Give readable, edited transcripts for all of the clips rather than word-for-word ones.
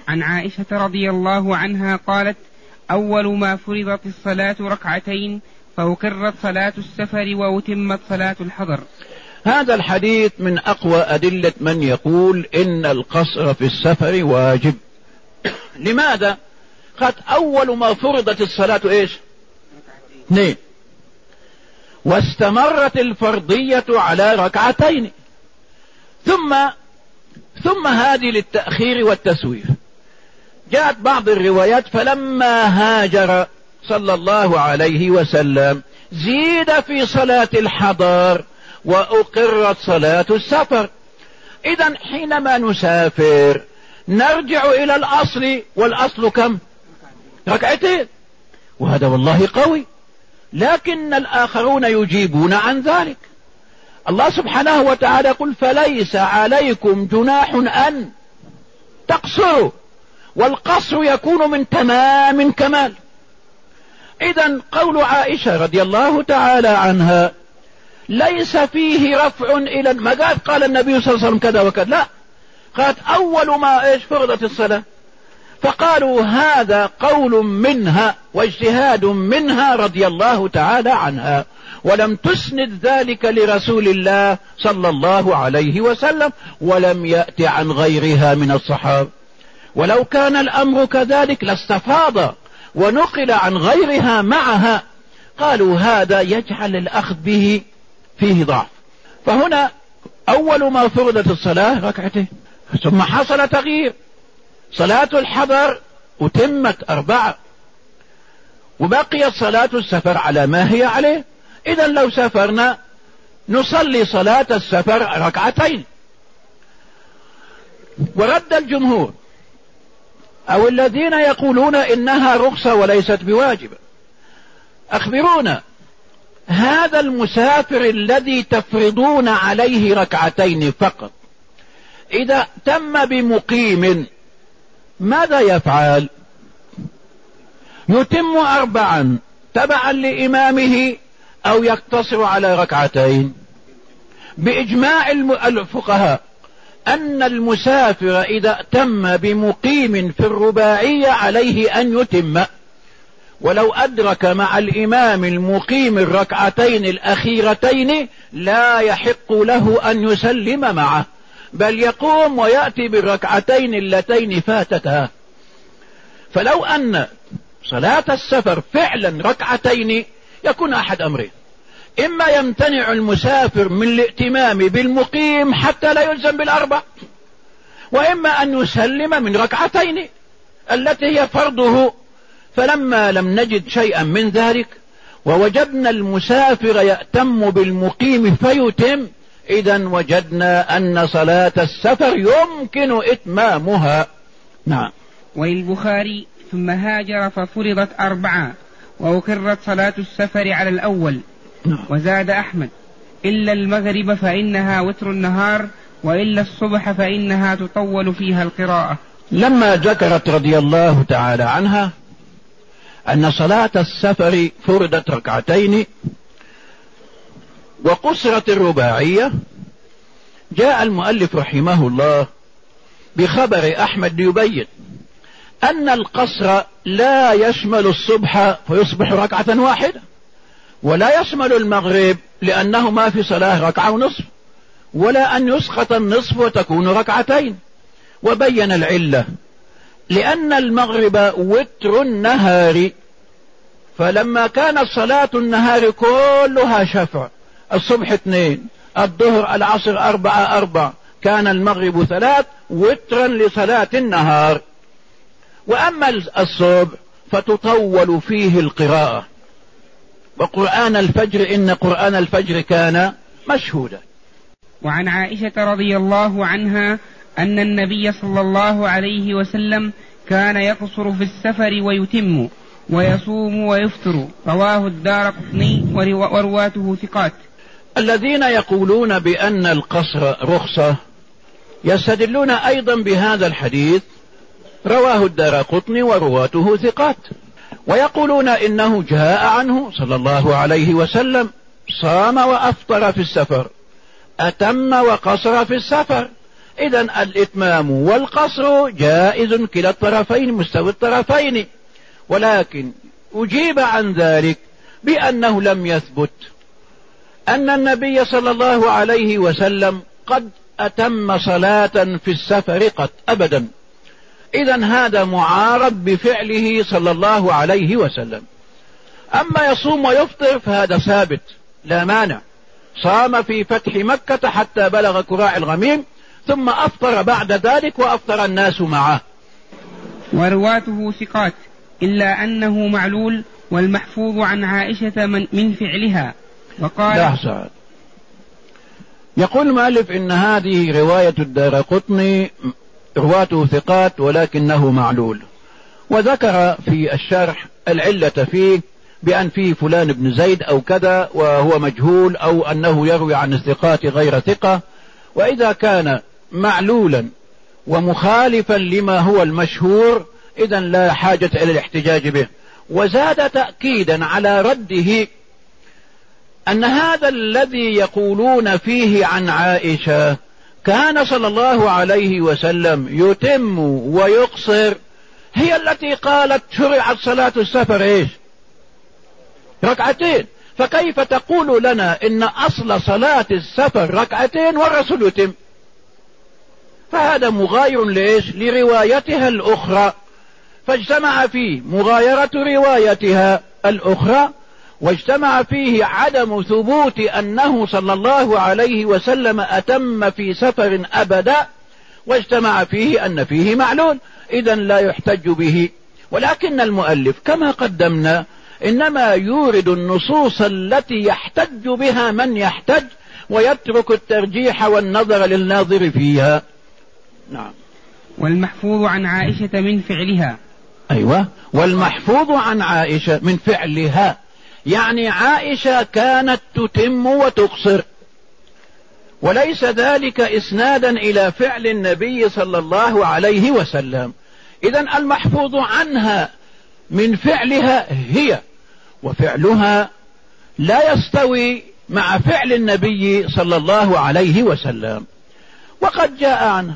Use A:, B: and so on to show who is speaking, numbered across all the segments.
A: عن عائشة رضي الله عنها قالت: أول ما فرضت الصلاة ركعتين، فأقرت صلاة السفر وأتمت صلاة الحضر.
B: هذا الحديث من أقوى أدلة من يقول إن القصر في السفر واجب. لماذا؟ قد أول ما فرضت الصلاة إيش؟ 2، واستمرت الفرضية على ركعتين، ثم هذه للتأخير والتسويف. جاءت بعض الروايات: فلما هاجر صلى الله عليه وسلم زيد في صلاة الحضر وأقرت صلاة السفر. إذن حينما نسافر نرجع إلى الأصل، والأصل كم؟ ركعتين. وهذا والله قوي، لكن الآخرون يجيبون عن ذلك. الله سبحانه وتعالى يقول: فليس عليكم جناح أن تقصروا، والقصر يكون من تمام كمال. إذن قول عائشة رضي الله تعالى عنها ليس فيه رفع إلى ما قال النبي صلى الله عليه وسلم كذا وكذا، لا، قالت أول ما فرضت الصلاة. فقالوا هذا قول منها واجتهاد منها رضي الله تعالى عنها، ولم تسند ذلك لرسول الله صلى الله عليه وسلم، ولم يأت عن غيرها من الصحابة. ولو كان الأمر كذلك لاستفاض ونقل عن غيرها معها. قالوا هذا يجعل الأخذ به فيه ضعف. فهنا أول ما فرضت الصلاة ركعتين، ثم حصل تغيير، صلاة الحضر أتمت 4، وبقيت صلاة السفر على ما هي عليه. إذن لو سافرنا نصلي صلاة السفر ركعتين. ورد الجمهور أو الذين يقولون إنها رخصة وليست بواجبة: أخبرونا، هذا المسافر الذي تفرضون عليه ركعتين فقط إذا تم بمقيم ماذا يفعل؟ يتم 4 تبعا لإمامه أو يقتصر على ركعتين؟ بإجماع الفقهاء أن المسافر إذا تم بمقيم في الرباعية عليه أن يتم، ولو أدرك مع الإمام المقيم الركعتين الأخيرتين لا يحق له أن يسلم معه، بل يقوم ويأتي بالركعتين اللتين فاتتها. فلو أن صلاة السفر فعلا ركعتين يكون أحد أمرين: إما يمتنع المسافر من الائتمام بالمقيم حتى لا يلزم بال4، وإما أن يسلم من ركعتين التي هي فرضه. فلما لم نجد شيئا من ذلك ووجدنا المسافر يأتم بالمقيم فيتم، إذن وجدنا أن صلاة السفر يمكن إتمامها. نعم.
A: وللبخاري: ثم هاجر ففرضت 4 وأقرت صلاة السفر على الأول. وزاد أحمد: إلا المغرب فإنها وتر النهار، وإلا الصبح فإنها تطول فيها القراءة.
B: لما ذكرت رضي الله تعالى عنها أن صلاة السفر فرضت ركعتين وقصرت الرباعية، جاء المؤلف رحمه الله بخبر أحمد ليبين أن القصر لا يشمل الصبح فيصبح ركعة واحدة، ولا يشمل المغرب لأنه ما في صلاة ركعة ونصف، ولا أن يسقط النصف وتكون ركعتين. وبين العلة: لأن المغرب وتر النهار، فلما كانت صلاة النهار كلها شفع، الصبح 2، الظهر العصر 4، كان المغرب 3 وترا لصلاة النهار. وأما الصبح فتطول فيه القراءة. وقرآن الفجر إن قرآن الفجر كان مشهودا.
A: وعن عائشة رضي الله عنها أن النبي صلى الله عليه وسلم كان يقصر في السفر ويتم، ويصوم ويفطر. رواه الدارقطني ورواته ثقات.
B: الذين يقولون بأن القصر رخصة يستدلون أيضا بهذا الحديث رواه الدارقطني ورواته ثقات، ويقولون إنه جاء عنه صلى الله عليه وسلم صام وأفطر في السفر، أتم وقصر في السفر، إذن الإتمام والقصر جائز كلا الطرفين مستوي الطرفين، ولكن أجيب عن ذلك بأنه لم يثبت أن النبي صلى الله عليه وسلم قد أتم صلاة في السفر قط أبدا. إذن هذا معارض بفعله صلى الله عليه وسلم. أما يصوم ويفطر فهذا ثابت لا مانع، صام في فتح مكة حتى بلغ كراع الغميم ثم أفطر بعد ذلك وأفطر الناس معه.
A: ورواته ثقات إلا أنه معلول، والمحفوظ عن عائشة من فعلها. وقال
B: لا سعد. يقول المؤلف إن هذه رواية الدارقطني رواته ثقات ولكنه معلول، وذكر في الشرح العلة فيه بأن فيه فلان بن زيد أو كذا وهو مجهول، أو أنه يروي عن الثقات غير ثقة. وإذا كان معلولا ومخالفا لما هو المشهور إذن لا حاجة إلى الاحتجاج به. وزاد تأكيدا على رده أن هذا الذي يقولون فيه عن عائشة كان صلى الله عليه وسلم يتم ويقصر، هي التي قالت شرعت صلاة السفر ايش؟ ركعتين. فكيف تقول لنا إن أصل صلاة السفر ركعتين والرسول يتم؟ فهذا مغاير ليش؟ لروايتها الأخرى، فاجتمع فيه مغايرة روايتها الأخرى، واجتمع فيه عدم ثبوت أنه صلى الله عليه وسلم أتم في سفر أبدا، واجتمع فيه أن فيه معلول، إذن لا يحتج به. ولكن المؤلف كما قدمنا إنما يورد النصوص التي يحتج بها من يحتج، ويترك الترجيح والنظر للناظر فيها. نعم.
A: والمحفوظ عن عائشة من فعلها.
B: أيوة، والمحفوظ عن عائشة من فعلها، يعني عائشة كانت تتم وتقصر، وليس ذلك إسنادا إلى فعل النبي صلى الله عليه وسلم. إذن المحفوظ عنها من فعلها هي، وفعلها لا يستوي مع فعل النبي صلى الله عليه وسلم. وقد جاء عنه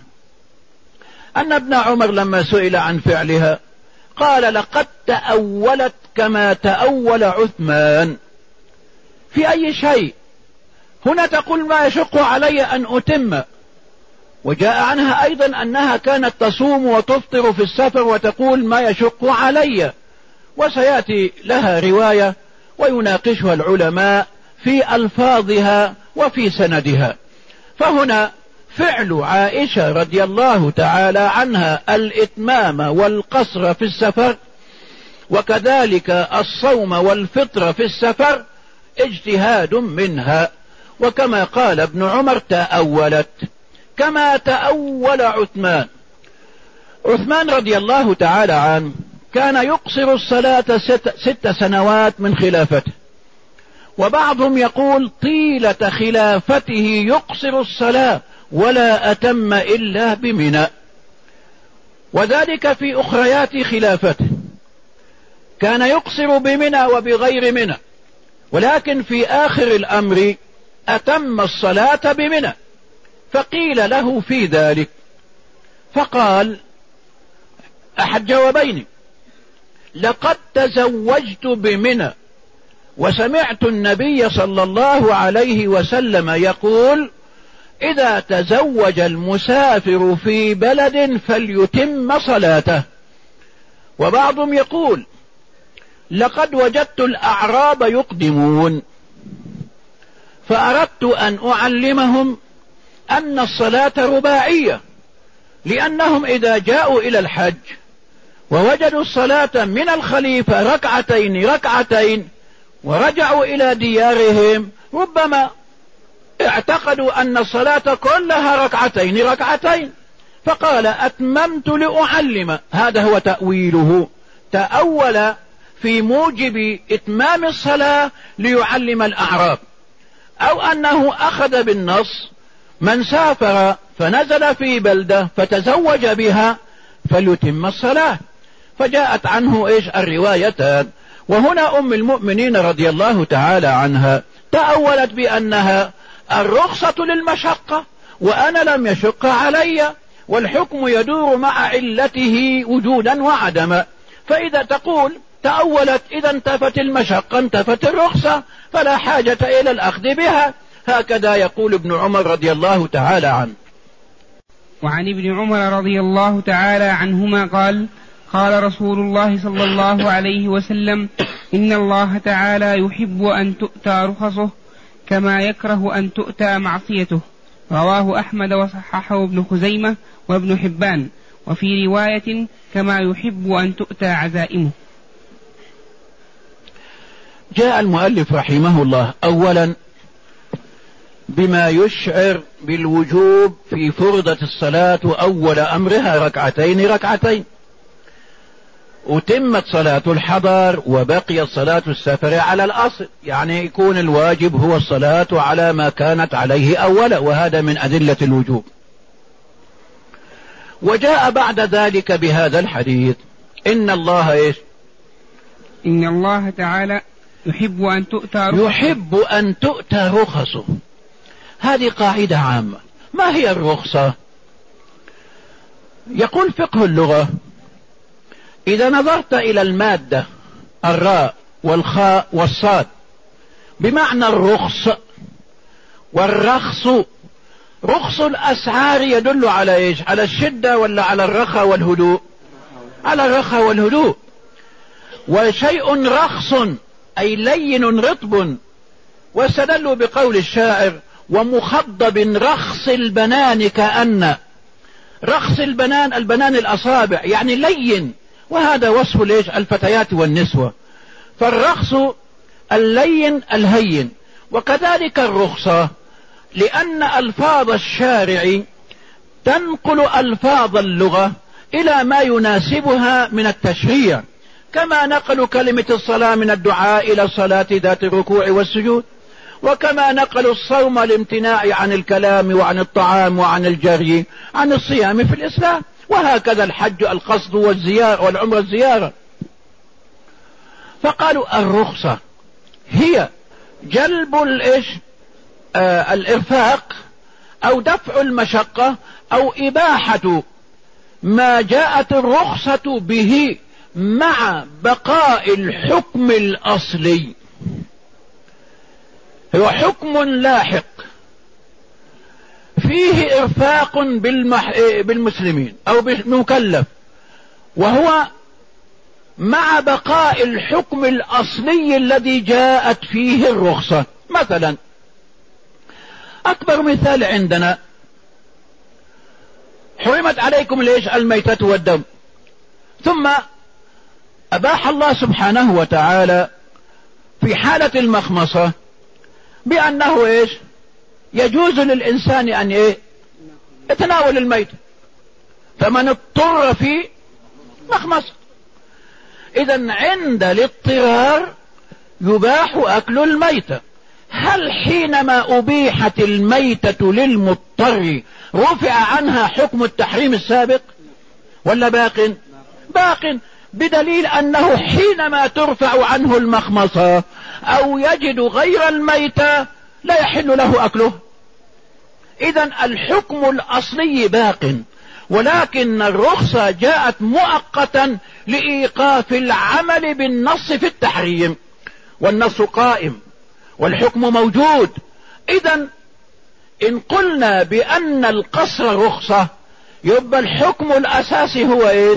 B: أن ابن عمر لما سئل عن فعلها قال لقد تأولت كما تأول عثمان. في أي شيء؟ هنا تقول ما يشق علي أن أتم. وجاء عنها أيضا أنها كانت تصوم وتفطر في السفر وتقول ما يشق علي، وسيأتي لها رواية ويناقشها العلماء في ألفاظها وفي سندها. فهنا فعل عائشة رضي الله تعالى عنها الإتمام والقصر في السفر، وكذلك الصوم والفطر في السفر اجتهاد منها، وكما قال ابن عمر تأولت كما تأول عثمان. عثمان رضي الله تعالى عنه كان يقصر الصلاة 6 سنوات من خلافته، وبعضهم يقول طيلة خلافته يقصر الصلاة ولا أتم إلا بمنى، وذلك في أخريات خلافته كان يقصر بمنى وبغير منى، ولكن في آخر الأمر أتم الصلاة بمنى. فقيل له في ذلك فقال أحد جوابين: لقد تزوجت بمنى وسمعت النبي صلى الله عليه وسلم يقول إذا تزوج المسافر في بلد فليتم صلاته. وبعضهم يقول لقد وجدت الأعراب يقدمون فأردت أن أعلمهم أن الصلاة رباعية، لأنهم إذا جاءوا إلى الحج ووجدوا الصلاة من الخليفة ركعتين ورجعوا إلى ديارهم ربما اعتقدوا أن الصلاة كلها ركعتين، فقال أتممت لأعلم. هذا هو تأويله، تأول في موجب إتمام الصلاة ليعلم الأعراب، أو أنه أخذ بالنص من سافر فنزل في بلدة فتزوج بها فليتم الصلاة، فجاءت عنه الروايتان. وهنا أم المؤمنين رضي الله تعالى عنها تأولت بأنها الرخصة للمشقة وأنا لم يشق علي، والحكم يدور مع علته وجودا وعدما. فإذا تقول تأولت إذا انتفت المشقة انتفت الرخصة، فلا حاجة إلى الأخذ بها. هكذا يقول ابن عمر رضي الله تعالى عنه.
A: وعن ابن عمر رضي الله تعالى عنهما قال: قال رسول الله صلى الله عليه وسلم: إن الله تعالى يحب أن تؤتى رخصه كما يكره أن تؤتى معصيته. رواه أحمد وصححه ابن خزيمة وابن حبان، وفي رواية: كما يحب أن تؤتى عزائمه.
B: جاء المؤلف رحمه الله أولا بما يشعر بالوجوب في فرضة الصلاة، وأول أمرها ركعتين، وتمت صلاة الحضر وبقيت صلاة السفر على الأصل، يعني يكون الواجب هو الصلاة على ما كانت عليه أولا، وهذا من أدلة الوجوب. وجاء بعد ذلك بهذا الحديث: إن الله
A: إن الله تعالى يحب أن تؤتى
B: رخصه. هذه قاعدة عامة. ما هي الرخصة؟ يقول فقه اللغة: إذا نظرت إلى المادة الراء والخاء والصاد بمعنى الرخص والرخص، رخص الأسعار يدل على على الشدة ولا على الرخاء والهدوء؟ على الرخاء والهدوء. وشيء رخص أي لين رطب، واستدلوا بقول الشاعر: ومخضب رخص البنان، كأن رخص البنان الأصابع يعني لين، وهذا وصف الفتيات والنسوة. فالرخص اللين الهين. وكذلك الرخصة، لأن ألفاظ الشارع تنقل ألفاظ اللغة إلى ما يناسبها من التشريع، كما نقل كلمة الصلاة من الدعاء إلى الصلاة ذات الركوع والسجود، وكما نقل الصوم الامتناع عن الكلام وعن الطعام وعن الجري عن الصيام في الإسلام، وهكذا الحج القصد والزيارة والعمرة الزيارة. فقالوا الرخصة هي جلب الإرفاق أو دفع المشقة أو إباحة ما جاءت الرخصة به مع بقاء الحكم الأصلي. هو حكم لاحق فيه إرفاق بالمسلمين أو بالمكلف، وهو مع بقاء الحكم الأصلي الذي جاءت فيه الرخصة. مثلا أكبر مثال عندنا: حرمت عليكم الميتة والدم، ثم أباح الله سبحانه وتعالى في حالة المخمصة بأنه يجوز للإنسان أن يتناول الميت، فمن اضطر في مخمصة. إذن عند الاضطرار يباح أكل الميتة. هل حينما أبيحت الميتة للمضطر رفع عنها حكم التحريم السابق ولا باق؟ بدليل أنه حينما ترفع عنه المخمصة أو يجد غير الميتة لا يحل له أكله. إذن الحكم الأصلي باق، ولكن الرخصة جاءت مؤقتا لإيقاف العمل بالنص في التحريم، والنص قائم والحكم موجود. إذن إن قلنا بأن القصر رخصة يبقى الحكم الأساسي هو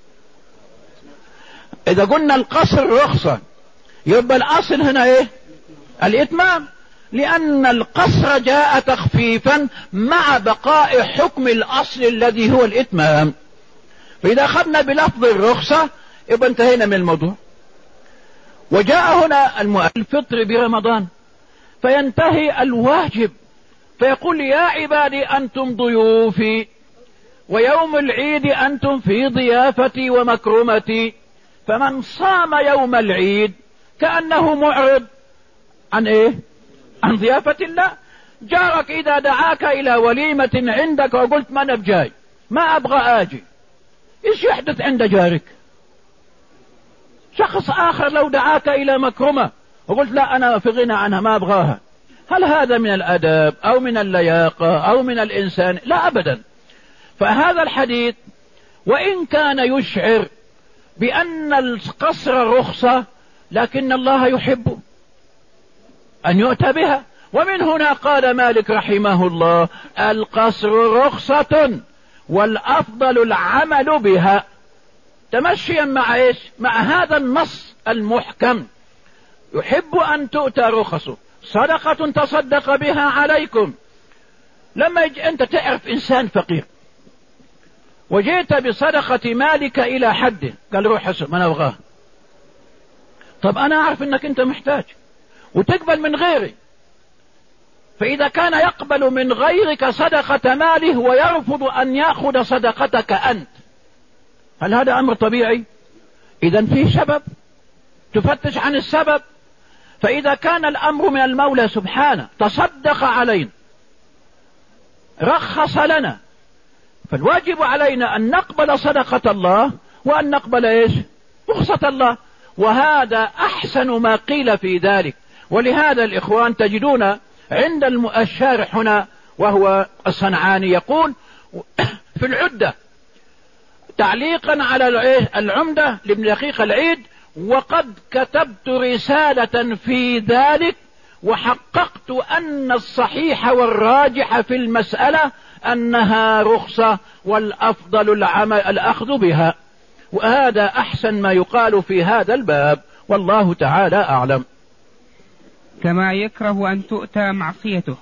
B: إذا قلنا القصر رخصة يبقى الأصل هنا الإتمام، لأن القصر جاء تخفيفا مع بقاء حكم الأصل الذي هو الإتمام. فإذا أخذنا بلفظ الرخصة يبقى انتهينا من الموضوع. وجاء هنا الفطر برمضان فينتهي الواجب، فيقول: يا عبادي أنتم ضيوفي، ويوم العيد أنتم في ضيافتي ومكرمتي. فمن صام يوم العيد كأنه معرض عن عن ضيافة الله. جارك إذا دعاك إلى وليمة عندك وقلت ما أنا بجاي، ما أبغى آجي، إيش يحدث عند جارك؟ شخص آخر لو دعاك إلى مكرمة وقلت لا أنا في غنى عنها ما أبغاها، هل هذا من الأدب أو من اللياقة أو من الإنسان؟ لا أبدا. فهذا الحديث وإن كان يشعر بأن القصر رخصة، لكن الله يحب أن يؤتى بها. ومن هنا قال مالك رحمه الله: القصر رخصة والأفضل العمل بها، تمشيا مع إيش؟ مع هذا النص المحكم. يحب أن تؤتى رخصه، صدقة تصدق بها عليكم. لما يجي أنت تعرف إنسان فقير وجئت بصدقة مالك إلى حده، قال روح حسب ما نبغاه. طب أنا أعرف أنك أنت محتاج وتقبل من غيري، فإذا كان يقبل من غيرك صدقة ماله ويرفض أن يأخذ صدقتك أنت، هل هذا أمر طبيعي؟ إذن فيه سبب، تفتش عن السبب. فإذا كان الأمر من المولى سبحانه، تصدق علينا، رخص لنا، فالواجب علينا أن نقبل صدقة الله وأن نقبل إيش؟ رخصة الله. وهذا أحسن ما قيل في ذلك. ولهذا الإخوان تجدون عند الشارح هنا وهو الصنعاني يقول في العدة تعليقا على العمدة لابن دقيق العيد: وقد كتبت رسالة في ذلك وحققت أن الصحيح والراجح في المسألة أنها رخصة والأفضل الأخذ بها. وهذا أحسن ما يقال في هذا الباب، والله تعالى أعلم.
A: كما يكره أن تؤتى معصيته.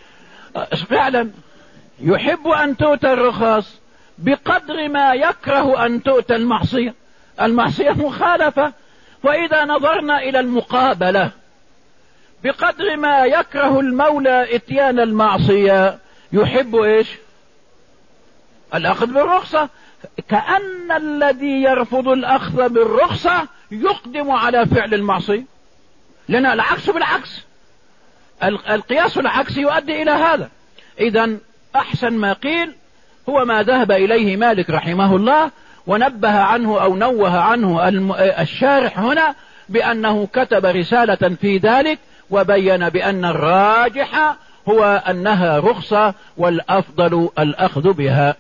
B: فعلا يحب أن تؤتى الرخص بقدر ما يكره أن تؤتى المعصية. المعصية مخالفة. وإذا نظرنا إلى المقابلة، بقدر ما يكره المولى اتيان المعصية يحب إيش؟ الأخذ بالرخصة. كأن الذي يرفض الأخذ بالرخصة يقدم على فعل المعصية، لأن العكس بالعكس، القياس العكسي يؤدي إلى هذا. إذن أحسن ما قيل هو ما ذهب إليه مالك رحمه الله، ونبه عنه أو نوه عنه الشارح هنا بأنه كتب رسالة في ذلك وبين بأن الراجح هو أنها رخصة والأفضل الأخذ بها.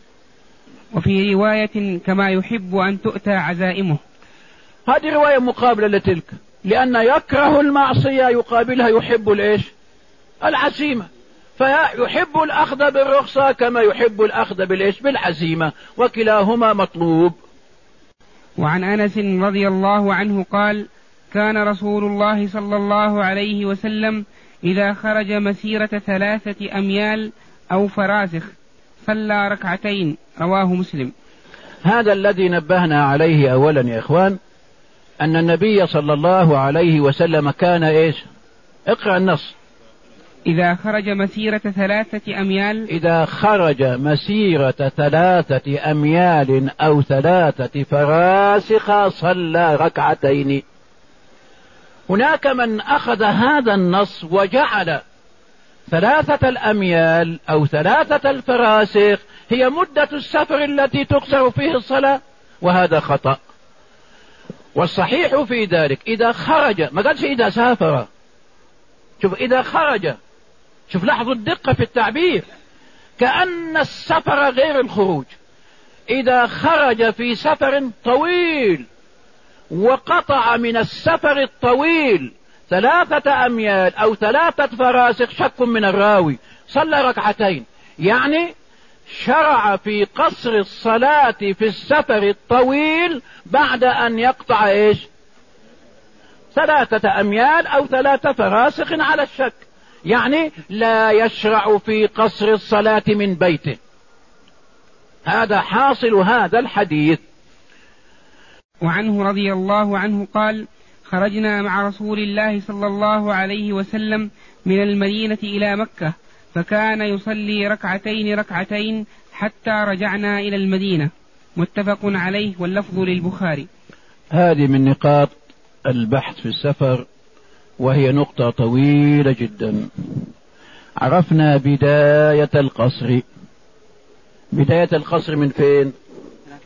A: وفي رواية: كما يحب أن تؤتى عزائمه.
B: هذه رواية مقابلة لتلك، لأن يكره المعصية يقابلها يحب الإيش؟ العزيمة. فيحب الأخذ بالرخصة كما يحب الأخذ بالإيش؟ بالعزيمة، وكلاهما مطلوب.
A: وعن أنس رضي الله عنه قال: كان رسول الله صلى الله عليه وسلم إذا خرج مسيرة 3 أميال أو فراسخ صلى ركعتين. رواه مسلم.
B: هذا الذي نبهنا عليه أولا يا إخوان، أن النبي صلى الله عليه وسلم كان إيش؟ اقرأ النص.
A: إذا خرج مسيرة 3 أميال.
B: إذا خرج مسيرة 3 أميال أو 3 فراسخ صلى ركعتين. هناك من أخذ هذا النص وجعل 3 الأميال أو 3 الفراسخ هي مدة السفر التي تقصر فيه الصلاة، وهذا خطأ. والصحيح في ذلك إذا خرج، ما قالش إذا سافر. شوف إذا خرج، شوف لاحظوا الدقة في التعبير، كأن السفر غير الخروج. إذا خرج في سفر طويل وقطع من السفر الطويل 3 أميال أو 3 فراسخ، شك من الراوي، صلى ركعتين، يعني شرع في قصر الصلاة في السفر الطويل بعد أن يقطع إيش؟ 3 أميال أو 3 فراسخ على الشك، يعني لا يشرع في قصر الصلاة من بيته. هذا حاصل هذا الحديث.
A: وعنه رضي الله عنه قال: خرجنا مع رسول الله صلى الله عليه وسلم من المدينة إلى مكة، فكان يصلي ركعتين حتى رجعنا إلى المدينة. متفق عليه، واللفظ للبخاري.
B: هذه من نقاط البحث في السفر، وهي نقطة طويلة جدا. عرفنا بداية القصر. بداية القصر من فين؟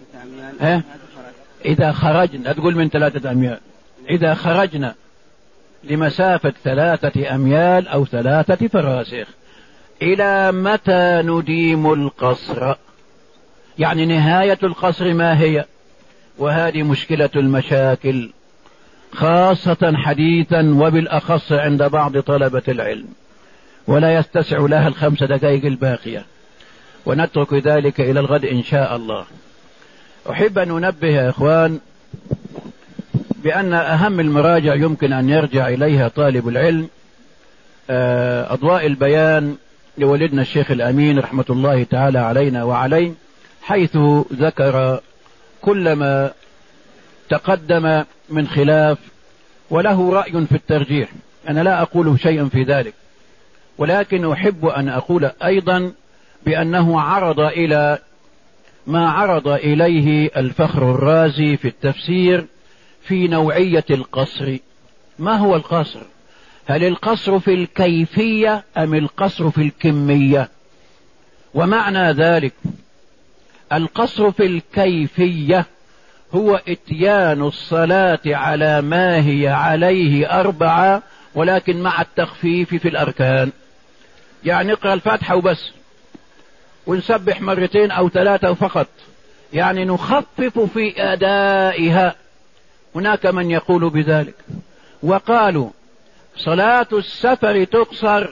B: إذا خرجنا، تقول من 3 أميال. إذا خرجنا لمسافة 3 أميال أو 3 فراسخ. إلى متى نديم القصر؟ يعني نهاية القصر ما هي؟ وهذه مشكلة المشاكل خاصة حديثا، وبالأخص عند بعض طلبة العلم، ولا يستسع لها 5 دقائق الباقية، ونترك ذلك إلى الغد إن شاء الله. أحب أن أنبه يا إخوان بأن أهم المراجع يمكن أن يرجع إليها طالب العلم أضواء البيان لولدنا الشيخ الأمين رحمة الله تعالى علينا وعليه، حيث ذكر كل ما تقدم من خلاف، وله رأي في الترجيح. أنا لا أقول شيئا في ذلك، ولكن أحب أن أقول أيضا بأنه عرض إلى ما عرض إليه الفخر الرازي في التفسير في نوعية القصر. ما هو القصر؟ هل القصر في الكيفية أم القصر في الكمية؟ ومعنى ذلك القصر في الكيفية هو إتيان الصلاة على ما هي عليه 4 ولكن مع التخفيف في الأركان. يعني نقرأ الفاتحة وبس، ونسبح 2 أو 3 فقط، يعني نخفف في أدائها. هناك من يقول بذلك، وقالوا صلاة السفر تقصر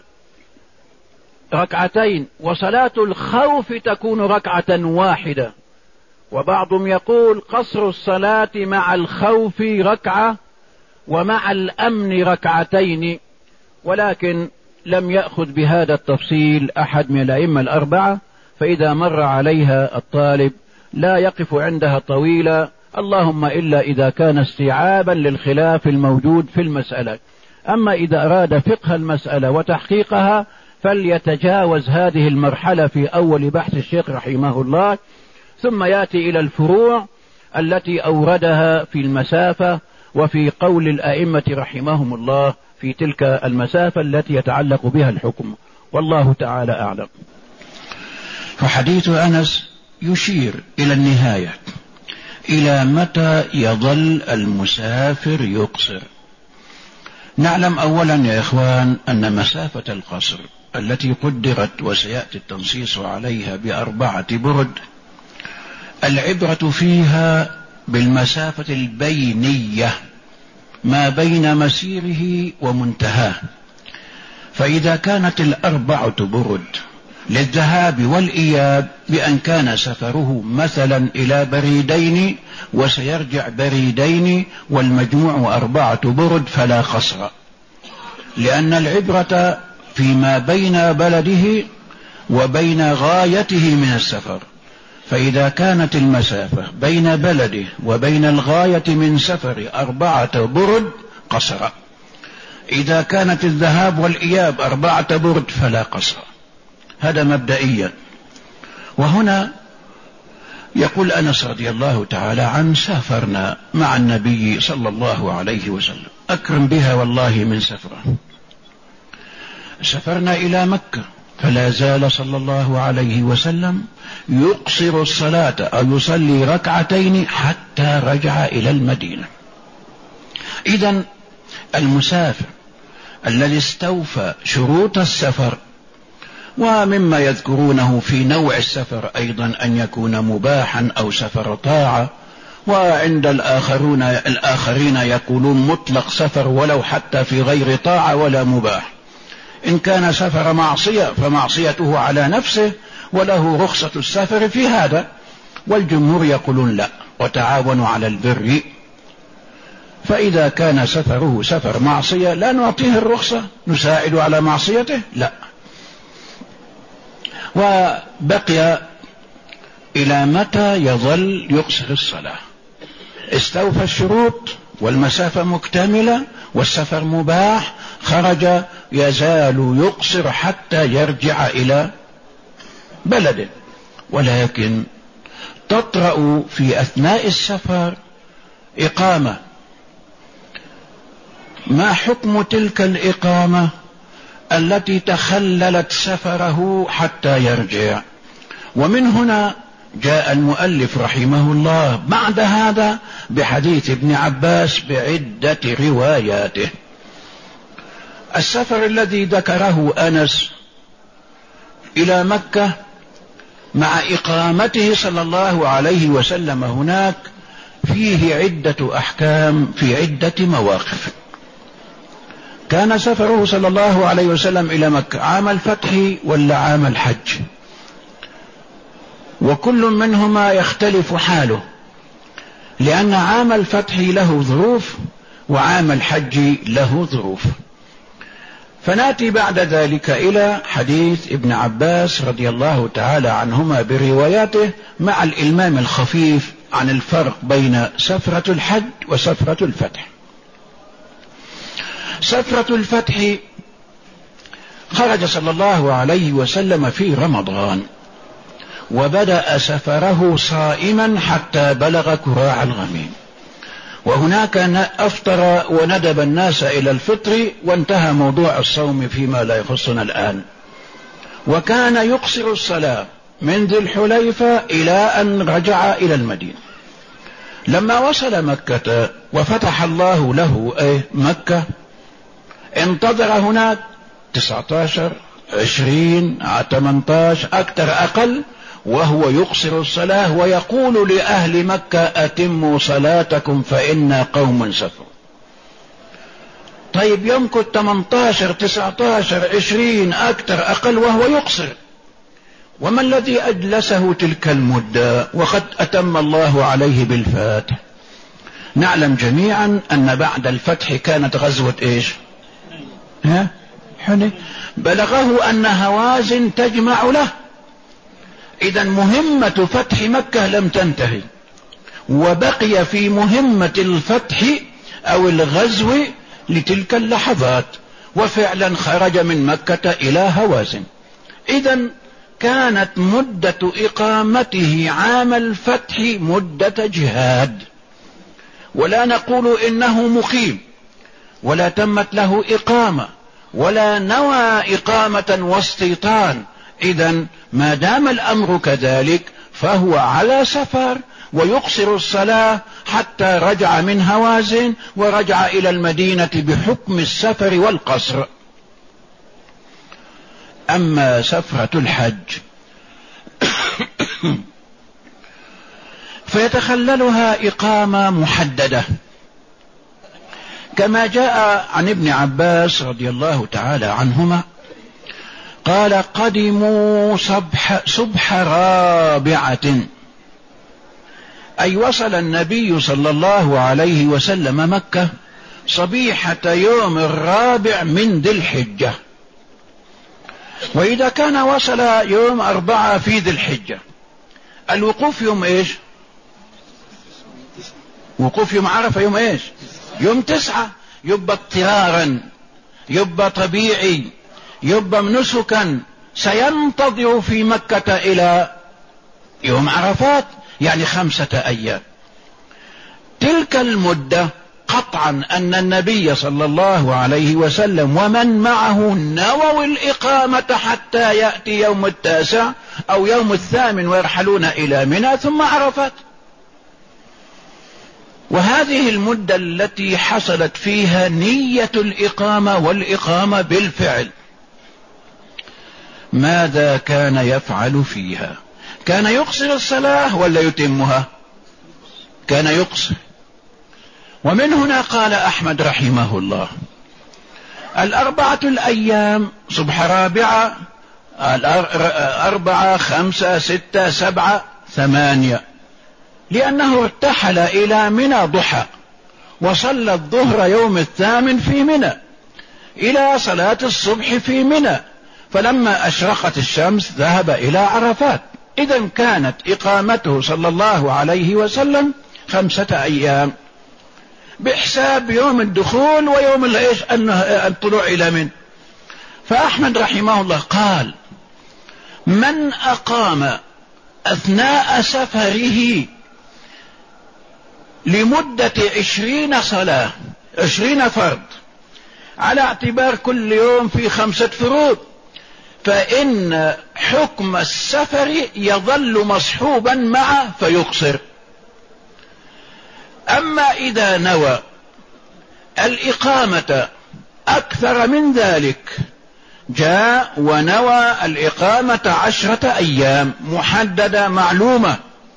B: 2 وصلاة الخوف تكون 1 واحدة. وبعضهم يقول قصر الصلاة مع الخوف 1 ومع الأمن 2، ولكن لم يأخذ بهذا التفصيل أحد من الأئمة 4، فإذا مر عليها الطالب لا يقف عندها طويلا، اللهم إلا إذا كان استيعابا للخلاف الموجود في المسألة. أما إذا أراد فقه المسألة وتحقيقها فليتجاوز هذه المرحلة في أول بحث الشيخ رحمه الله، ثم يأتي إلى الفروع التي أوردها في المسافة وفي قول الأئمة رحمهم الله في تلك المسافة التي يتعلق بها الحكم، والله تعالى أعلم.
C: فحديث أنس يشير إلى النهاية، إلى متى يظل المسافر يقصر. نعلم أولا يا إخوان أن مسافة القصر التي قدرت وسيأتي التنصيص عليها ب4 برد، العبرة فيها بالمسافة البينية ما بين مسيره ومنتهاه. فإذا كانت 4 برد للذهاب والإياب بأن كان سفره مثلا إلى بريدين وسيرجع بريدين والمجموع 4 برد فلا قصر، لأن العبرة فيما بين بلده وبين غايته من السفر. فإذا كانت المسافة بين بلده وبين الغاية من سفر 4 برد قصر، إذا كانت الذهاب والإياب 4 برد فلا قصر. هذا مبدئيا. وهنا يقول أنس رضي الله تعالى عنه سافرنا مع النبي صلى الله عليه وسلم، أكرم بها والله من سفره، سافرنا إلى مكة، فلا زال صلى الله عليه وسلم يقصر الصلاة أو يصلي 2 حتى رجع إلى المدينة. إذن المسافر الذي استوفى شروط السفر، ومما يذكرونه في نوع السفر أيضا أن يكون مباحا أو سفر طاعة، وعند الآخرين يقولون مطلق سفر ولو حتى في غير طاعة ولا مباح. إن كان سفر معصية فمعصيته على نفسه وله رخصة السفر في هذا، والجمهور يقولون لا، وتعاونوا على البر. فإذا كان سفره سفر معصية لا نعطيه الرخصة، نساعد على معصيته، لا. وبقي إلى متى يظل يقصر الصلاة؟ استوفى الشروط والمسافة مكتملة والسفر مباح، خرج يزال يقصر حتى يرجع إلى بلده. ولكن تطرأ في أثناء السفر إقامة، ما حكم تلك الإقامة التي تخللت سفره حتى يرجع؟ ومن هنا جاء المؤلف رحمه الله بعد هذا بحديث ابن عباس بعدة رواياته. السفر الذي ذكره أنس إلى مكة مع إقامته صلى الله عليه وسلم هناك فيه عدة أحكام في عدة مواقف. كان سفره صلى الله عليه وسلم إلى مكة عام الفتح ولا عام الحج؟ وكل منهما يختلف حاله، لأن عام الفتح له ظروف وعام الحج له ظروف. فنأتي بعد ذلك إلى حديث ابن عباس رضي الله تعالى عنهما برواياته مع الإلمام الخفيف عن الفرق بين سفرة الحج وسفرة الفتح. سفرة الفتح خرج صلى الله عليه وسلم في رمضان، وبدأ سفره صائما حتى بلغ كراع الغميم، وهناك أفطر وندب الناس إلى الفطر، وانتهى موضوع الصوم فيما لا يخصنا الآن. وكان يقصر الصلاة من ذي الحليفة إلى أن رجع إلى المدينة. لما وصل مكة وفتح الله له مكة انتظر هناك 19 20 18 أكثر أقل، وهو يقصر الصلاة ويقول لأهل مكة أتموا صلاتكم فإنا قوم سفر. طيب يمكث 18 19 20 أكثر أقل وهو يقصر، وما الذي أجلسه تلك المدة وقد أتم الله عليه بالفتح؟ نعلم جميعا أن بعد الفتح كانت غزوة إيش؟ حنين. بلغه أن هوازن تجمع له. إذا مهمة فتح مكة لم تنتهي، وبقي في مهمة الفتح أو الغزو لتلك اللحظات، وفعلا خرج من مكة إلى هوازن. إذا كانت مدة إقامته عام الفتح مدة جهاد، ولا نقول إنه مقيم، ولا تمت له إقامة، ولا نوى إقامة واستيطان. إذا ما دام الأمر كذلك فهو على سفر ويقصر الصلاة حتى رجع من هوازن ورجع إلى المدينة بحكم السفر والقصر. أما سفرة الحج فيتخللها إقامة محددة، كما جاء عن ابن عباس رضي الله تعالى عنهما قال قدموا صبح رابعة، أي وصل النبي صلى الله عليه وسلم مكة صبيحة يوم الرابع من ذي الحجة. وإذا كان وصل يوم 4 في ذي الحجة، الوقوف يوم إيش؟ وقوف يوم عرفة يوم إيش؟ يوم 9، يبقى اضطرارا، يبقى طبيعي، يبقى نسكا، سينتظر في مكة إلى يوم عرفات، يعني 5 أيام. تلك المدة قطعا أن النبي صلى الله عليه وسلم ومن معه نووا الإقامة حتى يأتي يوم 9 أو يوم 8 ويرحلون إلى منى ثم عرفات. وهذه المدة التي حصلت فيها نية الإقامة والإقامة بالفعل. ماذا كان يفعل فيها؟ كان يقصر الصلاة ولا يتمها؟ كان يقصر. ومن هنا قال أحمد رحمه الله 4 الأيام صبح رابعة 4 5 6 7 8، لأنه ارتحل إلى منى ضحى وصلى الظهر يوم 8 في منى إلى صلاة الصبح في منى، فلما أشرقت الشمس ذهب إلى عرفات. إذا كانت إقامته صلى الله عليه وسلم 5 أيام بحساب يوم الدخول ويوم الطلوع إلى منى. فأحمد رحمه الله قال من أقام أثناء سفره لمدة 20 صلاة 20 فرض على اعتبار كل يوم في 5 فروض، فإن حكم السفر يظل مصحوبا معه فيقصر. أما إذا نوى الإقامة أكثر من ذلك، جاء ونوى الإقامة 10 أيام محددة معلومة،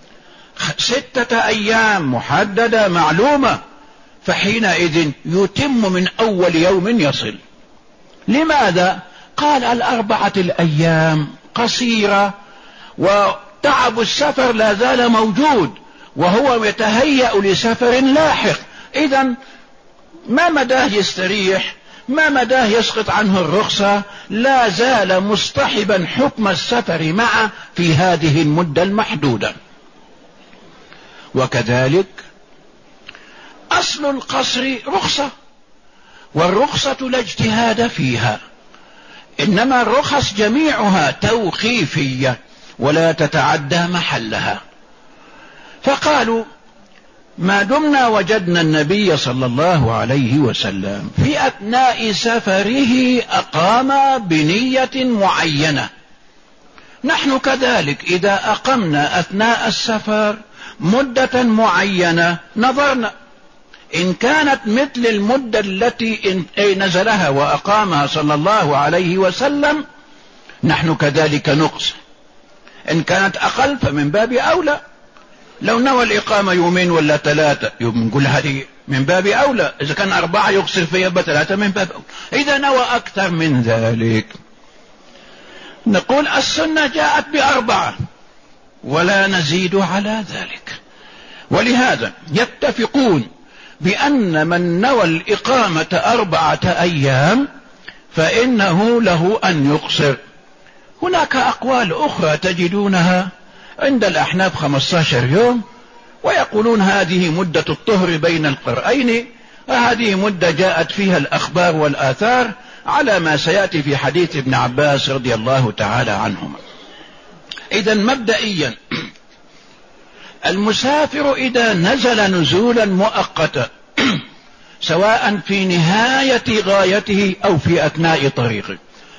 C: 6 أيام محددة معلومة، فحينئذ يتم من أول يوم يصل. لماذا؟ قال 4 الأيام قصيرة وتعب السفر لا زال موجود وهو يتهيأ لسفر لاحق، إذن ما مداه يستريح، ما مداه يسقط عنه الرخصة، لا زال مصطحبا حكم السفر معه في هذه المدة المحدودة. وكذلك أصل القصر رخصة، والرخصة لا اجتهاد فيها، إنما الرخص جميعها توقيفية ولا تتعدى محلها. فقالوا ما دمنا وجدنا النبي صلى الله عليه وسلم في أثناء سفره أقام بنية معينة، نحن كذلك إذا أقمنا أثناء السفر مدة معينة نظرنا، إن كانت مثل المدة التي نزلها وأقامها صلى الله عليه وسلم نحن كذلك نقص، إن كانت أقل فمن باب أولى. لو نوى الإقامة 2 ولا 3 يوم نقول هذه من باب أولى، إذا كان 4 يقصر فيها ب3 من باب أولى. إذا نوى أكثر من ذلك نقول السنة جاءت ب4 ولا نزيد على ذلك. ولهذا يتفقون بأن من نوى الإقامة 4 أيام فإنه له أن يقصر. هناك أقوال أخرى تجدونها عند الأحناف 15 يوم، ويقولون هذه مدة الطهر بين القرئين، وهذه مدة جاءت فيها الأخبار والآثار على ما سيأتي في حديث ابن عباس رضي الله تعالى عنهما. إذن مبدئيا المسافر إذا نزل نزولا مؤقتا سواء في نهاية غايته أو في أثناء طريقه،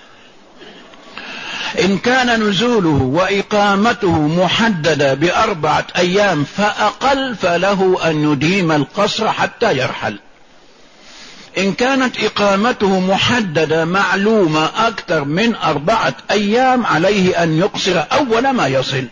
C: إن كان نزوله وإقامته محددة ب4 أيام فأقل فله أن يديم القصر حتى يرحل. إن كانت إقامته محددة معلومة أكثر من 4 أيام عليه أن يقصر أول ما يصل.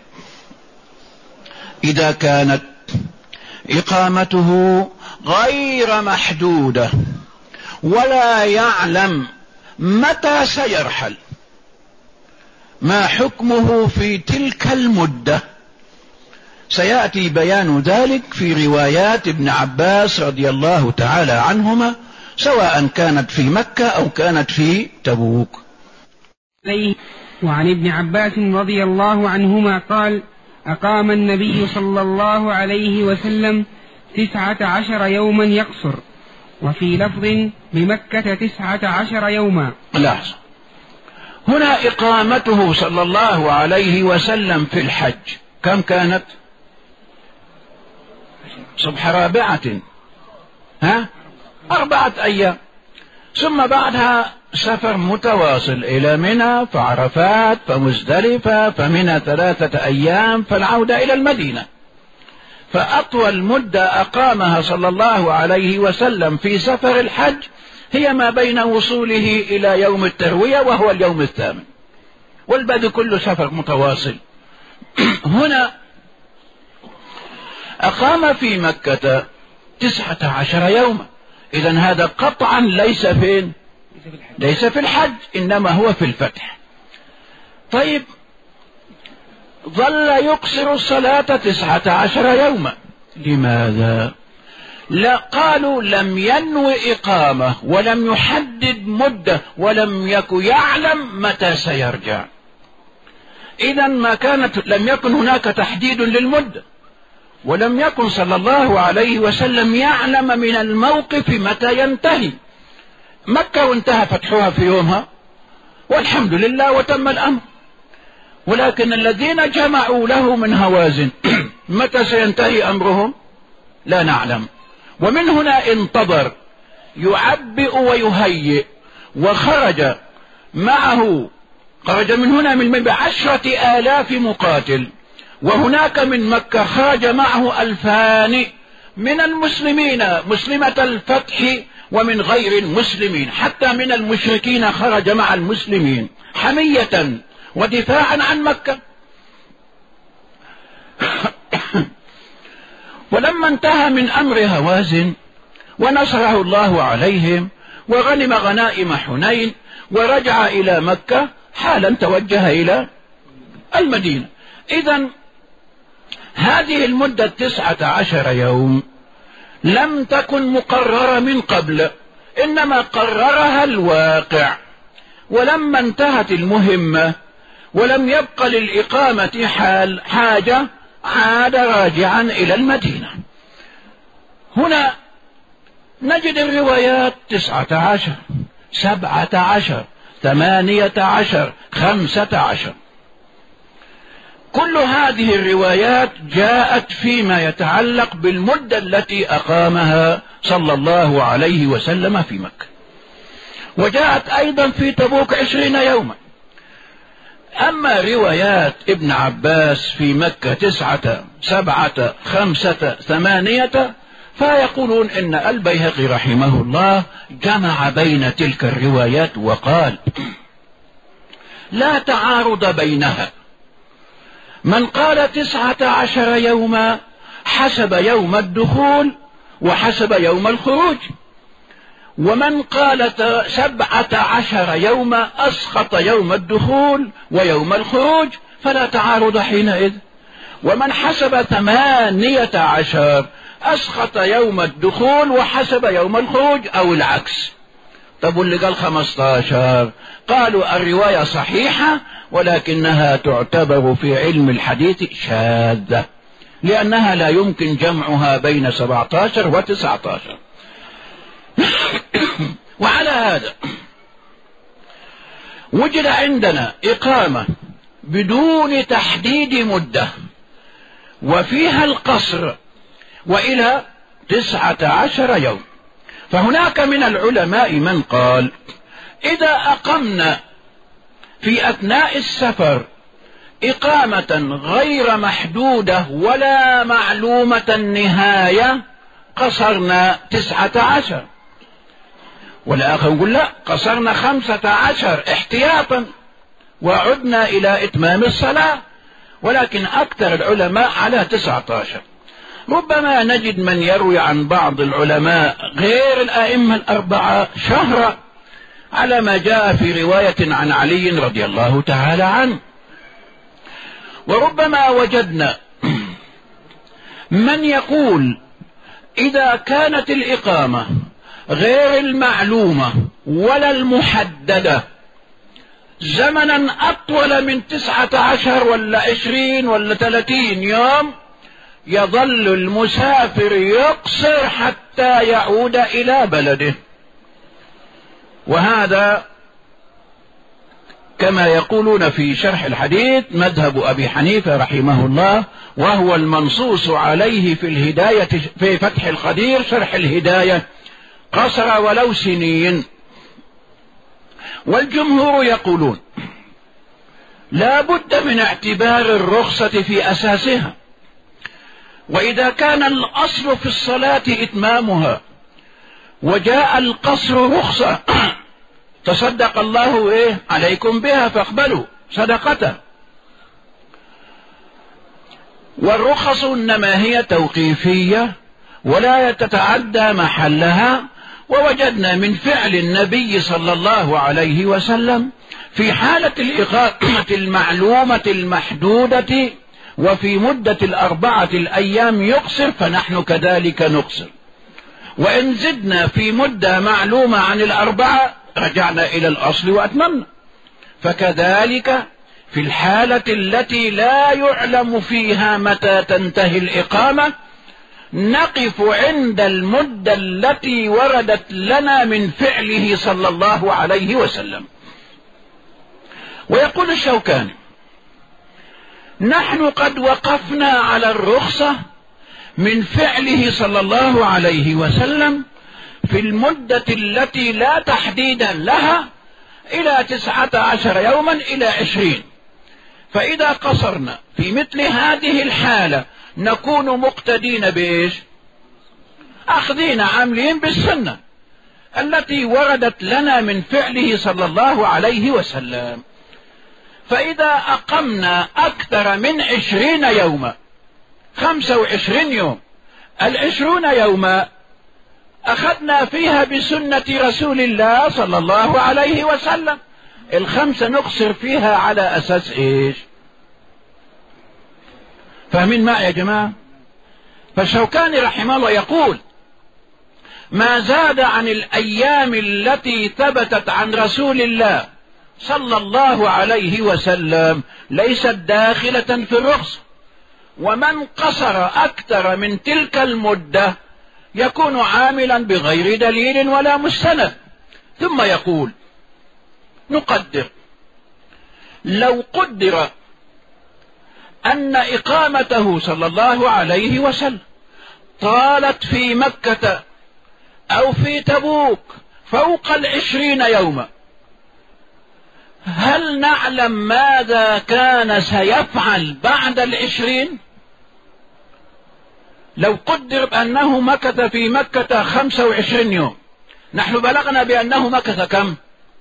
C: إذا كانت إقامته غير محدودة ولا يعلم متى سيرحل، ما حكمه في تلك المدة؟ سيأتي بيان ذلك في روايات ابن عباس رضي الله تعالى عنهما، سواء كانت في مكة أو كانت في تبوك.
A: وعن ابن عباس رضي الله عنهما قال: أقام النبي صلى الله عليه وسلم 19 يوما يقصر، وفي لفظ بمكة 19 يوما.
C: لحظة، هنا إقامته صلى الله عليه وسلم في الحج كم كانت؟ صبح 4 4 أيام، ثم بعدها سفر متواصل إلى منى فعرفات فمزدلفة فمنى 3 أيام فالعودة إلى المدينة. فأطول مدة أقامها صلى الله عليه وسلم في سفر الحج هي ما بين وصوله إلى يوم التروية وهو اليوم 8، والباقي كله سفر متواصل. هنا أقام في مكة 19 يوما، إذن هذا قطعا ليس فين؟ ليس في الحج، إنما هو في الفتح. طيب ظل يقصر الصلاة 19 يوما، لماذا؟ لا، قالوا لم ينوي إقامة ولم يحدد مدة ولم يكن يعلم متى سيرجع. إذن لم يكن هناك تحديد للمدة، ولم يكن صلى الله عليه وسلم يعلم من الموقف متى ينتهي. مكة وانتهى فتحها في يومها والحمد لله وتم الأمر، ولكن الذين جمعوا له من هوازن متى سينتهي أمرهم لا نعلم. ومن هنا انتظر يعبئ ويهيئ، وخرج معه، خرج من هنا من 10,000 مقاتل، وهناك من مكة خرج معه 2000 من المسلمين مسلمة الفتح
B: ومن غير المسلمين، حتى من المشركين خرج مع المسلمين حمية ودفاعا عن مكة. ولما انتهى من أمر هوازن ونصره الله عليهم وغنم غنائم حنين ورجع إلى مكة، حالا توجه إلى المدينة. إذن هذه المدة 19 يوم لم تكن مقررة من قبل، إنما قررها الواقع. ولما انتهت المهمة ولم يبق للإقامة حاجة، عاد راجعا إلى المدينة. هنا نجد الروايات 19 17 18 15. كل هذه الروايات جاءت فيما يتعلق بالمدة التي أقامها صلى الله عليه وسلم في مكة، وجاءت أيضا في تبوك 20 يوما. أما روايات ابن عباس في مكة 9 7 5 8 فيقولون إن البيهقي رحمه الله جمع بين تلك الروايات وقال لا تعارض بينها. من قال 19 يوما حسب يوم الدخول وحسب يوم الخروج، ومن قال 17 يوما أسقط يوم الدخول ويوم الخروج، فلا تعارض حينئذ. ومن حسب 18 أسقط يوم الدخول وحسب يوم الخروج، أو العكس. طب واللي قال 15 قالوا الرواية صحيحة، ولكنها تعتبر في علم الحديث شاذة، لأنها لا يمكن جمعها بين 17 و 19. وعلى هذا وجد عندنا إقامة بدون تحديد مدة وفيها القصر وإلى 19 يوم. فهناك من العلماء من قال إذا أقمنا في أثناء السفر إقامة غير محدودة ولا معلومة النهاية قصرنا 19، والآخر يقول لا، قصرنا 15 احتياطا وعدنا إلى إتمام الصلاة، ولكن أكثر العلماء على 19. ربما نجد من يروي عن بعض العلماء غير الأئمة الأربعة شهرا، على ما جاء في رواية عن علي رضي الله تعالى عنه. وربما وجدنا من يقول إذا كانت الإقامة غير المعلومة ولا المحددة زمنا أطول من 19 ولا 20 ولا 30 يوم، يظل المسافر يقصر حتى يعود إلى بلده. وهذا كما يقولون في شرح الحديث مذهب أبي حنيفة رحمه الله، وهو المنصوص عليه في الهداية في فتح القدير شرح الهداية، قصر ولو سنين. والجمهور يقولون لا بد من اعتبار الرخصة في أساسها، وإذا كان الأصل في الصلاة إتمامها وجاء القصر رخصة تصدق الله عليكم بها فاقبلوا صدقته. والرخص إنما هي توقيفية ولا تتعدى محلها. ووجدنا من فعل النبي صلى الله عليه وسلم في حالة الإقامة المعلومة المحدودة وفي مدة 4 الأيام يقصر، فنحن كذلك نقصر. وإن زدنا في مدة معلومة عن 4 رجعنا إلى الأصل وأتممنا. فكذلك في الحالة التي لا يعلم فيها متى تنتهي الإقامة نقف عند المدة التي وردت لنا من فعله صلى الله عليه وسلم. ويقول الشوكاني نحن قد وقفنا على الرخصة من فعله صلى الله عليه وسلم في المدة التي لا تحديد لها إلى 19 يوما إلى 20. فإذا قصرنا في مثل هذه الحالة نكون مقتدين بإيش؟ أخذين عاملين بالسنة. التي وردت لنا من فعله صلى الله عليه وسلم. فإذا أقمنا أكثر من 20 يوما، 25 يوم، 20 يوما أخذنا فيها بسنة رسول الله صلى الله عليه وسلم، 5 نقصر فيها على أساس إيش؟ فاهمين معي يا جماعة؟ فالشوكاني رحمه الله يقول: ما زاد عن الأيام التي ثبتت عن رسول الله صلى الله عليه وسلم ليست داخلة في الرخصة، ومن قصر أكثر من تلك المدة يكون عاملا بغير دليل ولا مستند. ثم يقول: نقدر لو قدر أن إقامته صلى الله عليه وسلم طالت في مكة أو في تبوك فوق 20 يوما، هل نعلم ماذا كان سيفعل بعد 20؟ لو قدر بأنه مكث في مكة 25 يوم، نحن بلغنا بأنه مكث كم؟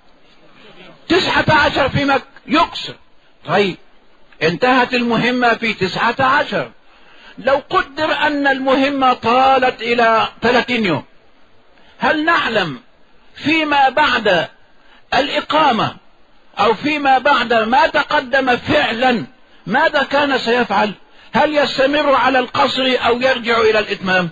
B: 19 في مكة، يقصر. طيب انتهت المهمة في 19. لو قدر أن المهمة طالت إلى 30 يوم، هل نعلم فيما بعد الإقامة أو فيما بعد ما تقدم فعلا ماذا كان سيفعل؟ هل يستمر على القصر أو يرجع إلى الإتمام؟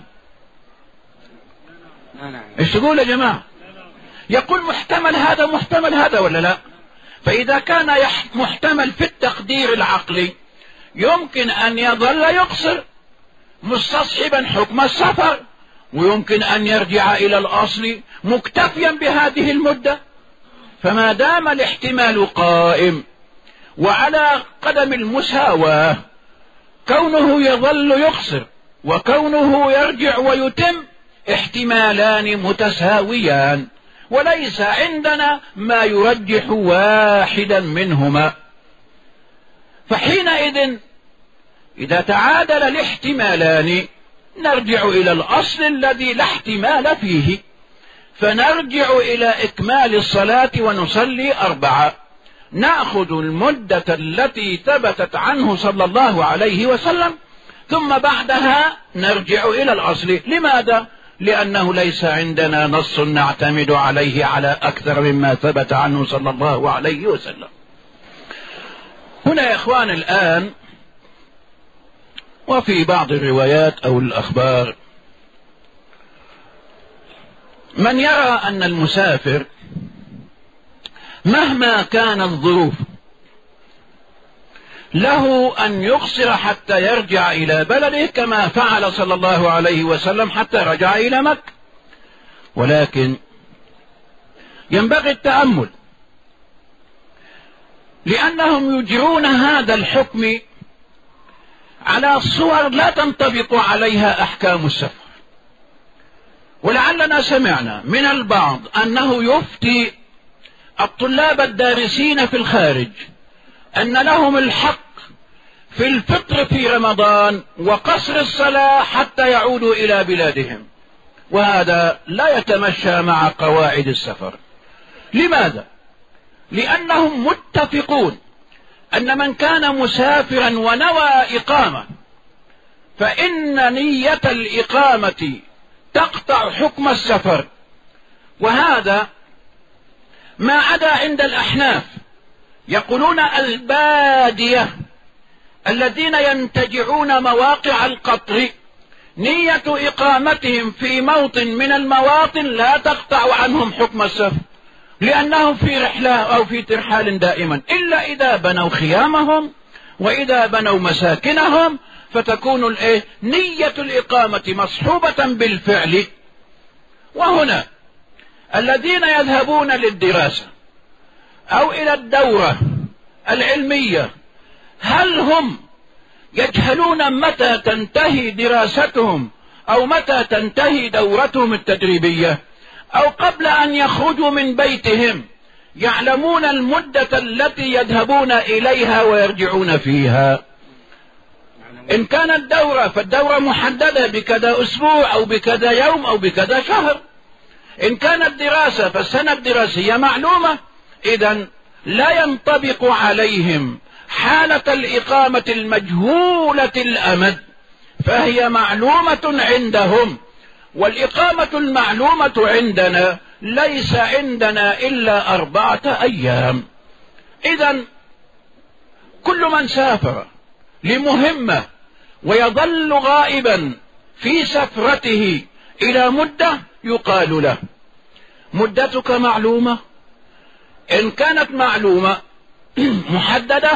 B: ايش تقول يا جماعة؟ يقول محتمل هذا محتمل هذا ولا لا؟ فإذا كان محتمل في التقدير العقلي يمكن أن يظل يقصر مستصحبا حكم السفر، ويمكن أن يرجع إلى الأصل مكتفيا بهذه المدة. فما دام الاحتمال قائم وعلى قدم المساواة، كونه يظل يقصر وكونه يرجع ويتم احتمالان متساويان، وليس عندنا ما يرجح واحدا منهما. فحينئذ إذا تعادل الاحتمالان نرجع إلى الأصل الذي لا احتمال فيه، فنرجع إلى إكمال الصلاة ونصلي 4. نأخذ المدة التي ثبتت عنه صلى الله عليه وسلم، ثم بعدها نرجع إلى الأصل. لماذا؟ لأنه ليس عندنا نص نعتمد عليه على أكثر مما ثبت عنه صلى الله عليه وسلم. هنا يا إخوان الآن، وفي بعض الروايات أو الأخبار من يرى أن المسافر مهما كانت الظروف له أن يقصر حتى يرجع إلى بلده، كما فعل صلى الله عليه وسلم حتى رجع إلى مكة. ولكن ينبغي التأمل، لأنهم يجرون هذا الحكم على صور لا تنطبق عليها أحكام السفر. ولعلنا سمعنا من البعض أنه يفتي الطلاب الدارسين في الخارج أن لهم الحق في الفطر في رمضان وقصر الصلاة حتى يعودوا إلى بلادهم، وهذا لا يتمشى مع قواعد السفر. لماذا؟ لأنهم متفقون أن من كان مسافرا ونوى إقامة فإن نية الإقامة تقطع حكم السفر، وهذا ما عدا عند الأحناف. يقولون البادية الذين ينتجعون مواقع القطر نية إقامتهم في موطن من المواطن لا تقطع عنهم حكم السفر، لأنهم في رحلة أو في ترحال دائما، إلا إذا بنوا خيامهم وإذا بنوا مساكنهم فتكون نية الإقامة مصحوبة بالفعل. وهنا الذين يذهبون للدراسة أو إلى الدورة العلمية، هل هم يجهلون متى تنتهي دراستهم أو متى تنتهي دورتهم التدريبية، أو قبل أن يخرجوا من بيتهم يعلمون المدة التي يذهبون إليها ويرجعون فيها؟ إن كانت دورة فالدورة محددة بكذا أسبوع أو بكذا يوم أو بكذا شهر. إن كانت دراسة فالسنة الدراسية معلومة، إذن لا ينطبق عليهم حالة الإقامة المجهولة الأمد، فهي معلومة عندهم، والإقامة المعلومة عندنا ليس عندنا إلا 4 أيام. إذن كل من سافر لمهمة ويظل غائبا في سفرته إلى مدة يقال له مدتك معلومة. إن كانت معلومة محددة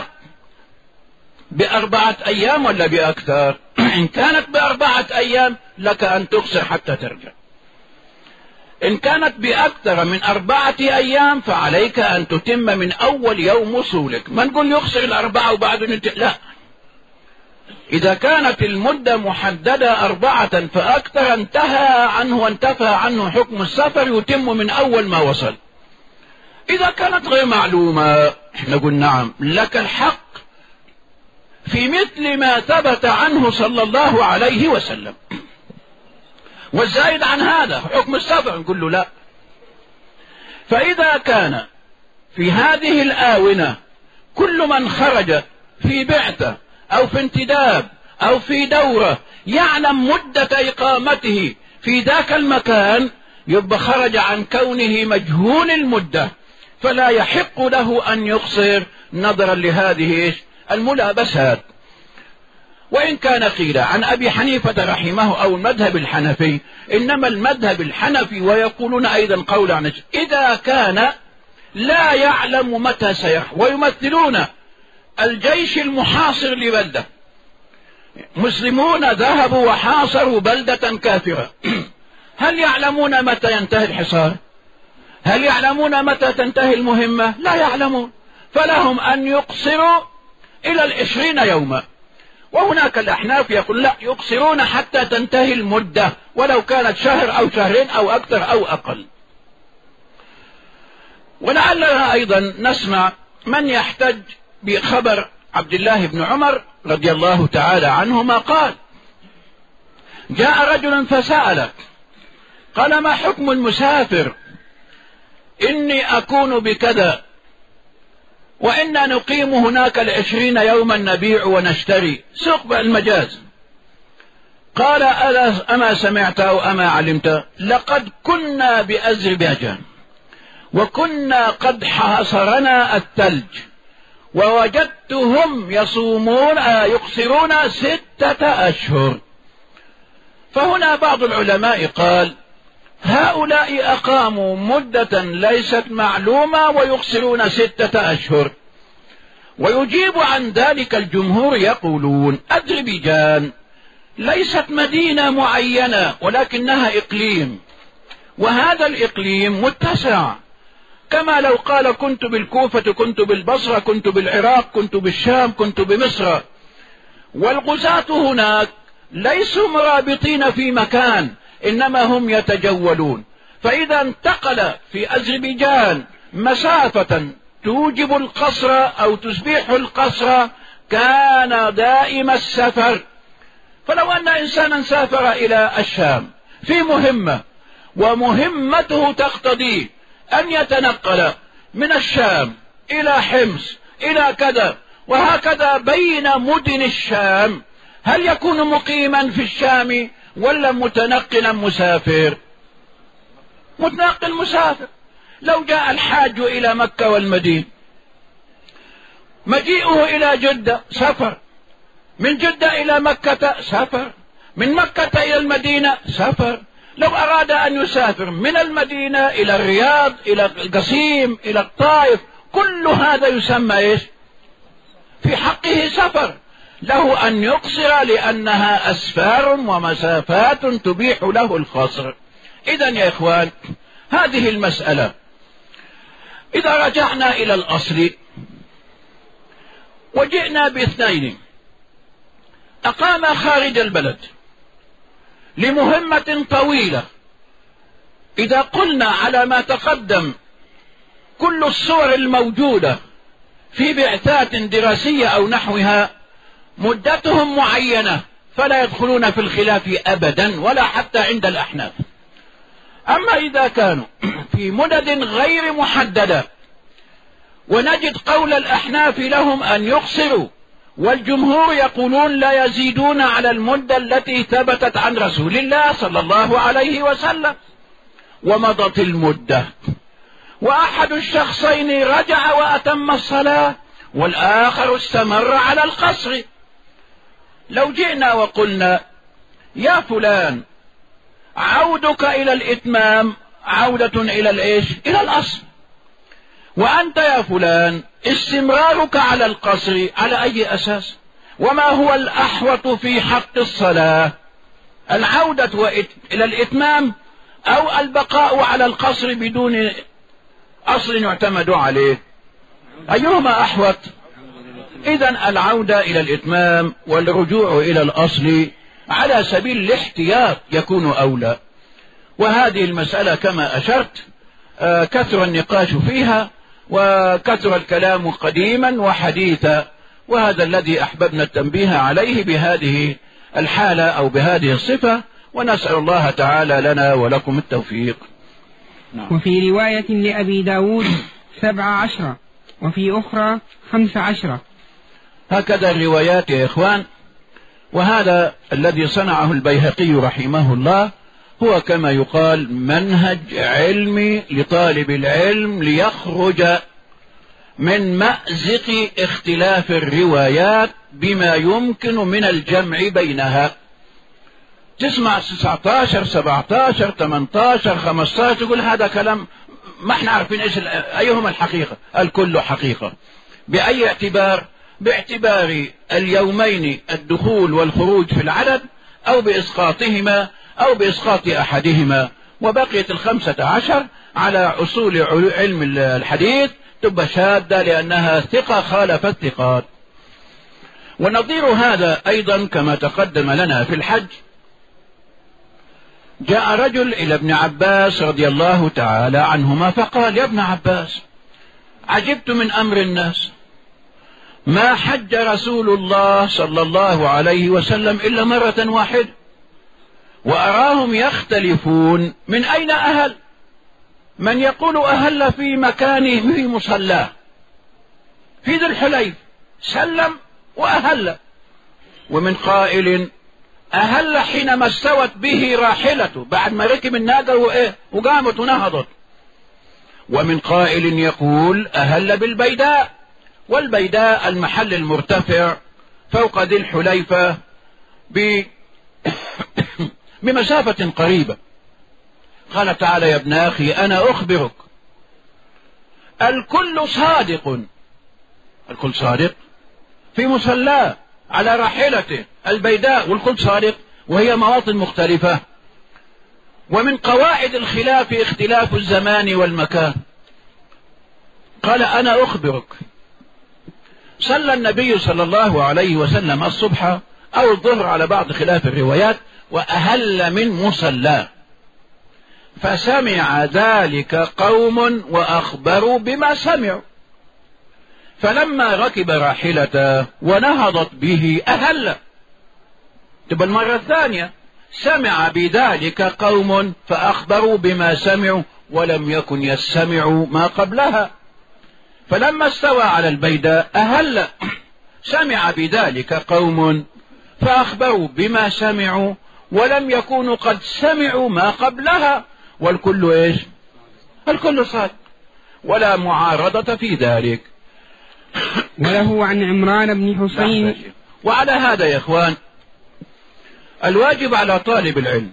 B: ب4 أيام ولا بأكثر؟ إن كانت ب4 أيام لك أن تقصر حتى ترجع. إن كانت بأكثر من 4 أيام فعليك أن تتم من أول يوم وصولك. ما نقول يقصر 4 وبعدين لا، إذا كانت المدة محددة 4 فأكثر انتهى عنه وانتفى عنه حكم السفر، يتم من أول ما وصل. إذا كانت غير معلومة نقول نعم لك الحق في مثل ما ثبت عنه صلى الله عليه وسلم، والزائد عن هذا حكم السفر نقول له لا. فإذا كان في هذه الآونة كل من خرج في بعثة أو في انتداب أو في دورة يعلم مدة إقامته في ذاك المكان، يبقى خرج عن كونه مجهول المدة، فلا يحق له أن يقصر نظرا لهذه الملابسات. وإن كان قيل عن أبي حنيفة رحمه أو المذهب الحنفي، إنما المذهب الحنفي ويقولون أيضا قول عن إذا كان لا يعلم متى سيرح، ويمثلون الجيش المحاصر لبلدة، مسلمون ذهبوا وحاصروا بلدة كافرة، هل يعلمون متى ينتهي الحصار؟ هل يعلمون متى تنتهي المهمة؟ لا يعلمون، فلهم أن يقصروا إلى 20 يوما. وهناك الأحناف يقول لا، يقصرون حتى تنتهي المدة ولو كانت شهر أو شهرين أو أكثر أو أقل. ولعلنا أيضا نسمع من يحتج بخبر عبد الله بن عمر رضي الله تعالى عنهما قال: جاء رجل فسأل قال: ما حكم المسافر؟ إني أكون بكذا وإنا نقيم هناك 20 يوما نبيع ونشتري، سوق المجاز. قال: أما سمعت أو أما علمت؟ لقد كنا بأذربيجان وكنا قد حاصرنا الثلج ووجدتهم يقصرون 6 أشهر. فهنا بعض العلماء قال: هؤلاء أقاموا مدة ليست معلومة ويقصرون 6 أشهر. ويجيب عن ذلك الجمهور يقولون: أذربيجان ليست مدينة معينة ولكنها إقليم، وهذا الإقليم متسع، كما لو قال كنت بالكوفة، كنت بالبصرة، كنت بالعراق، كنت بالشام، كنت بمصر. والغزاة هناك ليسوا مرابطين في مكان، إنما هم يتجولون. فإذا انتقل في أذربيجان مسافة توجب القصر أو تسبيح القصر كان دائم السفر. فلو أن إنسانا سافر إلى الشام في مهمة ومهمته تقتضي أن يتنقل من الشام إلى حمص إلى كذا وهكذا بين مدن الشام، هل يكون مقيما في الشام ولا متنقلا مسافر؟ متنقل مسافر. لو جاء الحاج إلى مكة والمدينة، مجيئه إلى جدة سفر، من جدة إلى مكة سفر، من مكة إلى المدينة سفر. لو أراد أن يسافر من المدينة إلى الرياض إلى القصيم إلى الطائف، كل هذا يسمى إيش؟ في حقه سفر، له أن يقصر لأنها أسفار ومسافات تبيح له القصر. إذن يا إخوان، هذه المسألة إذا رجعنا إلى الأصل وجئنا باثنين أقام خارج البلد لمهمة طويلة، إذا قلنا على ما تقدم كل الصور الموجودة في بعثات دراسية أو نحوها مدتهم معينة، فلا يدخلون في الخلاف أبدا ولا حتى عند الأحناف. أما إذا كانوا في مدد غير محددة، ونجد قول الأحناف لهم أن يقصروا، والجمهور يقولون لا يزيدون على المدة التي ثبتت عن رسول الله صلى الله عليه وسلم، ومضت المدة وأحد الشخصين رجع وأتم الصلاة والآخر استمر على القصر، لو جئنا وقلنا يا فلان عودك إلى الإتمام عودة إلى الإيش؟ إلى الأصل، وأنت يا فلان استمرارك على القصر على أي أساس؟ وما هو الأحوط في حق الصلاة؟ العودة إلى الإتمام أو البقاء على القصر بدون أصل يعتمد عليه؟ أيهما أحوط؟ إذن العودة إلى الإتمام والرجوع إلى الأصل على سبيل الاحتياط يكون أولى. وهذه المسألة كما أشرت كثر النقاش فيها وكثر الكلام قديما وحديثا، وهذا الذي أحببنا التنبيه عليه بهذه الحالة أو بهذه الصفة، ونسأل الله تعالى لنا ولكم التوفيق.
A: وفي رواية لأبي داود 17 وفي أخرى 15.
B: هكذا الروايات يا إخوان. وهذا الذي صنعه البيهقي رحمه الله هو كما يقال منهج علمي لطالب العلم ليخرج من مأزق اختلاف الروايات بما يمكن من الجمع بينها. تسمع 19 17 18 15 تقول هذا كلام ما احنا عارفين ايهما الحقيقة. الكل حقيقة. بأي اعتبار؟ باعتبار اليومين الدخول والخروج في العدد، أو بإسقاطهما أو بإسقاط أحدهما، وبقيت 15 على أصول علم الحديث تبقى شادة لأنها ثقة خالفت ثقات. ونظير هذا أيضا كما تقدم لنا في الحج، جاء رجل إلى ابن عباس رضي الله تعالى عنهما فقال: يا ابن عباس، عجبت من أمر الناس، ما حج رسول الله صلى الله عليه وسلم إلا مرة واحدة، وأراهم يختلفون من أين أهل، من يقول أهل في مكانه في مصلاه في ذي الحليف سلم وأهل، ومن قائل أهل حينما استوت به راحلته بعد ما ركب الناقة وقامت ونهضت، ومن قائل يقول أهل بالبيداء، والبيداء المحل المرتفع فوق ذي الحليفة بمسافة قريبة. قال تعالى: يا ابن أخي أنا أخبرك، الكل صادق، الكل صادق في مصلاه على راحلته البيداء، والكل صادق وهي مواطن مختلفة، ومن قواعد الخلاف اختلاف الزمان والمكان. قال: أنا أخبرك، صلى النبي صلى الله عليه وسلم الصبح أو الظهر على بعض خلاف الروايات وأهل من مصلاه، فسمع ذلك قوم وأخبروا بما سمعوا، فلما ركب راحلته ونهضت به أهل. تبقى المرة الثانية سمع بذلك قوم فأخبروا بما سمعوا ولم يكن يستمعوا ما قبلها، فلما استوى على البيداء أهل، سمع بذلك قوم فأخبروا بما سمعوا ولم يكونوا قد سمعوا ما قبلها، والكل إيش؟ الكل صادق ولا معارضة في ذلك.
A: وله عن عمران بن حسين.
B: وعلى هذا يا إخوان الواجب على طالب العلم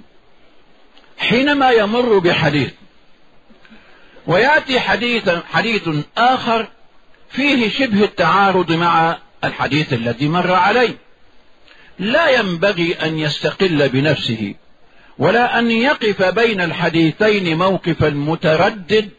B: حينما يمر بحديث ويأتي حديث آخر فيه شبه التعارض مع الحديث الذي مر عليه، لا ينبغي أن يستقل بنفسه ولا أن يقف بين الحديثين موقف المتردد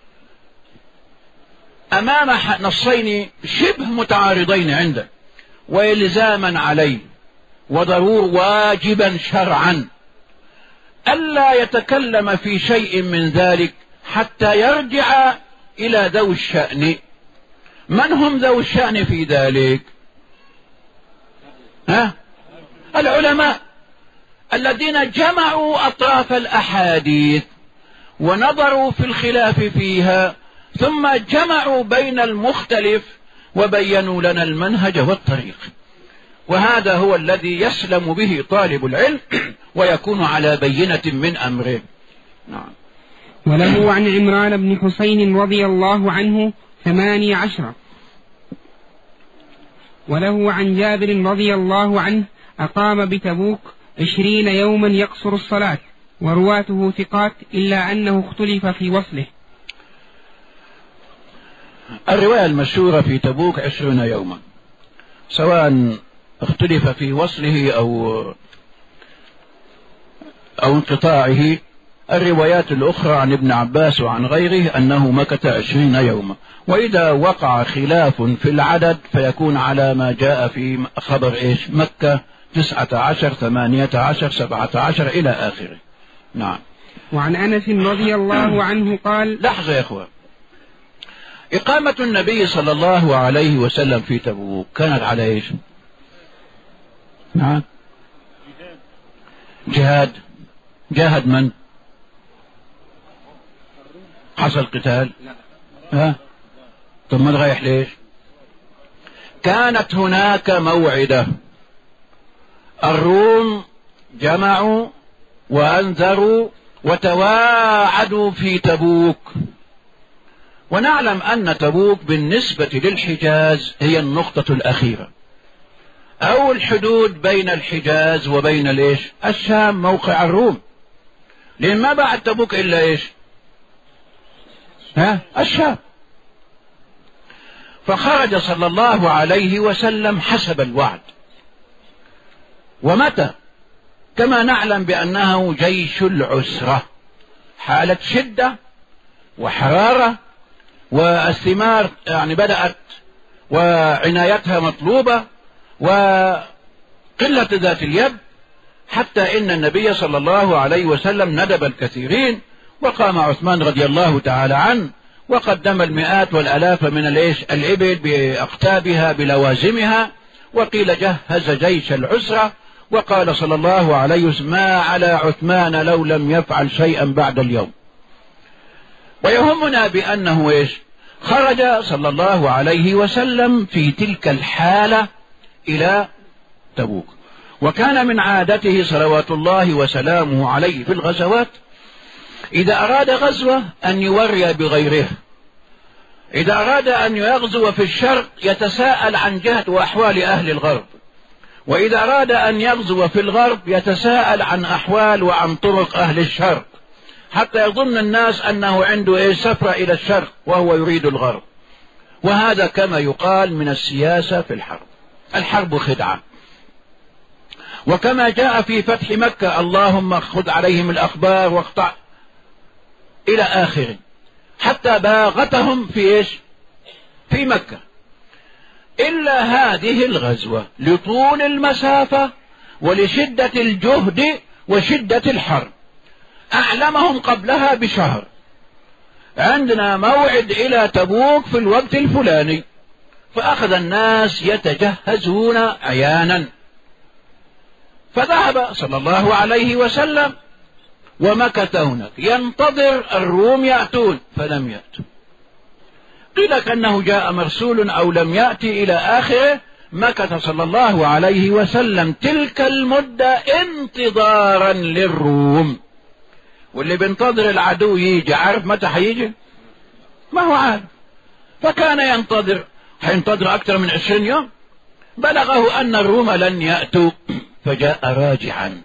B: أمام نصين شبه متعارضين عنده، وإلزاما عليه وضرور واجبا شرعا ألا يتكلم في شيء من ذلك حتى يرجع إلى ذوي الشأن. من هم ذوي الشأن في ذلك؟ العلماء الذين جمعوا أطراف الأحاديث ونظروا في الخلاف فيها، ثم جمعوا بين المختلف وبينوا لنا المنهج والطريق. وهذا هو الذي يسلم به طالب العلم ويكون على بينة من أمره. نعم.
A: وله عن عمران بن حسين رضي الله عنه 18. وله عن جابر رضي الله عنه أقام بتبوك 20 يوما يقصر الصلاة، ورواته ثقات إلا أنه اختلف في وصله.
B: الرواية المشهورة في تبوك 20 يوما، سواء اختلف في وصله أو انقطاعه. الروايات الأخرى عن ابن عباس وعن غيره أنه مكث 20 يوما، وإذا وقع خلاف في العدد فيكون على ما جاء في خبر مكة 19 18 17 إلى آخره. نعم.
A: وعن أنس رضي الله عنه قال:
B: لحظة يا أخوة، إقامة النبي صلى الله عليه وسلم في تبوك كانت على إيش؟ نعم، جهاد. جاهد من؟ حصل قتال؟ ها؟ ثم رايح ليش؟ كانت هناك موعدة، الروم جمعوا وأنذروا وتواعدوا في تبوك، ونعلم أن تبوك بالنسبة للحجاز هي النقطة الأخيرة، أو الحدود بين الحجاز وبين الشام، موقع الروم، لأن ما بعد تبوك إلا الشام. فخرج صلى الله عليه وسلم حسب الوعد. ومتى؟ كما نعلم بأنه جيش العسرة، حالة شدة وحرارة، والثمار بدأت وعنايتها مطلوبة، وقلة ذات اليد، حتى إن النبي صلى الله عليه وسلم ندب الكثيرين، وقام عثمان رضي الله تعالى عنه وقدم المئات والألاف من الإبل بأقتابها بلوازمها، وقيل جهز جيش العسرة، وقال صلى الله عليه وسلم: ما على عثمان لو لم يفعل شيئا بعد اليوم. ويهمنا بأنه خرج صلى الله عليه وسلم في تلك الحالة إلى تبوك. وكان من عادته صلوات الله وسلامه عليه في الغزوات إذا أراد غزوة أن يوري بغيره، إذا أراد أن يغزو في الشرق يتساءل عن جهة وأحوال أهل الغرب، وإذا أراد أن يغزو في الغرب يتساءل عن أحوال وعن طرق أهل الشرق، حتى يظن الناس أنه عنده سفرة إلى الشرق وهو يريد الغرب. وهذا كما يقال من السياسة في الحرب، الحرب خدعة. وكما جاء في فتح مكة: اللهم خذ عليهم الأخبار واقطع إلى آخره، حتى باغتهم في مكة. إلا هذه الغزوة لطول المسافة ولشدة الجهد وشدة الحرب أعلمهم قبلها بشهر: عندنا موعد إلى تبوك في الوقت الفلاني. فأخذ الناس يتجهزون عيانا، فذهب صلى الله عليه وسلم ومكث هناك ينتظر الروم يأتون، فلم يأتوا. قيل كأنه جاء مرسول أو لم يأتي إلى آخره. مكث صلى الله عليه وسلم تلك المدة انتظارا للروم. واللي بينتظر العدو يجي عارف متى هيجي؟ ما هو عارف. فكان ينتظر، هينتظر أكثر من 20 يوم. بلغه أن الروم لن يأتوا، فجاء راجعا.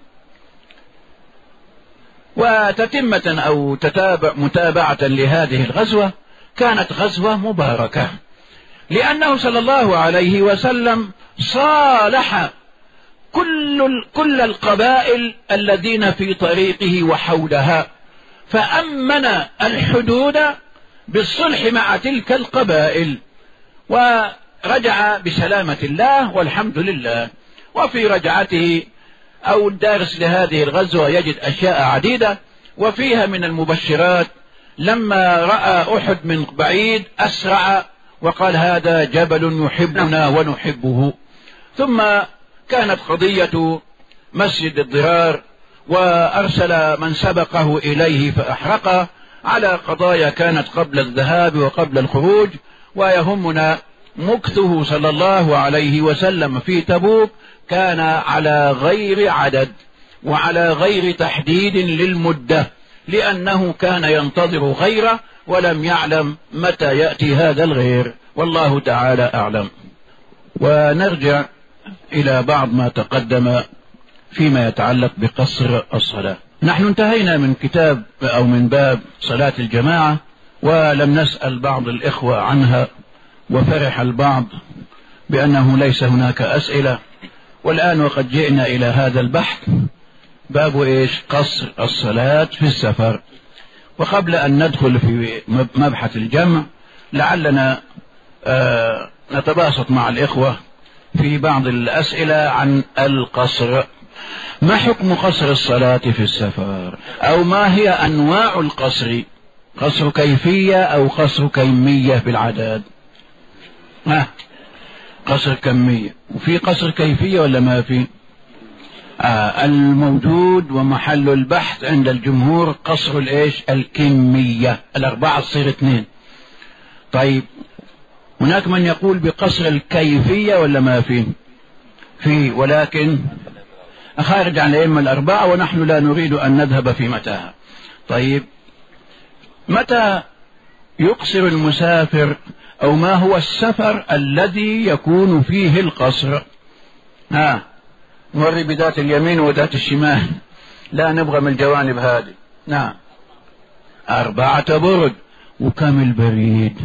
B: وتتمة أو متابعة لهذه الغزوة، كانت غزوة مباركة، لأنه صلى الله عليه وسلم صالح كل القبائل الذين في طريقه وحولها، فأمن الحدود بالصلح مع تلك القبائل، ورجع بسلامة الله والحمد لله. وفي رجعته أو الدارس لهذه الغزوة يجد أشياء عديدة، وفيها من المبشرات لما رأى أحد من بعيد أسرع وقال: هذا جبل يحبنا ونحبه. ثم كانت قضية مسجد الضرار وأرسل من سبقه إليه فأحرقه على قضايا كانت قبل الذهاب وقبل الخروج. ويهمنا مكثه صلى الله عليه وسلم في تبوك كان على غير عدد وعلى غير تحديد للمدة، لأنه كان ينتظر غيره ولم يعلم متى يأتي هذا الغير، والله تعالى أعلم. ونرجع إلى بعض ما تقدم فيما يتعلق بقصر الصلاة. نحن انتهينا من كتاب أو من باب صلاة الجماعة، ولم نسأل بعض الإخوة عنها، وفرح البعض بأنه ليس هناك أسئلة. والآن وقد جئنا إلى هذا البحث، باب إيش؟ قصر الصلاة في السفر. وقبل أن ندخل في مبحث الجمع لعلنا نتباسط مع الإخوة في بعض الأسئلة عن القصر. ما حكم قصر الصلاة في السفر؟ أو ما هي أنواع القصر؟ قصر كيفية أو قصر كمية بالعدد؟ قصر كمية، وفي قصر كيفية ولا ما في؟ الموجود ومحل البحث عند الجمهور قصر الإيش؟ الكمية، 4 تصير 2. طيب هناك من يقول بقصر الكيفية ولا ما في؟ في، ولكن خارج عن الأئمة 4، ونحن لا نريد أن نذهب في متاهة. طيب متى يقصر المسافر، أو ما هو السفر الذي يكون فيه القصر؟ نوري بذات اليمين وذات الشمال، لا نبغى من الجوانب هذه. نعم 4 برد. وكم البريد؟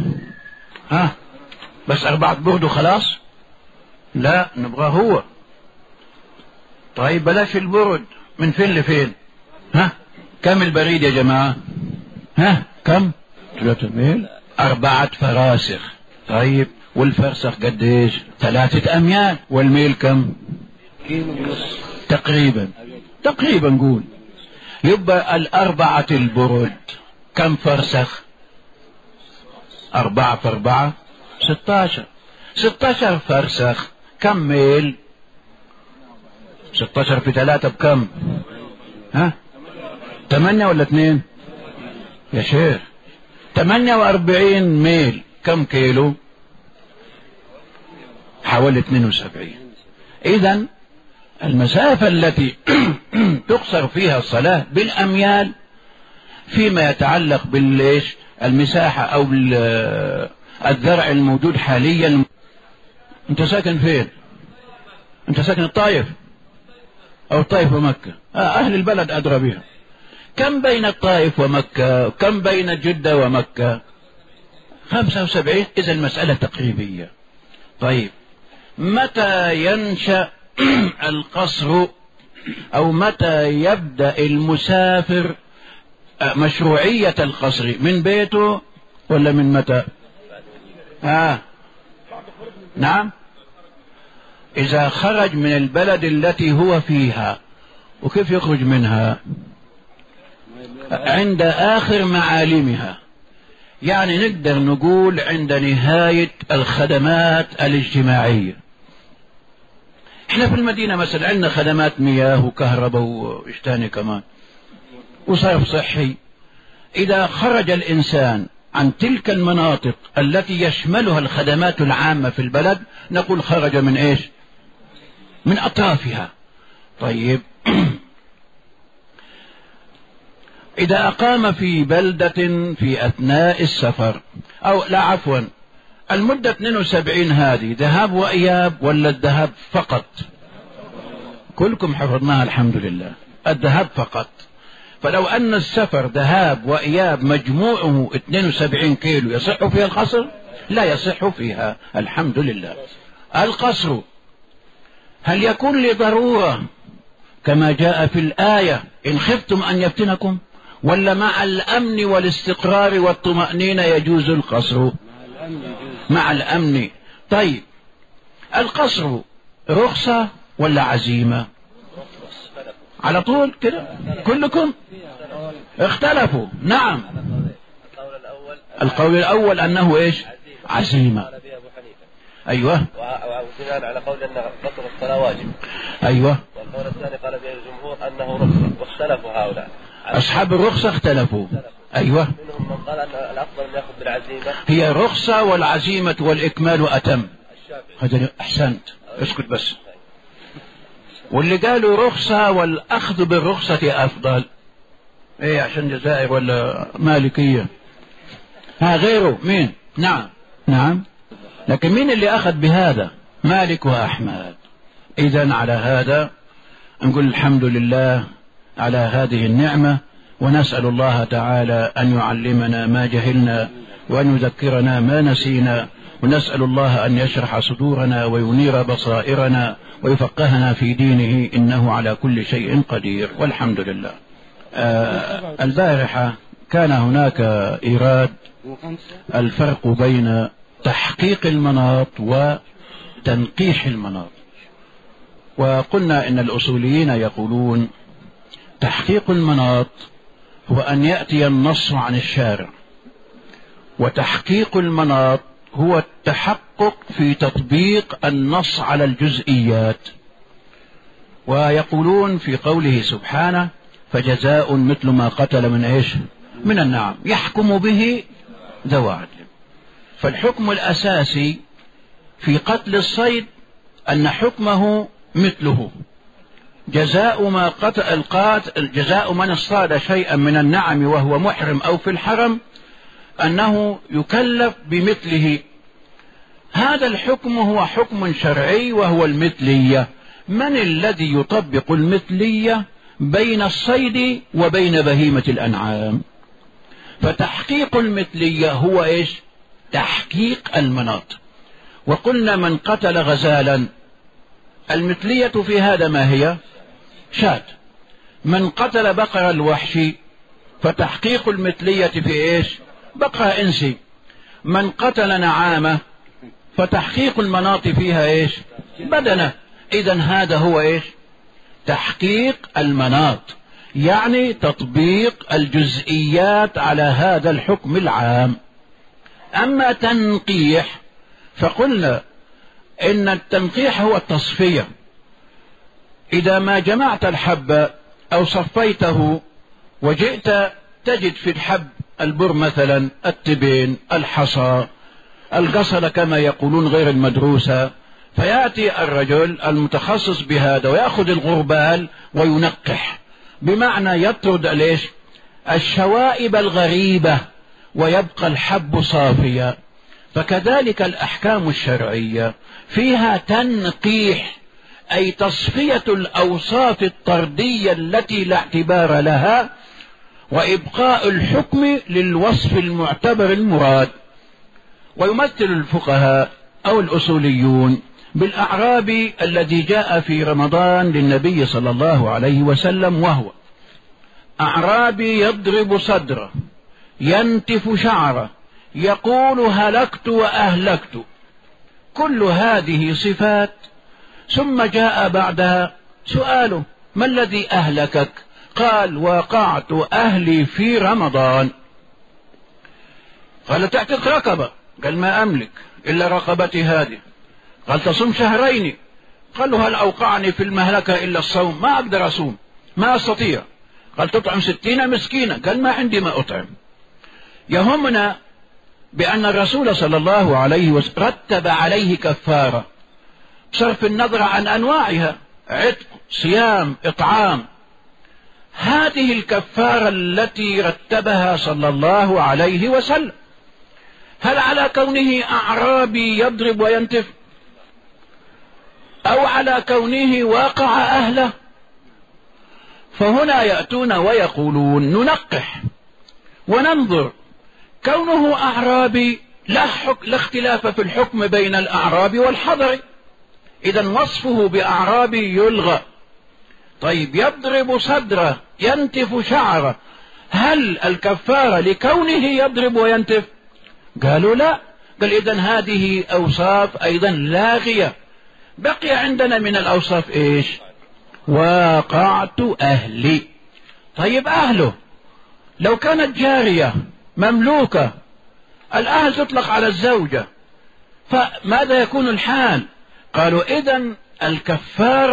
B: بس 4 برد وخلاص؟ لا، نبغى هو. طيب بلاش البرد، من فين لفين؟ كم البريد يا جماعة؟ كم؟ 3 ميل، 4 فراسخ. طيب والفرسخ قديش؟ 3 أميال. والميل كم؟ تقريبا نقول. يبقى 4 البرد كم فرسخ؟ 4 في 4 16. 16 فرسخ كم ميل؟ 16 في 3 بكم؟ 8 ولا 2 يا شيخ؟ 48 ميل كم كيلو؟ حوالي 72. إذن المسافة التي تقصر فيها الصلاة بالأميال فيما يتعلق بالليش المساحة أو الذرع الموجود حاليا. أنت ساكن فين؟ أنت ساكن الطائف أو الطائف ومكة؟ أهل البلد أدرى بها. كم بين الطائف ومكة؟ كم بين جدة ومكة؟ 75. إذا المسألة تقريبية. طيب متى ينشأ القصر، أو متى يبدأ المسافر مشروعية القصر؟ من بيته ولا من متى؟ نعم، إذا خرج من البلد التي هو فيها. وكيف يخرج منها؟ عند آخر معالمها، يعني نقدر نقول عند نهاية الخدمات الاجتماعية. احنا في المدينة مثلا عندنا خدمات مياه وكهرباء وإيش تاني كمان وصرف صحي. إذا خرج الإنسان عن تلك المناطق التي يشملها الخدمات العامة في البلد نقول خرج من إيش؟ من أطرافها. طيب إذا أقام في بلدة في أثناء السفر، أو لا عفوا، المدة 72 هذه ذهاب وإياب ولا الذهاب فقط؟ كلكم حفظناها الحمد لله. الذهاب فقط. فلو أن السفر ذهاب وإياب مجموعه 72 كيلو يصح فيها القصر؟ لا يصح فيها الحمد لله. القصر هل يكون لضرورة كما جاء في الآية إن خفتم أن يفتنكم، ولا مع الأمن والاستقرار والطمأنينة يجوز القصر؟ مع الأمن. طيب القصر رخصة ولا عزيمة؟ على طول كده كلكم اختلفوا. نعم، القول الأول أنه إيش؟ عزيمة. أيوة.
D: وبناء على قول أن قصر الصلاة واجب.
B: أيوة.
D: القول الثاني قال به الجمهور أنه رخصة واختلفوا هؤلاء.
C: أصحاب الرخصة اختلفوا. أيوة.
D: منهم من قال أن الأفضل أن يأخذ بالعزيمة.
C: هي رخصة والعزيمة والإكمال أتم. هذا أحسنت. اسكت بس. واللي قالوا رخصة والأخذ بالرخصة أفضل. إيه عشان جزائر ولا مالكية؟ ها غيره مين؟ نعم. لكن مين اللي أخذ بهذا؟ مالك وأحمد. إذن على هذا نقول الحمد لله على هذه النعمة، ونسأل الله تعالى أن يعلمنا ما جهلنا وأن يذكرنا ما نسينا، ونسأل الله أن يشرح صدورنا وينير بصائرنا ويفقهنا في دينه، إنه على كل شيء قدير والحمد لله. البارحة كان هناك إيراد الفرق بين تحقيق المناط وتنقيح المناط، وقلنا إن الأصوليين يقولون تحقيق المناط هو أن يأتي النص عن الشارع، وتحقيق المناط هو التحقق في تطبيق النص على الجزئيات. ويقولون في قوله سبحانه فجزاء مثل ما قتل من ايش؟ من النعم يحكم به ذو عدل. فالحكم الأساسي في قتل الصيد أن حكمه مثله، جزاء ما قتل القاتل، جزاء من اصطاد شيئا من النعم وهو محرم أو في الحرم أنه يكلف بمثله. هذا الحكم هو حكم شرعي وهو المثلية. من الذي يطبق المثلية بين الصيد وبين بهيمة الأنعام؟ فتحقيق المثلية هو إيش؟ تحقيق المناط. وقلنا من قتل غزالا المثلية في هذا ما هي؟ شاة. من قتل بقر الوحشي فتحقيق المثلية في إيش؟ بقرة إنسي. من قتل نعامة فتحقيق المناط فيها إيش؟ بدنة. إذن هذا هو إيش؟ تحقيق المناط، يعني تطبيق الجزئيات على هذا الحكم العام. أما تنقيح فقلنا إن التنقيح هو التصفية. إذا ما جمعت الحب أو صفيته وجئت تجد في الحب البر مثلا، التبين، الحصى، القصلة كما يقولون غير المدروسة، فيأتي الرجل المتخصص بهذا ويأخذ الغربال وينقح، بمعنى يطرد ليش؟ الشوائب الغريبة ويبقى الحب صافيا. فكذلك الأحكام الشرعية فيها تنقيح، أي تصفية الأوصاف الطردية التي لا اعتبار لها، وإبقاء الحكم للوصف المعتبر المراد. ويمثل الفقهاء أو الأصوليون بالأعرابي الذي جاء في رمضان للنبي صلى الله عليه وسلم، وهو أعرابي يضرب صدره، ينتف شعره، يقول هلكت وأهلكت. كل هذه صفات. ثم جاء بعدها سؤاله ما الذي أهلكك؟ قال وقعت أهلي في رمضان. قال تعتق رقبة؟ قال ما أملك إلا رقبتي هذه. قال تصوم شهرين؟ قال له هل أوقعني في المهلكة إلا الصوم؟ ما أقدر أصوم، ما أستطيع. قال تطعم 60 مسكينة؟ قال ما عندي ما أطعم. يهمنا بأن الرسول صلى الله عليه وسلم رتب عليه كفارة بصرف النظر عن أنواعها، عتق، صيام، إطعام. هذه الكفارة التي رتبها صلى الله عليه وسلم، هل على كونه أعرابي يضرب وينتف، أو على كونه واقع أهله؟ فهنا يأتون ويقولون ننقح وننظر. كونه أعرابي لا اختلاف في الحكم بين الأعرابي والحضري، إذن وصفه بأعرابي يلغى. طيب يضرب صدره، ينتف شعره، هل الكفارة لكونه يضرب وينتف؟ قالوا لا. قال إذن هذه أوصاف أيضا لاغية. بقي عندنا من الأوصاف إيش؟ واقعت أهلي. طيب أهله لو كانت جارية مملوكة، الأهل تطلق على الزوجة، فماذا يكون الحال؟ قالوا إذن الكفارة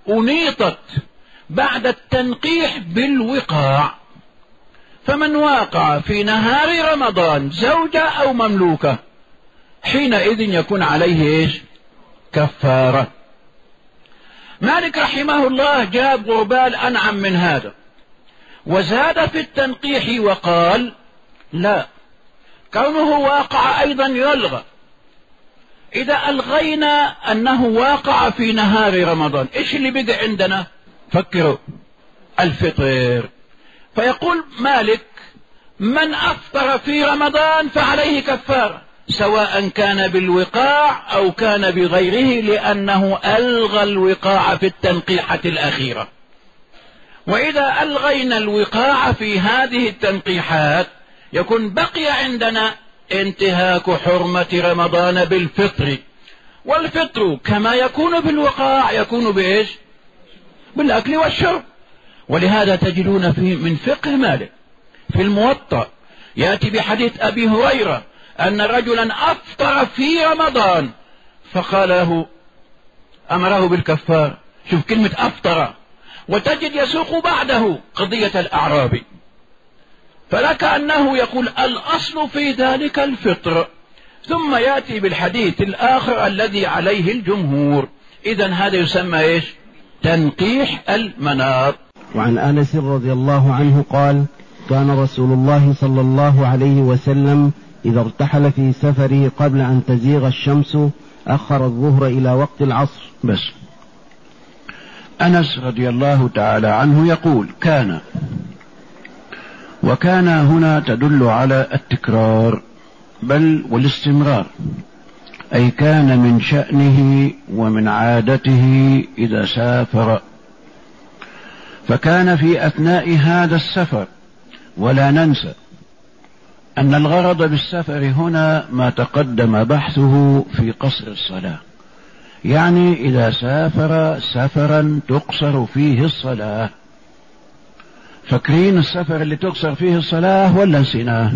B: أنيطت بعد التنقيح بالوقاع، فمن واقع في نهار رمضان زوجة أو مملوكة حينئذ يكون عليه إيش؟ كفارة. مالك رحمه الله جاب غربال أنعم من هذا وزاد في التنقيح وقال لا، كونه واقع أيضا يلغى. إذا ألغينا أنه واقع في نهار رمضان، إيش اللي بقى عندنا؟ فكروا، الفطر. فيقول مالك من أفطر في رمضان فعليه كفارة، سواء كان بالوقاع أو كان بغيره، لأنه ألغى الوقاع في التنقيحة الأخيرة. وإذا ألغينا الوقاع في هذه التنقيحات يكون بقي عندنا انتهاك حرمة رمضان بالفطر، والفطر كما يكون بالوقاع يكون بإيش؟ بالأكل والشرب. ولهذا تجدون من فقه مالك في الموطأ يأتي بحديث أبي هريرة أن رجلا أفطر في رمضان فقال له، أمره بالكفار. شوف كلمة أفطر، وتجد يسوق بعده قضية الأعرابي، فلك أنه يقول الأصل في ذلك الفطر، ثم يأتي بالحديث الآخر الذي عليه الجمهور. إذن هذا يسمى إيش؟ تنقيح المناط.
E: وعن أنس رضي الله عنه قال كان رسول الله صلى الله عليه وسلم إذا ارتحل في سفره قبل أن تزيغ الشمس أخر الظهر إلى وقت العصر.
C: بس أنس رضي الله تعالى عنه يقول كان، وكان هنا تدل على التكرار بل والاستمرار، أي كان من شأنه ومن عادته إذا سافر، فكان في أثناء هذا السفر. ولا ننسى أن الغرض بالسفر هنا ما تقدم بحثه في قصر الصلاة، يعني إذا سافر سفرا تقصر فيه الصلاة. فاكرين السفر اللي تقصر فيه الصلاة ولا نسيناه؟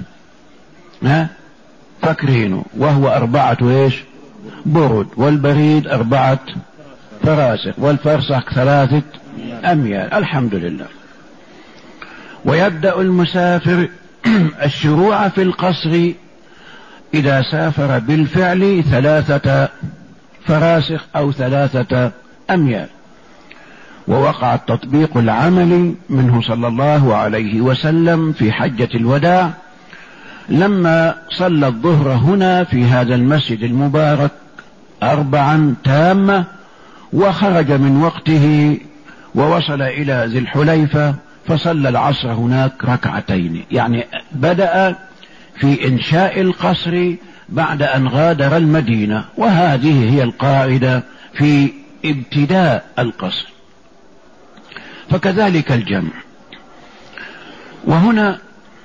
C: فاكرينه، وهو 4 إيش؟ برد، والبريد 4 فراسخ، والفرسخ 3 أميال. الحمد لله. ويبدأ المسافر الشروع في القصر إذا سافر بالفعل 3 فراسخ أو 3 أميال. ووقع التطبيق العملي منه صلى الله عليه وسلم في حجة الوداع لما صلى الظهر هنا في هذا المسجد المبارك 4 تامة، وخرج من وقته ووصل إلى ذي الحليفة فصلى العصر هناك 2 يعني بدأ في إنشاء القصر بعد أن غادر المدينة، وهذه هي القاعدة في ابتداء القصر. فكذلك الجمع. وهنا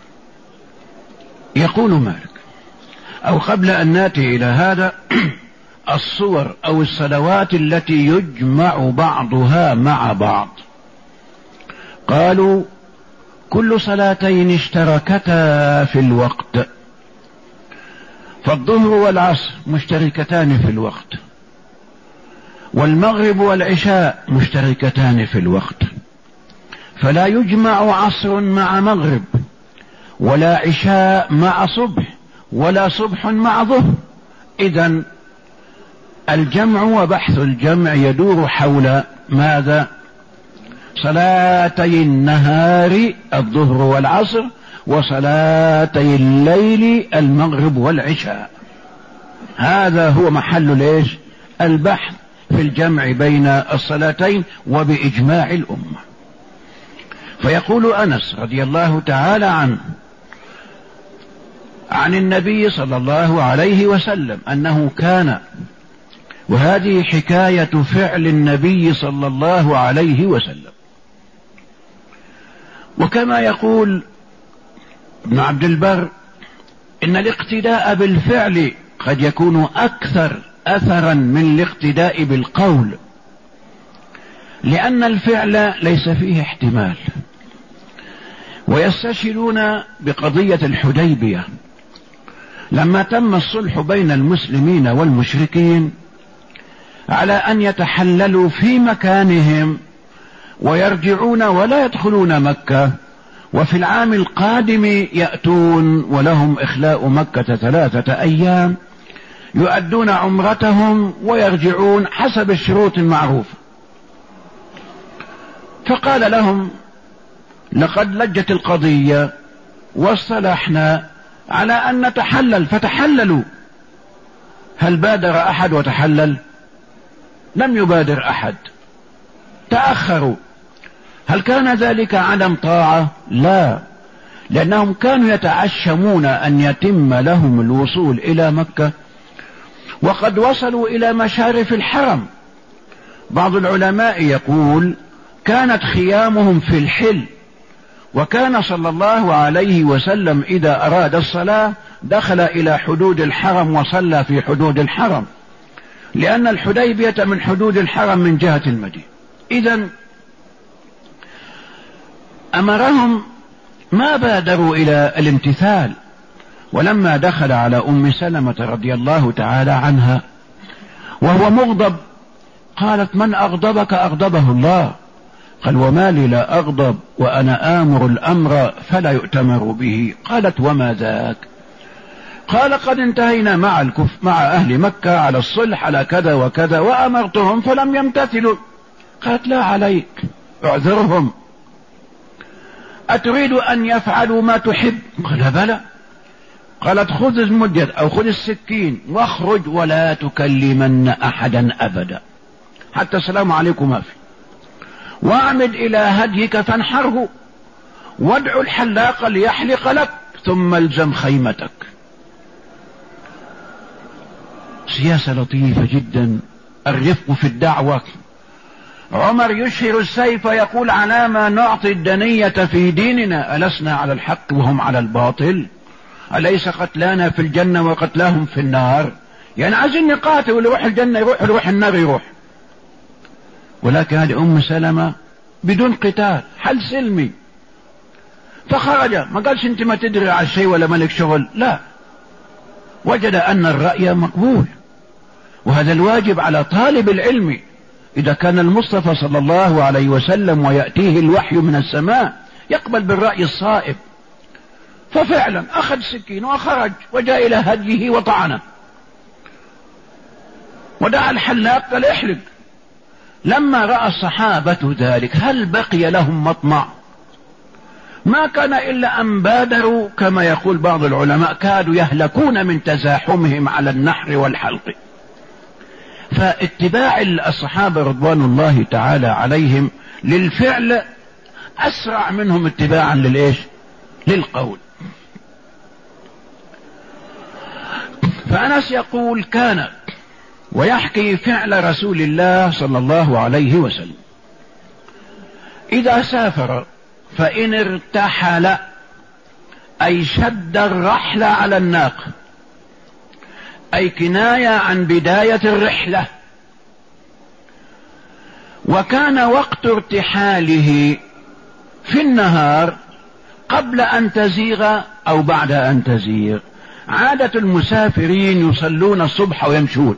C: يقول مالك، أو قبل أن ناتي إلى هذا، الصور أو الصلوات التي يجمع بعضها مع بعض، قالوا كل صلاتين اشتركتا في الوقت، فالظهر والعصر مشتركتان في الوقت، والمغرب والعشاء مشتركتان في الوقت، فلا يجمع عصر مع مغرب، ولا عشاء مع صبح، ولا صبح مع ظهر. إذن الجمع وبحث الجمع يدور حول ماذا؟ صلاتي النهار الظهر والعصر، وصلاتي الليل المغرب والعشاء. هذا هو محل ليش؟ البحث في الجمع بين الصلاتين وبإجماع الأمة. فيقول أنس رضي الله تعالى عنه عن النبي صلى الله عليه وسلم أنه كان، وهذه حكاية فعل النبي صلى الله عليه وسلم، وكما يقول ابن عبد البر إن الاقتداء بالفعل قد يكون أكثر أثرا من الاقتداء بالقول، لأن الفعل ليس فيه احتمال. ويستشهدون بقضية الحديبية لما تم الصلح بين المسلمين والمشركين، على أن يتحللوا في مكانهم ويرجعون ولا يدخلون مكة، وفي العام القادم يأتون ولهم إخلاء مكة 3 أيام يؤدون عمرتهم ويرجعون حسب الشروط المعروفة. فقال لهم: لقد لجت القضية واصطلحنا على أن نتحلل، فتحللوا. هل بادر أحد وتحلل؟ لم يبادر أحد، تأخروا. هل كان ذلك عدم طاعة؟ لا، لأنهم كانوا يتعشمون أن يتم لهم الوصول إلى مكة، وقد وصلوا إلى مشارف الحرم. بعض العلماء يقول: كانت خيامهم في الحل، وكان صلى الله عليه وسلم إذا أراد الصلاة دخل إلى حدود الحرم وصلى في حدود الحرم، لأن الحديبية من حدود الحرم من جهة المدينة. إذن أمرهم، ما بادروا إلى الامتثال. ولما دخل على أم سلمة رضي الله تعالى عنها وهو مغضب، قالت: من أغضبك؟ أغضبه الله. قال: وما لي لا أغضب وأنا آمر الأمر فلا يؤتمر به. قالت: وما ذاك؟ قال: قد انتهينا مع أهل مكة على الصلح على كذا وكذا، وأمرتهم فلم يمتثلوا. قالت: لا عليك، اعذرهم. أتريد أن يفعلوا ما تحب؟ قال: بلى. قالت: خذ المدير أو خذ السكين واخرج ولا تكلمن أحدا أبدا، حتى السلام عليكم ما في، واعمد إلى هديك فانحره، وادع الحلاق ليحلق لك، ثم الزم خيمتك. سياسة لطيفة جدا، الرفق في الدعوة. عمر يشهر السيف يقول: على ما نعطي الدنية في ديننا؟ ألسنا على الحق وهم على الباطل؟ أليس قتلانا في الجنة وقتلاهم في النار؟ يعني عايزين نقاتل، واللي يروح الجنة يروح، اللي يروح النار يروح. ولكن هذه أم سلمة بدون قتال، حل سلمي. فخرج، ما قالش انت ما تدري على الشيء ولا ملك شغل، لا، وجد أن الرأي مقبول، وهذا الواجب على طالب العلم. إذا كان المصطفى صلى الله عليه وسلم ويأتيه الوحي من السماء يقبل بالرأي الصائب. ففعلا أخذ سكين وخرج وجاء إلى هديه وطعنه، ودعا الحلاق قال: احلق. لما رأى الصحابة ذلك هل بقي لهم مطمع؟ ما كان إلا أن بادروا، كما يقول بعض العلماء كادوا يهلكون من تزاحمهم على النحر والحلق. فاتباع الصحابة رضوان الله تعالى عليهم للفعل أسرع منهم اتباعا للإيش؟ للقول. فأنس يقول: كان، ويحكي فعل رسول الله صلى الله عليه وسلم، إذا سافر فإن ارتحل، أي شد الرحل على الناقة، أي كناية عن بداية الرحلة، وكان وقت ارتحاله في النهار قبل أن تزيغ أو بعد أن تزيغ. عادة المسافرين يصلون الصبح ويمشون،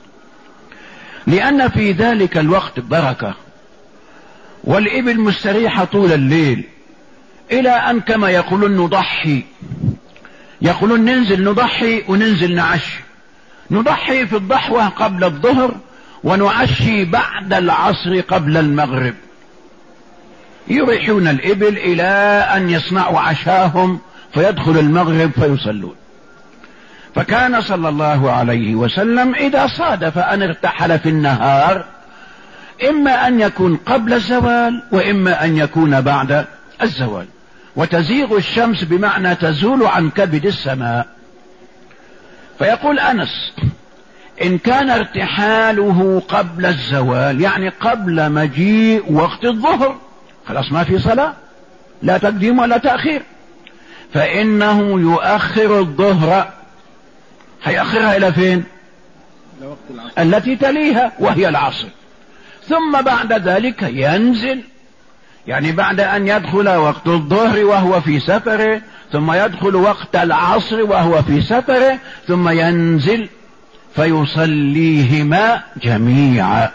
C: لأن في ذلك الوقت بركة، والإبل مستريحة طول الليل، إلى أن كما يقولون نضحي، يقولون ننزل نضحي وننزل نعشي. نضحي في الضحوة قبل الظهر، ونعشي بعد العصر قبل المغرب. يريحون الإبل إلى أن يصنعوا عشاهم، فيدخل المغرب فيصلون. فكان صلى الله عليه وسلم إذا صادف أن ارتحل في النهار، إما أن يكون قبل الزوال وإما أن يكون بعد الزوال، وتزيغ الشمس بمعنى تزول عن كبد السماء. فيقول أنس: إن كان ارتحاله قبل الزوال، يعني قبل مجيء وقت الظهر، خلاص ما في صلاة، لا تقديم ولا تأخير، فإنه يؤخر الظهر. هيأخرها إلى فين؟ التي تليها وهي العصر. ثم بعد ذلك ينزل، يعني بعد أن يدخل وقت الظهر وهو في سفره، ثم يدخل وقت العصر وهو في سفره، ثم ينزل فيصليهما جميعا.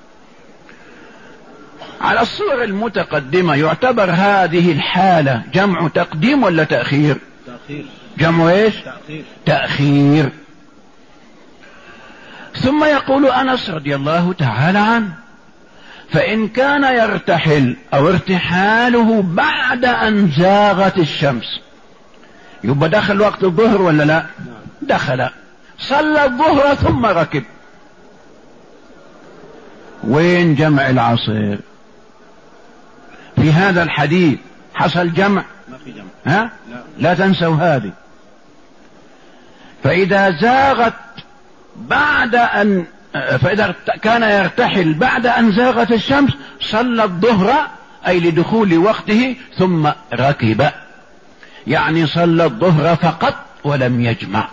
C: على الصور المتقدمة يعتبر هذه الحالة جمع تقديم ولا تأخير؟
E: تأخير.
C: جمع ايش؟
E: تأخير.
C: تأخير. ثم يقول أنس رضي الله تعالى عنه: فإن كان يرتحل أو ارتحاله بعد أن زاغت الشمس، يبقى دخل وقت الظهر ولا لا؟ دخل، صلى الظهر ثم ركب. وين جمع العصر؟ في هذا الحديث حصل جمع؟
E: ما في جمع.
C: ها؟ لا تنسوا هذه. فإذا زاغت بعد أن فإذا كان يرتحل بعد أن زاغت الشمس صلى الظهر أي لدخول وقته ثم ركب، يعني صلى الظهر فقط ولم يجمع،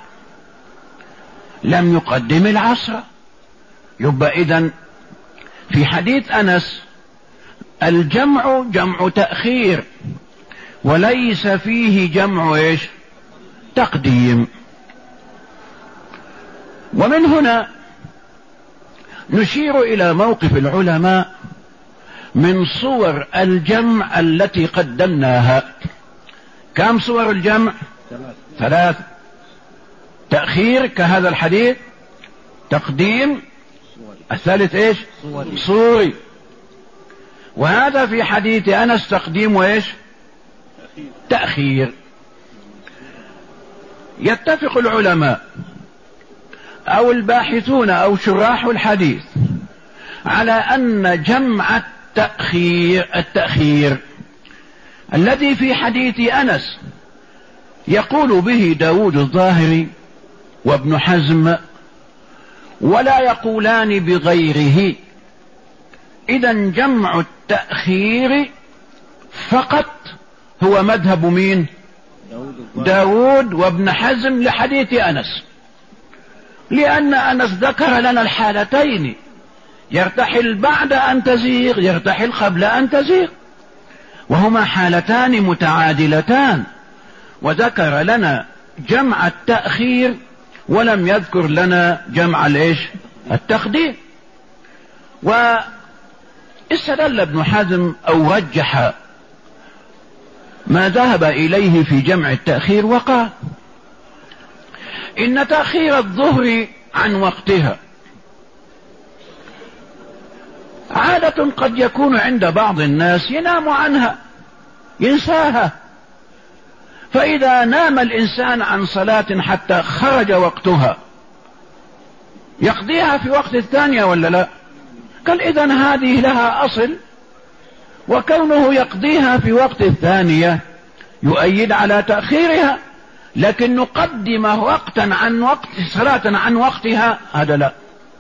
C: لم يقدم العصر. يبقى إذن في حديث أنس الجمع جمع تأخير وليس فيه جمع ايش؟ تقديم. ومن هنا نشير إلى موقف العلماء من صور الجمع التي قدمناها. كم صور الجمع؟ 3. تأخير كهذا الحديث، تقديم، الثالث ايش؟ صوري. وهذا في حديث أنس تقديم وايش؟ تأخير. يتفق العلماء أو الباحثون أو شراح الحديث على أن جمع التأخير الذي في حديث أنس يقول به داود الظاهري وابن حزم ولا يقولان بغيره. إذن جمع التأخير فقط هو مذهب مين؟ داود وابن حزم لحديث أنس، لأن أنس ذكر لنا الحالتين، يرتحل بعد أن تزيغ، يرتحل قبل أن تزيغ، وهما حالتان متعادلتان، وذكر لنا جمع التأخير ولم يذكر لنا جمع التقديم. واستدل ابن حزم أو رجح ما ذهب إليه في جمع التأخير وقال إن تأخير الظهر عن وقتها عادة قد يكون عند بعض الناس ينام عنها، ينساها، فإذا نام الإنسان عن صلاة حتى خرج وقتها يقضيها في وقت الثانية ولا لا؟ قال إذن هذه لها أصل، وكونه يقضيها في وقت الثانية يؤيد على تأخيرها، لكن نقدم وقتا عن وقت صلاة عن وقتها هذا لا.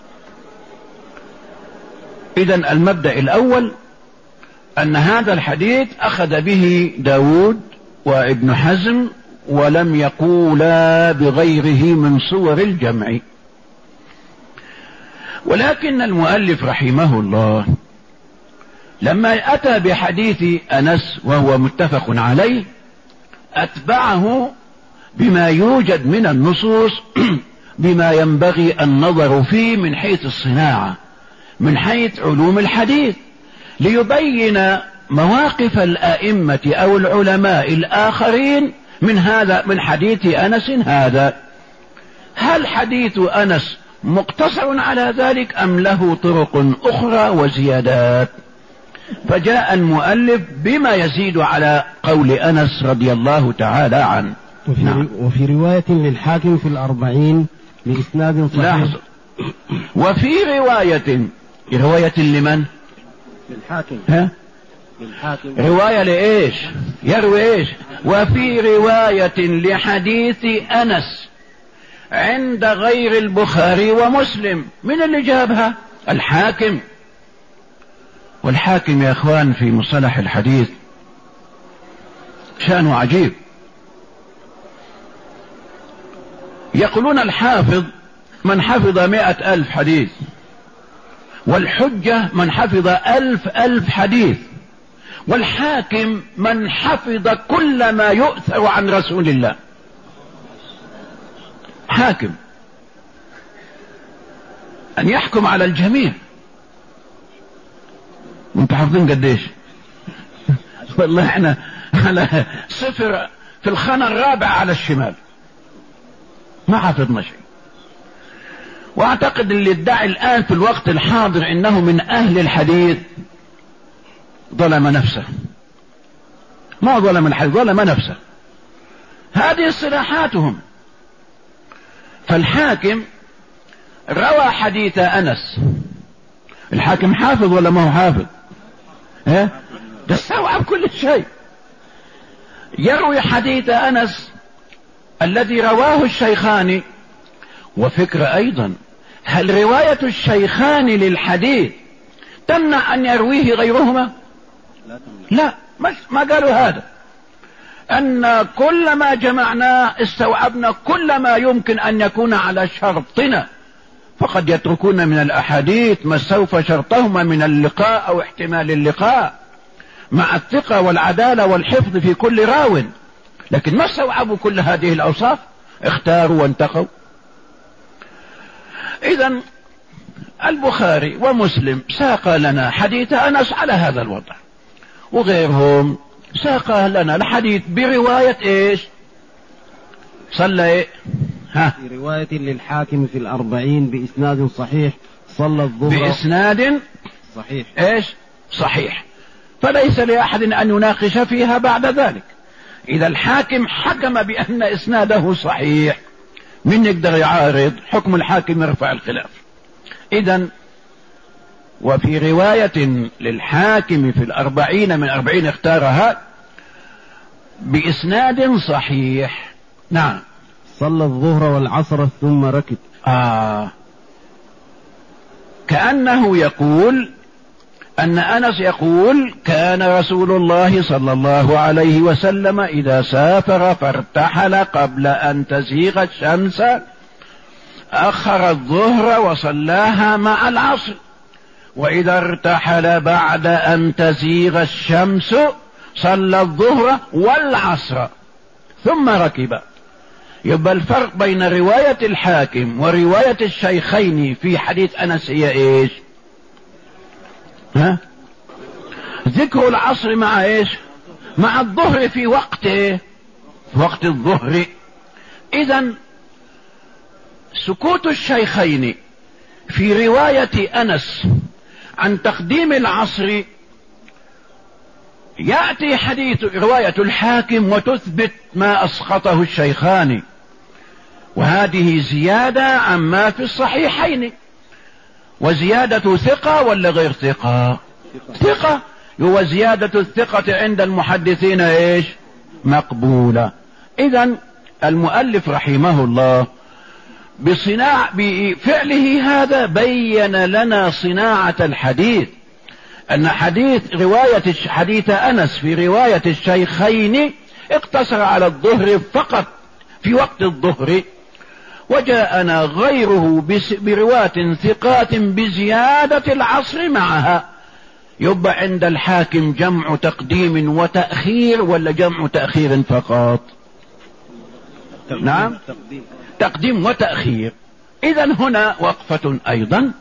C: إذن المبدأ الأول أن هذا الحديث أخذ به داود وابن حزم ولم يقولا بغيره من صور الجمع. ولكن المؤلف رحمه الله لما أتى بحديث أنس وهو متفق عليه أتبعه بما يوجد من النصوص بما ينبغي النظر فيه من حيث الصناعة، من حيث علوم الحديث، ليبين مواقف الأئمة أو العلماء الآخرين من حديث أنس هذا. هل حديث أنس مقتصر على ذلك أم له طرق أخرى وزيادات؟ فجاء المؤلف بما يزيد على قول أنس رضي الله تعالى عنه.
E: وفي رواية للحاكم في 40 بإسناد صحيح.
C: وفي رواية لمن؟
E: للحاكم. للحاكم.
C: رواية لإيش؟ يروي إيش؟ وفي رواية لحديث أنس عند غير البخاري ومسلم. من اللي جابها؟ الحاكم. والحاكم يا اخوان في مصطلح الحديث شأنه عجيب. يقولون الحافظ من حفظ 100,000 حديث، والحجة من حفظ 1000 حديث، والحاكم من حفظ كل ما يؤثر عن رسول الله. حاكم أن يحكم على الجميع. وانتوا حافظين قديش؟ والله احنا على 0 في الخانة الرابعة على الشمال، ما حافظنا شيء. واعتقد اللي ادعي الآن في الوقت الحاضر انه من اهل الحديث ظلم نفسه. ما ظلم الحديث، ظلم نفسه. هذه اصطلاحاتهم. فالحاكم روى حديث أنس. الحاكم حافظ ولا ما هو حافظ؟ ده استوعب كل شيء. يروي حديث أنس الذي رواه الشيخان. وفكرة أيضا، هل رواية الشيخان للحديث تمنع أن يرويه غيرهما؟ لا، ما قالوا هذا. أن كل ما جمعناه استوعبنا كل ما يمكن أن يكون على شرطنا، فقد يتركون من الأحاديث ما سوف شرطهما من اللقاء أو احتمال اللقاء مع الثقة والعدالة والحفظ في كل راو، لكن ما استوعبوا كل هذه الأوصاف، اختاروا وانتقوا. إذن البخاري ومسلم ساق لنا حديث أنس على هذا الوضع، وغيرهم ساق لنا الحديث برواية ايش؟ صلى ايه؟
E: في رواية للحاكم في 40 بإسناد صحيح صلى الظهر
C: بإسناد
E: صحيح
C: ايش؟ صحيح. فليس لأحد أن يناقش فيها بعد ذلك. إذا الحاكم حكم بأن إسناده صحيح، من يقدر يعارض؟ حكم الحاكم يرفع الخلاف. إذن وفي رواية للحاكم في 40 من 40 اختارها بإسناد صحيح. نعم.
E: صلى الظهر والعصر ثم ركب.
C: كأنه يقول أن أنس يقول كان رسول الله صلى الله عليه وسلم إذا سافر فارتحل قبل أن تزيغ الشمس أخر الظهر وصلاها مع العصر، وإذا ارتحل بعد أن تزيغ الشمس صلى الظهر والعصر ثم ركب. يبقى الفرق بين رواية الحاكم ورواية الشيخين في حديث أنس هي إيش؟ ذكر العصر مع إيش؟ مع الظهر في وقت الظهر. إذن سكوت الشيخين في رواية أنس عن تقديم العصر، يأتي حديث رواية الحاكم وتثبت ما أسقطه الشيخان، وهذه زيادة عما في الصحيحين. وزيادة ثقة ولا غير ثقة؟ ثقة. وزيادة الثقة عند المحدثين ايش؟ مقبولة. إذن المؤلف رحمه الله بفعله هذا بين لنا صناعة الحديث، أن رواية حديث أنس في رواية الشيخين اقتصر على الظهر فقط في وقت الظهر، وجاءنا غيره برواة ثقات بزيادة العصر معها. يبقى عند الحاكم جمع تقديم وتأخير ولا جمع تأخير فقط؟ نعم، تقديم وتأخير. إذن هنا وقفة أيضا.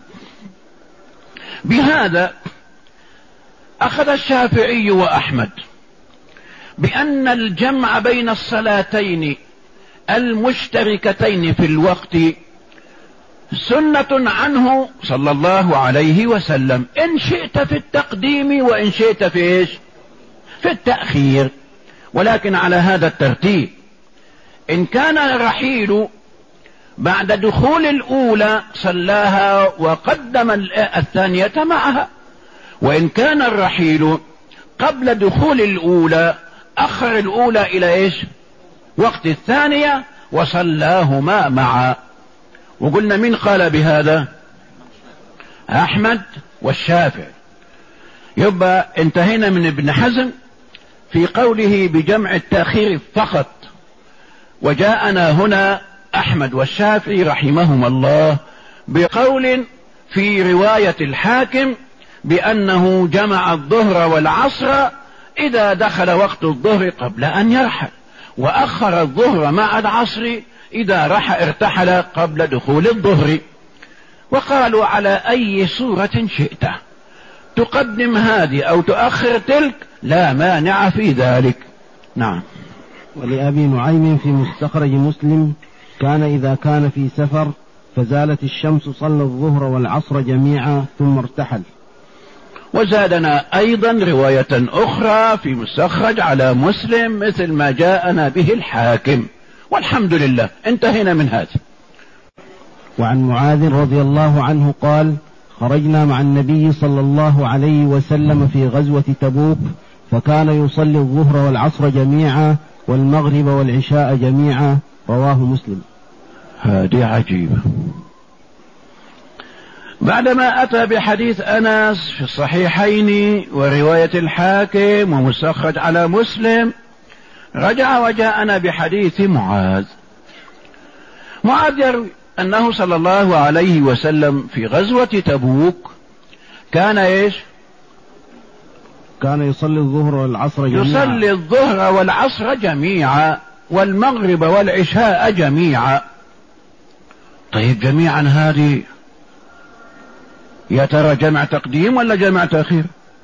C: بهذا أخذ الشافعي وأحمد بأن الجمع بين الصلاتين المشتركتين في الوقت سنة عنه صلى الله عليه وسلم، إن شئت في التقديم وإن شئت في إيش؟ في التأخير، ولكن على هذا الترتيب. إن كان الرحيل بعد دخول الأولى صلاها وقدم الثانية معها، وإن كان الرحيل قبل دخول الأولى أخر الأولى إلى إيش؟ وقت الثانية وصلاهما معا. وقلنا من قال بهذا؟ أحمد والشافعي. يبقى انتهينا من ابن حزم في قوله بجمع التأخير فقط، وجاءنا هنا أحمد والشافعي رحمهما الله بقول في رواية الحاكم بأنه جمع الظهر والعصر إذا دخل وقت الظهر قبل أن يرحل، وأخر الظهر مع العصر إذا ارتحل قبل دخول الظهر.
B: وقالوا على أي صورة شئت، تقدم هذه أو تؤخر تلك، لا مانع في ذلك. نعم.
E: ولأبي نعيم في مستخرج مسلم: كان إذا كان في سفر فزالت الشمس صلى الظهر والعصر جميعا ثم ارتحل.
B: وزادنا أيضا رواية أخرى في مستخرج على مسلم مثل ما جاءنا به الحاكم، والحمد لله انتهينا من هذا.
E: وعن معاذ رضي الله عنه قال: خرجنا مع النبي صلى الله عليه وسلم في غزوة تبوك، فكان يصلي الظهر والعصر جميعا والمغرب والعشاء جميعا. رواه مسلم.
B: هذه عجيبة. بعدما أتى بحديث أنس في الصحيحين ورواية الحاكم ومستخرج على مسلم، رجع وجاءنا بحديث معاذ. معاذ يروي أنه صلى الله عليه وسلم في غزوة تبوك كان إيش؟
E: كان يصلي الظهر والعصر جميعا.
B: يصلي الظهر والعصر جميعا والمغرب والعشاء جميعا. طيب جميعا هذه يا ترى جمع تقديم ولا جمع تأخير؟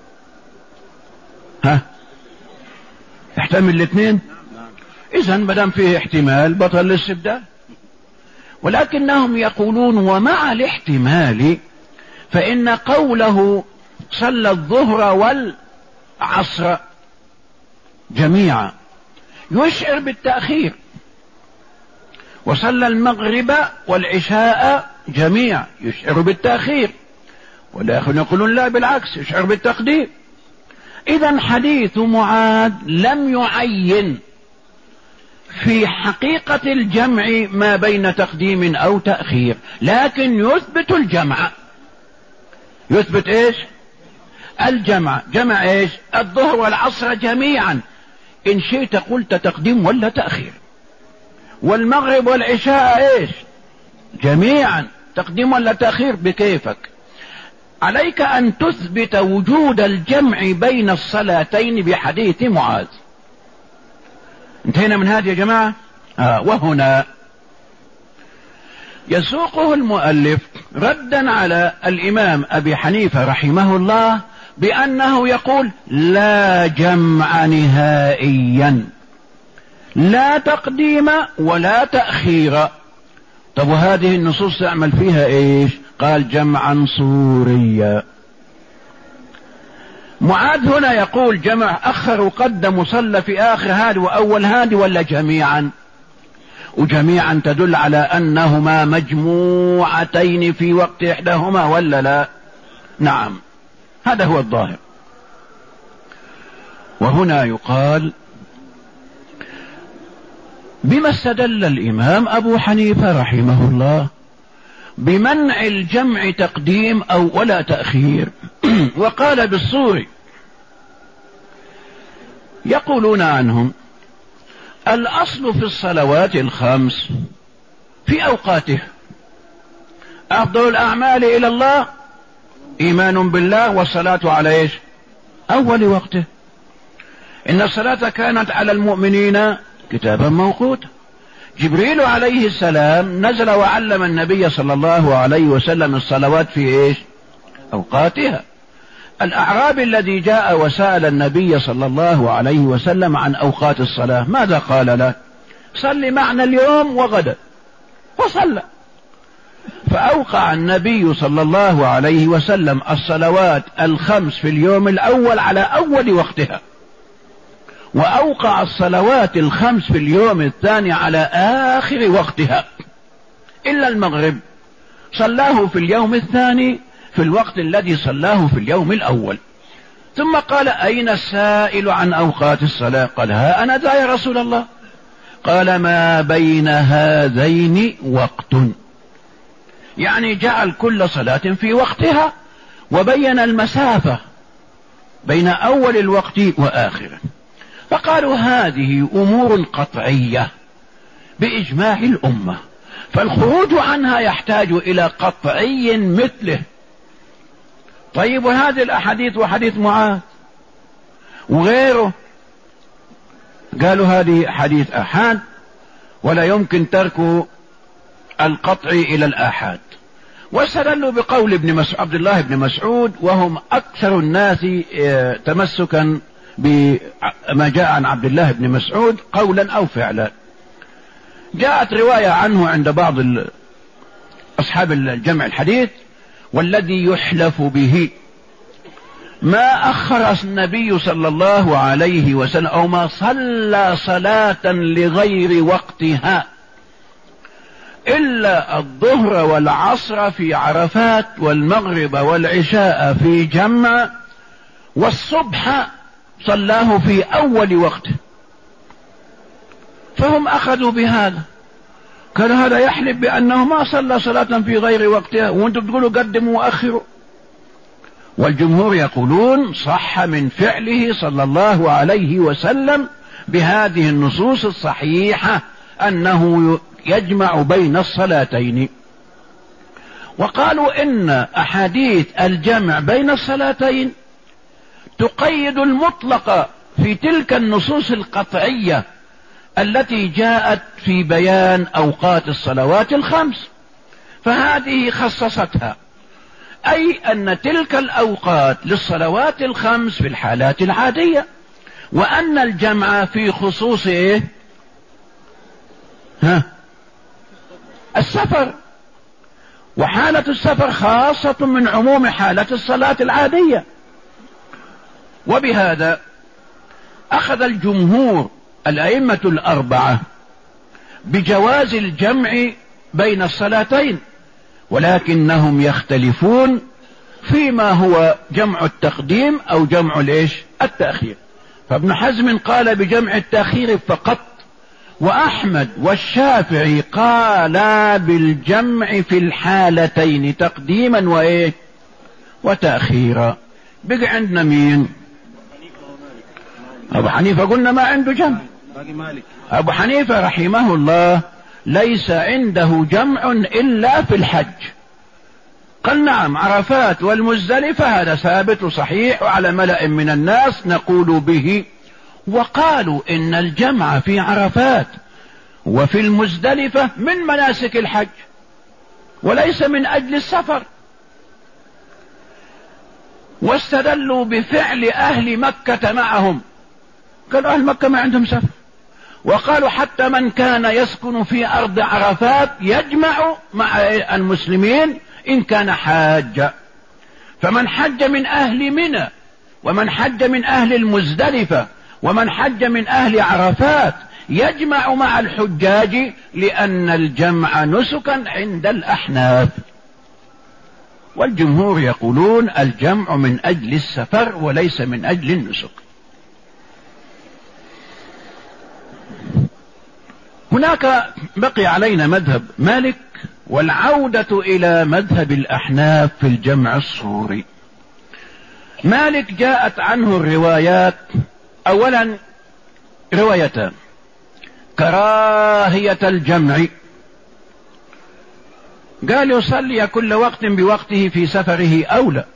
B: ها؟ احتمل الاثنين؟ إذن مدام فيه احتمال بطل الاستبدال. ولكنهم يقولون ومع الاحتمال فإن قوله صلى الظهر والعصر جميعا يشعر بالتأخير، وصلى المغرب والعشاء جميعا يشعر بالتأخير، والآخرون يقولون لا بالعكس يشعر بالتقديم. إذن حديث معاذ لم يعين في حقيقة الجمع ما بين تقديم أو تأخير، لكن يثبت الجمع. يثبت إيش؟ الجمع. جمع إيش؟ الظهر والعصر جميعا، إن شئت قلت تقديم ولا تأخير. والمغرب والعشاء إيش؟ جميعا، تقديم ولا تأخير بكيفك. عليك أن تثبت وجود الجمع بين الصلاتين بحديث معاذ. انتهينا من هذا يا جماعة. وهنا يسوقه المؤلف ردا على الإمام أبي حنيفة رحمه الله بأنه يقول لا جمع نهائيا، لا تقديم ولا تأخير. طب وهذه النصوص تعمل فيها ايش؟ قال جمعا صوريا. معاذ هنا يقول جمع أخر وقدم وصلى في آخر هذه وأول هذه ولا جميعا؟ وجميعا تدل على أنهما مجموعتين في وقت إحداهما ولا لا؟ نعم، هذا هو الظاهر. وهنا يقال بما استدل الإمام أبو حنيفة رحمه الله بمنع الجمع تقديم أو ولا تأخير. وقال بالصوري يقولون عنهم الأصل في الصلوات الخمس في أوقاتها، أفضل الأعمال إلى الله إيمان بالله والصلاة على إيش؟ أول وقته. إن الصلاة كانت على المؤمنين كتابا موقوتا. جبريل عليه السلام نزل وعلم النبي صلى الله عليه وسلم الصلوات في إيش؟ أوقاتها. الأعرابي الذي جاء وسأل النبي صلى الله عليه وسلم عن أوقات الصلاة ماذا قال له؟ صل معنا اليوم وغدا، وصلى. فأوقع النبي صلى الله عليه وسلم الصلوات الخمس في اليوم الأول على أول وقتها، وأوقع الصلوات الخمس في اليوم الثاني على آخر وقتها، إلا المغرب صلاه في اليوم الثاني في الوقت الذي صلاه في اليوم الأول. ثم قال أين السائل عن أوقات الصلاة؟ قال ها أنا ذا يا رسول الله. قال ما بين هذين وقت، يعني جعل كل صلاة في وقتها وبين المسافة بين أول الوقت وآخره. فقالوا هذه أمور قطعية بإجماع الأمة، فالخروج عنها يحتاج إلى قطعي مثله. طيب وهذه الأحاديث وحديث معاذ وغيره قالوا هذه حديث أحاد ولا يمكن ترك القطع إلى الآحاد. واستدلوا بقول عبد الله بن مسعود، وهم أكثر الناس تمسكا بما جاء عن عبد الله بن مسعود قولا أو فعلا. جاءت رواية عنه عند بعض أصحاب الجمع الحديث: والذي يحلف به ما أخر النبي صلى الله عليه وسلم أو ما صلى صلاة لغير وقتها إلا الظهر والعصر في عرفات، والمغرب والعشاء في جمع، والصبح صلاه في أول وقته. فهم أخذوا بهذا، كان هذا يحلف بأنه ما صلى صلاة في غير وقتها، وانتم تقولوا قدموا وأخروا. والجمهور يقولون صح من فعله صلى الله عليه وسلم بهذه النصوص الصحيحة أنه يجمع بين الصلاتين. وقالوا إن أحاديث الجمع بين الصلاتين تقيد المطلق في تلك النصوص القطعية التي جاءت في بيان أوقات الصلوات الخمس، فهذه خصصتها، أي أن تلك الأوقات للصلوات الخمس في الحالات العادية، وأن الجمع في خصوص إيه؟ السفر، وحالة السفر خاصة من عموم حالة الصلاة العادية. وبهذا أخذ الجمهور الأئمة الأربعة بجواز الجمع بين الصلاتين، ولكنهم يختلفون فيما هو جمع التقديم أو جمع التأخير. فابن حزم قال بجمع التأخير فقط، وأحمد والشافعي قالا بالجمع في الحالتين تقديما وتأخيرا. بقى عندنا مين؟ أبو حنيفة قلنا ما عنده جمع. أبو حنيفة رحمه الله ليس عنده جمع إلا في الحج. قال نعم عرفات والمزدلفة هذا ثابت وصحيح، وعلى ملأ من الناس نقول به. وقالوا إن الجمع في عرفات وفي المزدلفة من مناسك الحج وليس من أجل السفر. واستدلوا بفعل أهل مكة معهم، قالوا أهل مكة ما عندهم سفر، وقالوا حتى من كان يسكن في أرض عرفات يجمع مع المسلمين إن كان حاجا. فمن حج من أهل منى، ومن حج من أهل المزدلفة، ومن حج من أهل عرفات يجمع مع الحجاج، لأن الجمع نسكا عند الأحناف. والجمهور يقولون الجمع من أجل السفر وليس من أجل النسك. هناك بقي علينا مذهب مالك، والعودة إلى مذهب الأحناف في الجمع الصوري. مالك جاءت عنه الروايات، أولا روايتان: كراهية الجمع، قال يصلي كل وقت بوقته في سفره أولى.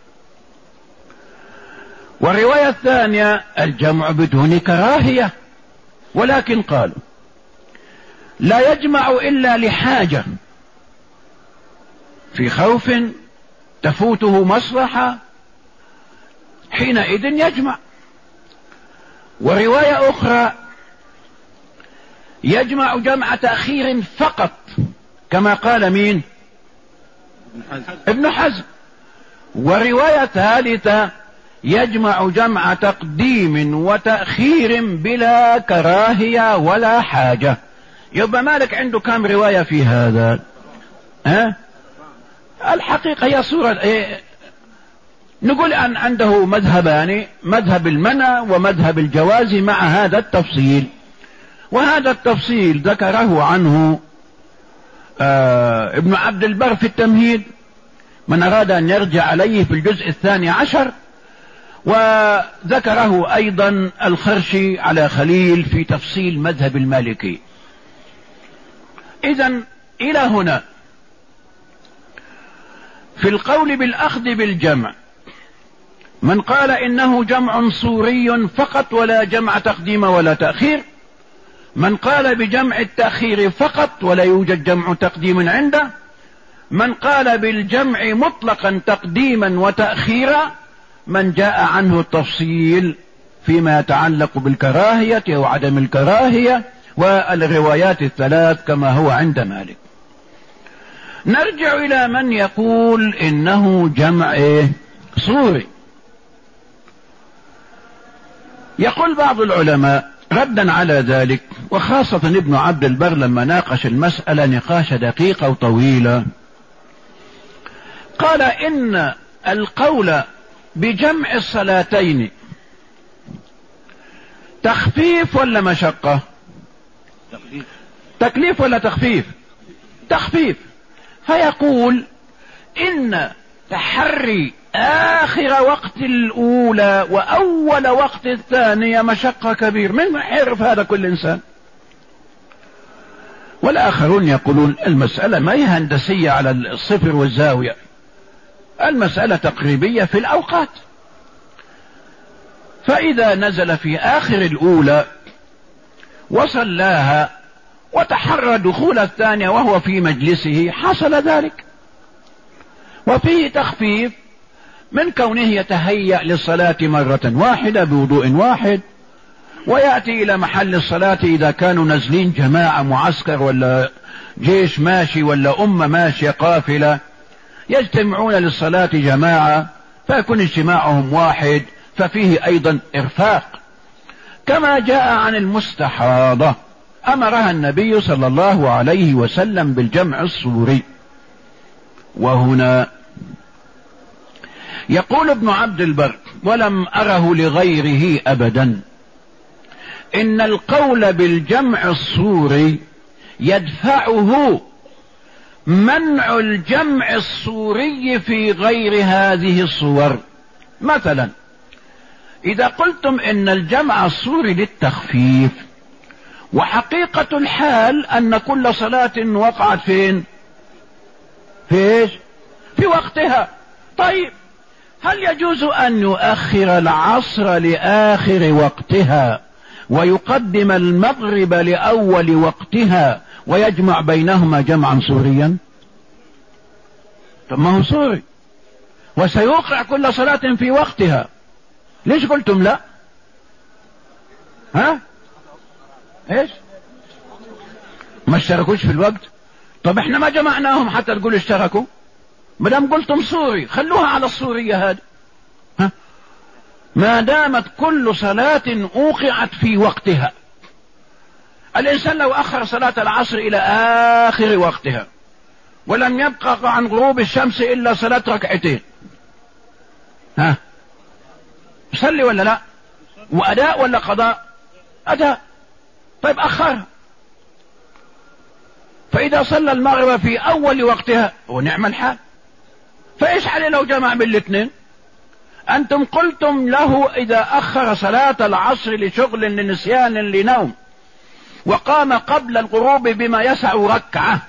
B: والرواية الثانية الجمع بدون كراهية، ولكن قالوا لا يجمع إلا لحاجة، في خوف تفوته مصلحة حينئذ يجمع. ورواية أخرى يجمع جمع تأخير فقط، كما قال مين؟ ابن حزم. ورواية ثالثة يجمع جمع تقديم وتأخير بلا كراهية ولا حاجة. يبقى مالك عنده كم رواية في هذا؟ الحقيقة هي صورة نقول أن عنده مذهبان: مذهب المنع ومذهب الجواز، مع هذا التفصيل. وهذا التفصيل ذكره عنه ابن عبد البر في التمهيد، من أراد أن يرجع عليه في الجزء 12، وذكره أيضا الخرشي على خليل في تفصيل مذهب المالكي. إذن إلى هنا في القول بالأخذ بالجمع، من قال إنه جمع صوري فقط ولا جمع تقديم ولا تأخير، من قال بجمع التأخير فقط ولا يوجد جمع تقديم عنده،
C: من قال بالجمع مطلقا تقديما وتأخيرا من جاء عنه التفصيل فيما يتعلق بالكراهية أو عدم الكراهية والروايات الثلاث كما هو عند مالك. نرجع إلى من يقول إنه جمع صوري. يقول بعض العلماء ردا على ذلك، وخاصة ابن عبد البر لما ناقش المسألة نقاش دقيقة وطويلة، قال إن القول بجمع الصلاتين تخفيف ولا مشقة؟ تكليف ولا تخفيف؟ تخفيف. فيقول إن تحري آخر وقت الأولى وأول وقت الثانية مشقة كبير، من يعرف هذا كل إنسان. والآخرون يقولون المسألة ما هي هندسية على الصفر والزاوية، المسألة تقريبية في الأوقات. فإذا نزل في آخر الأولى وصلاها وتحرى دخول الثانية وهو في مجلسه حصل ذلك. وفيه تخفيف من كونه يتهيأ للصلاة مرة واحدة بوضوء واحد ويأتي إلى محل الصلاة إذا كانوا نازلين جماعة معسكر ولا جيش ماشي ولا أمة ماشية قافلة يجتمعون للصلاة جماعة فيكون اجتماعهم واحد، ففيه أيضا إرفاق. كما جاء عن المستحاضة أمرها النبي صلى الله عليه وسلم بالجمع الصوري. وهنا يقول ابن عبد البر ولم أره لغيره أبدا إن القول بالجمع الصوري يدفعه منع الجمع الصوري في غير هذه الصور. مثلا إذا قلتم إن الجمع الصوري للتخفيف وحقيقة الحال أن كل صلاة وقعت فين؟ في وقتها. طيب هل يجوز أن يؤخر العصر لآخر وقتها ويقدم المغرب لأول وقتها ويجمع بينهما جمعا صوريا؟ طب ما هو صوري وسيوقع كل صلاة في وقتها، ليش قلتم لا؟ ها؟ ايش؟ ما اشتركوش في الوقت؟ طب احنا ما جمعناهم حتى تقول اشتركوا. مدام قلتم صوري خلوها على الصورية هذه. ها؟ ما دامت كل صلاة اوقعت في وقتها. الانسان لو اخر صلاة العصر الى اخر وقتها ولم يبقى عن غروب الشمس الا صلاة ركعتين، ها؟ يصلي ولا لا؟ واداء ولا قضاء؟ اداء. طيب اخرها. فاذا صلى المغرب في اول وقتها ونعم الحال، فايش عليه لو جمع بالاثنين؟ انتم قلتم له اذا اخر صلاة العصر لشغل لنسيان لنوم وقام قبل الغروب بما يسع ركعة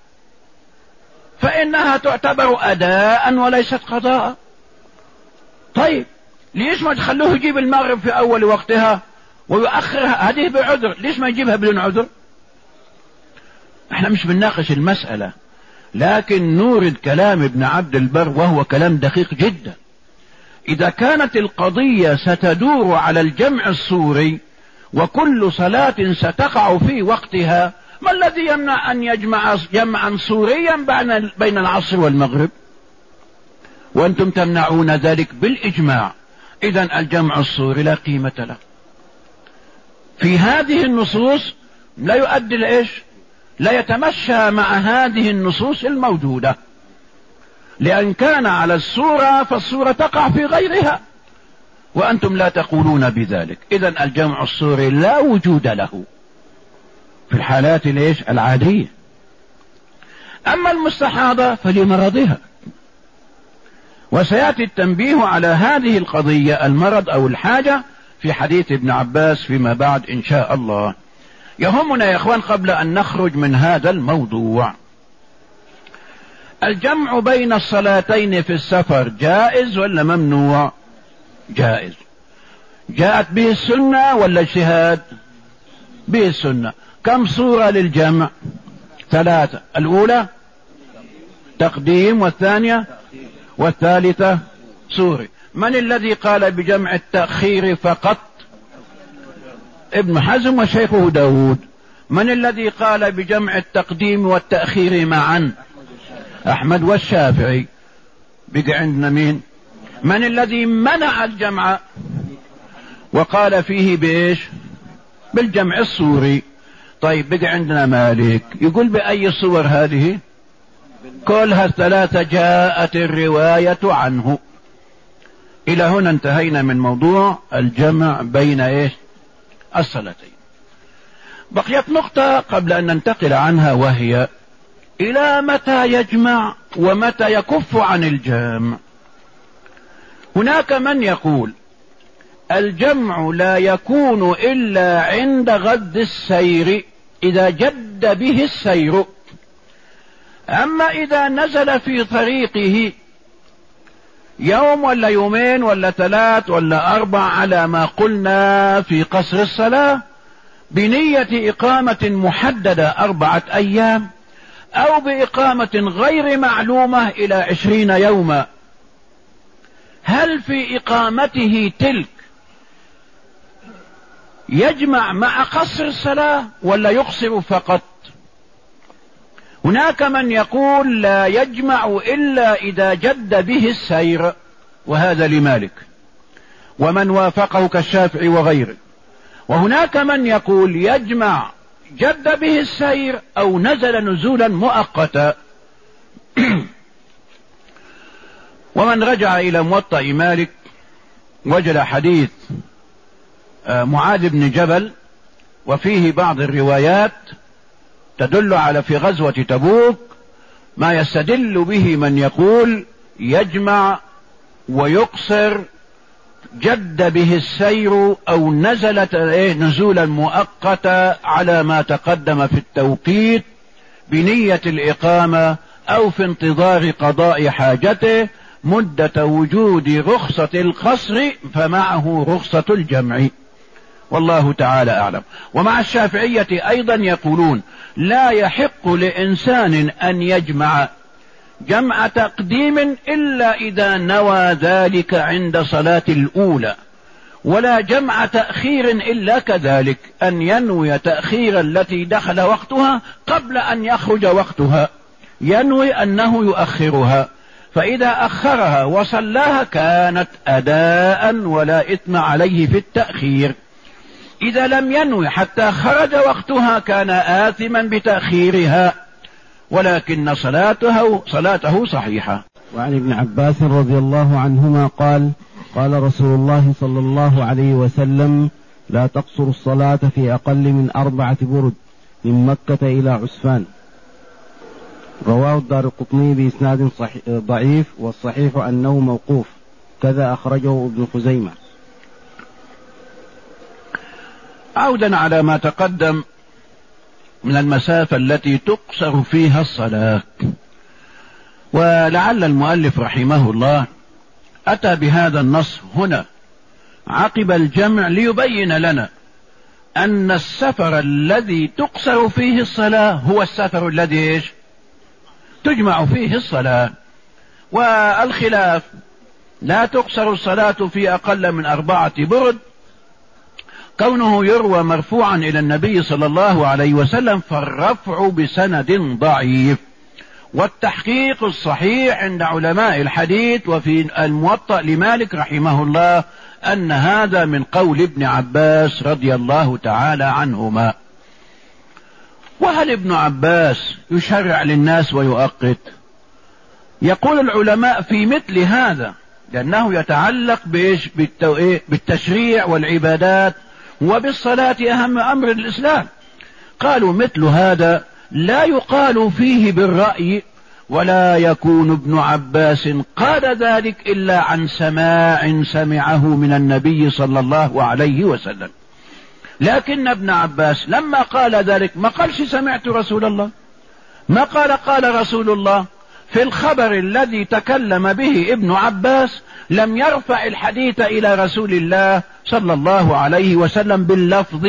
C: فانها تعتبر اداء وليست قضاء. طيب ليش ما تخلوه يجيب المغرب في اول وقتها ويؤخرها؟ هذه بعذر، ليش ما يجيبها بدون عذر؟ احنا مش بنناقش المسألة، لكن نورد كلام ابن عبد البر وهو كلام دقيق جدا. اذا كانت القضية ستدور على الجمع الصوري وكل صلاة ستقع في وقتها، ما الذي يمنع ان يجمع جمعا صوريا بين العصر والمغرب؟ وانتم تمنعون ذلك بالاجماع. اذا الجمع الصوري لا قيمة له في هذه النصوص، لا يؤدي لإيش؟ لا يتمشى مع هذه النصوص الموجودة، لأن كان على الصورة فالصورة تقع في غيرها وأنتم لا تقولون بذلك. إذن الجمع الصوري لا وجود له في الحالات ليش العادية. أما المستحاضة فلمرضها، وسيأتي التنبيه على هذه القضية المرض أو الحاجة في حديث ابن عباس فيما بعد إن شاء الله. يهمنا يا إخوان قبل أن نخرج من هذا الموضوع، الجمع بين الصلاتين في السفر جائز ولا ممنوع؟ جائز. جاءت به السنة ولا اجتهاد؟ به السنة. كم صورة للجمع؟ 3. الأولى
B: تقديم، والثانية والثالثة سوري. من الذي قال بجمع التأخير فقط؟ ابن حزم وشيخه داود. من الذي قال بجمع التقديم والتأخير معا؟ أحمد والشافعي. بقى عندنا مين؟ من الذي منع الجمع وقال فيه بإيش؟ بالجمع الصوري. طيب بقى عندنا مالك، يقول بأي الصور هذه؟ كلها الثلاثة جاءت الرواية عنه. إلى هنا انتهينا من موضوع الجمع بين إيش؟ الصلاتين. بقيت نقطة قبل أن ننتقل عنها، وهي إلى متى يجمع ومتى يكف عن الجمع. هناك من يقول الجمع لا يكون إلا عند غد السير إذا جد به السير، أما إذا نزل في طريقه يوم ولا يومين ولا 3 ولا 4 على ما قلنا في قصر الصلاة بنية إقامة محددة 4 أيام أو بإقامة غير معلومة إلى 20 يوما، هل في إقامته تلك يجمع مع قصر الصلاة ولا يقصر فقط؟ هناك من يقول لا يجمع إلا إذا جد به السير، وهذا لمالك ومن وافقه كالشافعي وغيره. وهناك من يقول يجمع جد به السير أو نزل نزولا مؤقتا. ومن رجع إلى موطأ مالك وجد حديث معاذ بن جبل وفيه بعض الروايات تدل على في غزوة تبوك ما يستدل به من يقول يجمع ويقصر، جد به السير أو نزلت نزولا مؤقتا على ما تقدم في التوقيت بنية الإقامة أو في انتظار قضاء حاجته مدة وجود رخصة القصر فمعه رخصة الجمع، والله تعالى أعلم. ومع الشافعية أيضا يقولون لا يحق لإنسان أن يجمع جمع تقديم إلا إذا نوى ذلك عند صلاة الأولى، ولا جمع تأخير إلا كذلك أن ينوي تأخير التي دخل وقتها قبل أن يخرج وقتها، ينوي أنه يؤخرها، فإذا أخرها وصلاها كانت أداء ولا إثم عليه في التأخير. إذا لم ينوي حتى خرج وقتها كان آثما بتأخيرها، ولكن صلاته صحيحة.
E: وعن ابن عباس رضي الله عنهما قال قال رسول الله صلى الله عليه وسلم لا تقصر الصلاة في أقل من 4 برد من مكة إلى عسفان. رواه الدارقطني بإسناد ضعيف، والصحيح أنه موقوف، كذا أخرجه ابن خزيمة.
B: عودا على ما تقدم من المسافة التي تقصر فيها الصلاة، ولعل المؤلف رحمه الله أتى بهذا النص هنا عقب الجمع ليبين لنا أن السفر الذي تقصر فيه الصلاة هو السفر الذي تجمع فيه الصلاة. والخلاف لا تقصر الصلاة في أقل من 4 برد كونه يروى مرفوعا إلى النبي صلى الله عليه وسلم، فالرفع بسند ضعيف. والتحقيق الصحيح عند علماء الحديث وفي الموطأ لمالك رحمه الله أن هذا من قول ابن عباس رضي الله تعالى عنهما. وهل ابن عباس يشرع للناس ويؤقت؟ يقول العلماء في مثل هذا، لأنه يتعلق بالتشريع والعبادات وبالصلاة أهم أمر الإسلام. قالوا مثل هذا لا يقال فيه بالرأي، ولا يكون ابن عباس قال ذلك إلا عن سماع سمعه من النبي صلى الله عليه وسلم. لكن ابن عباس لما قال ذلك ما قالش سمعت رسول الله، ما قال رسول الله. في الخبر الذي تكلم به ابن عباس لم يرفع الحديث إلى رسول الله صلى الله عليه وسلم باللفظ،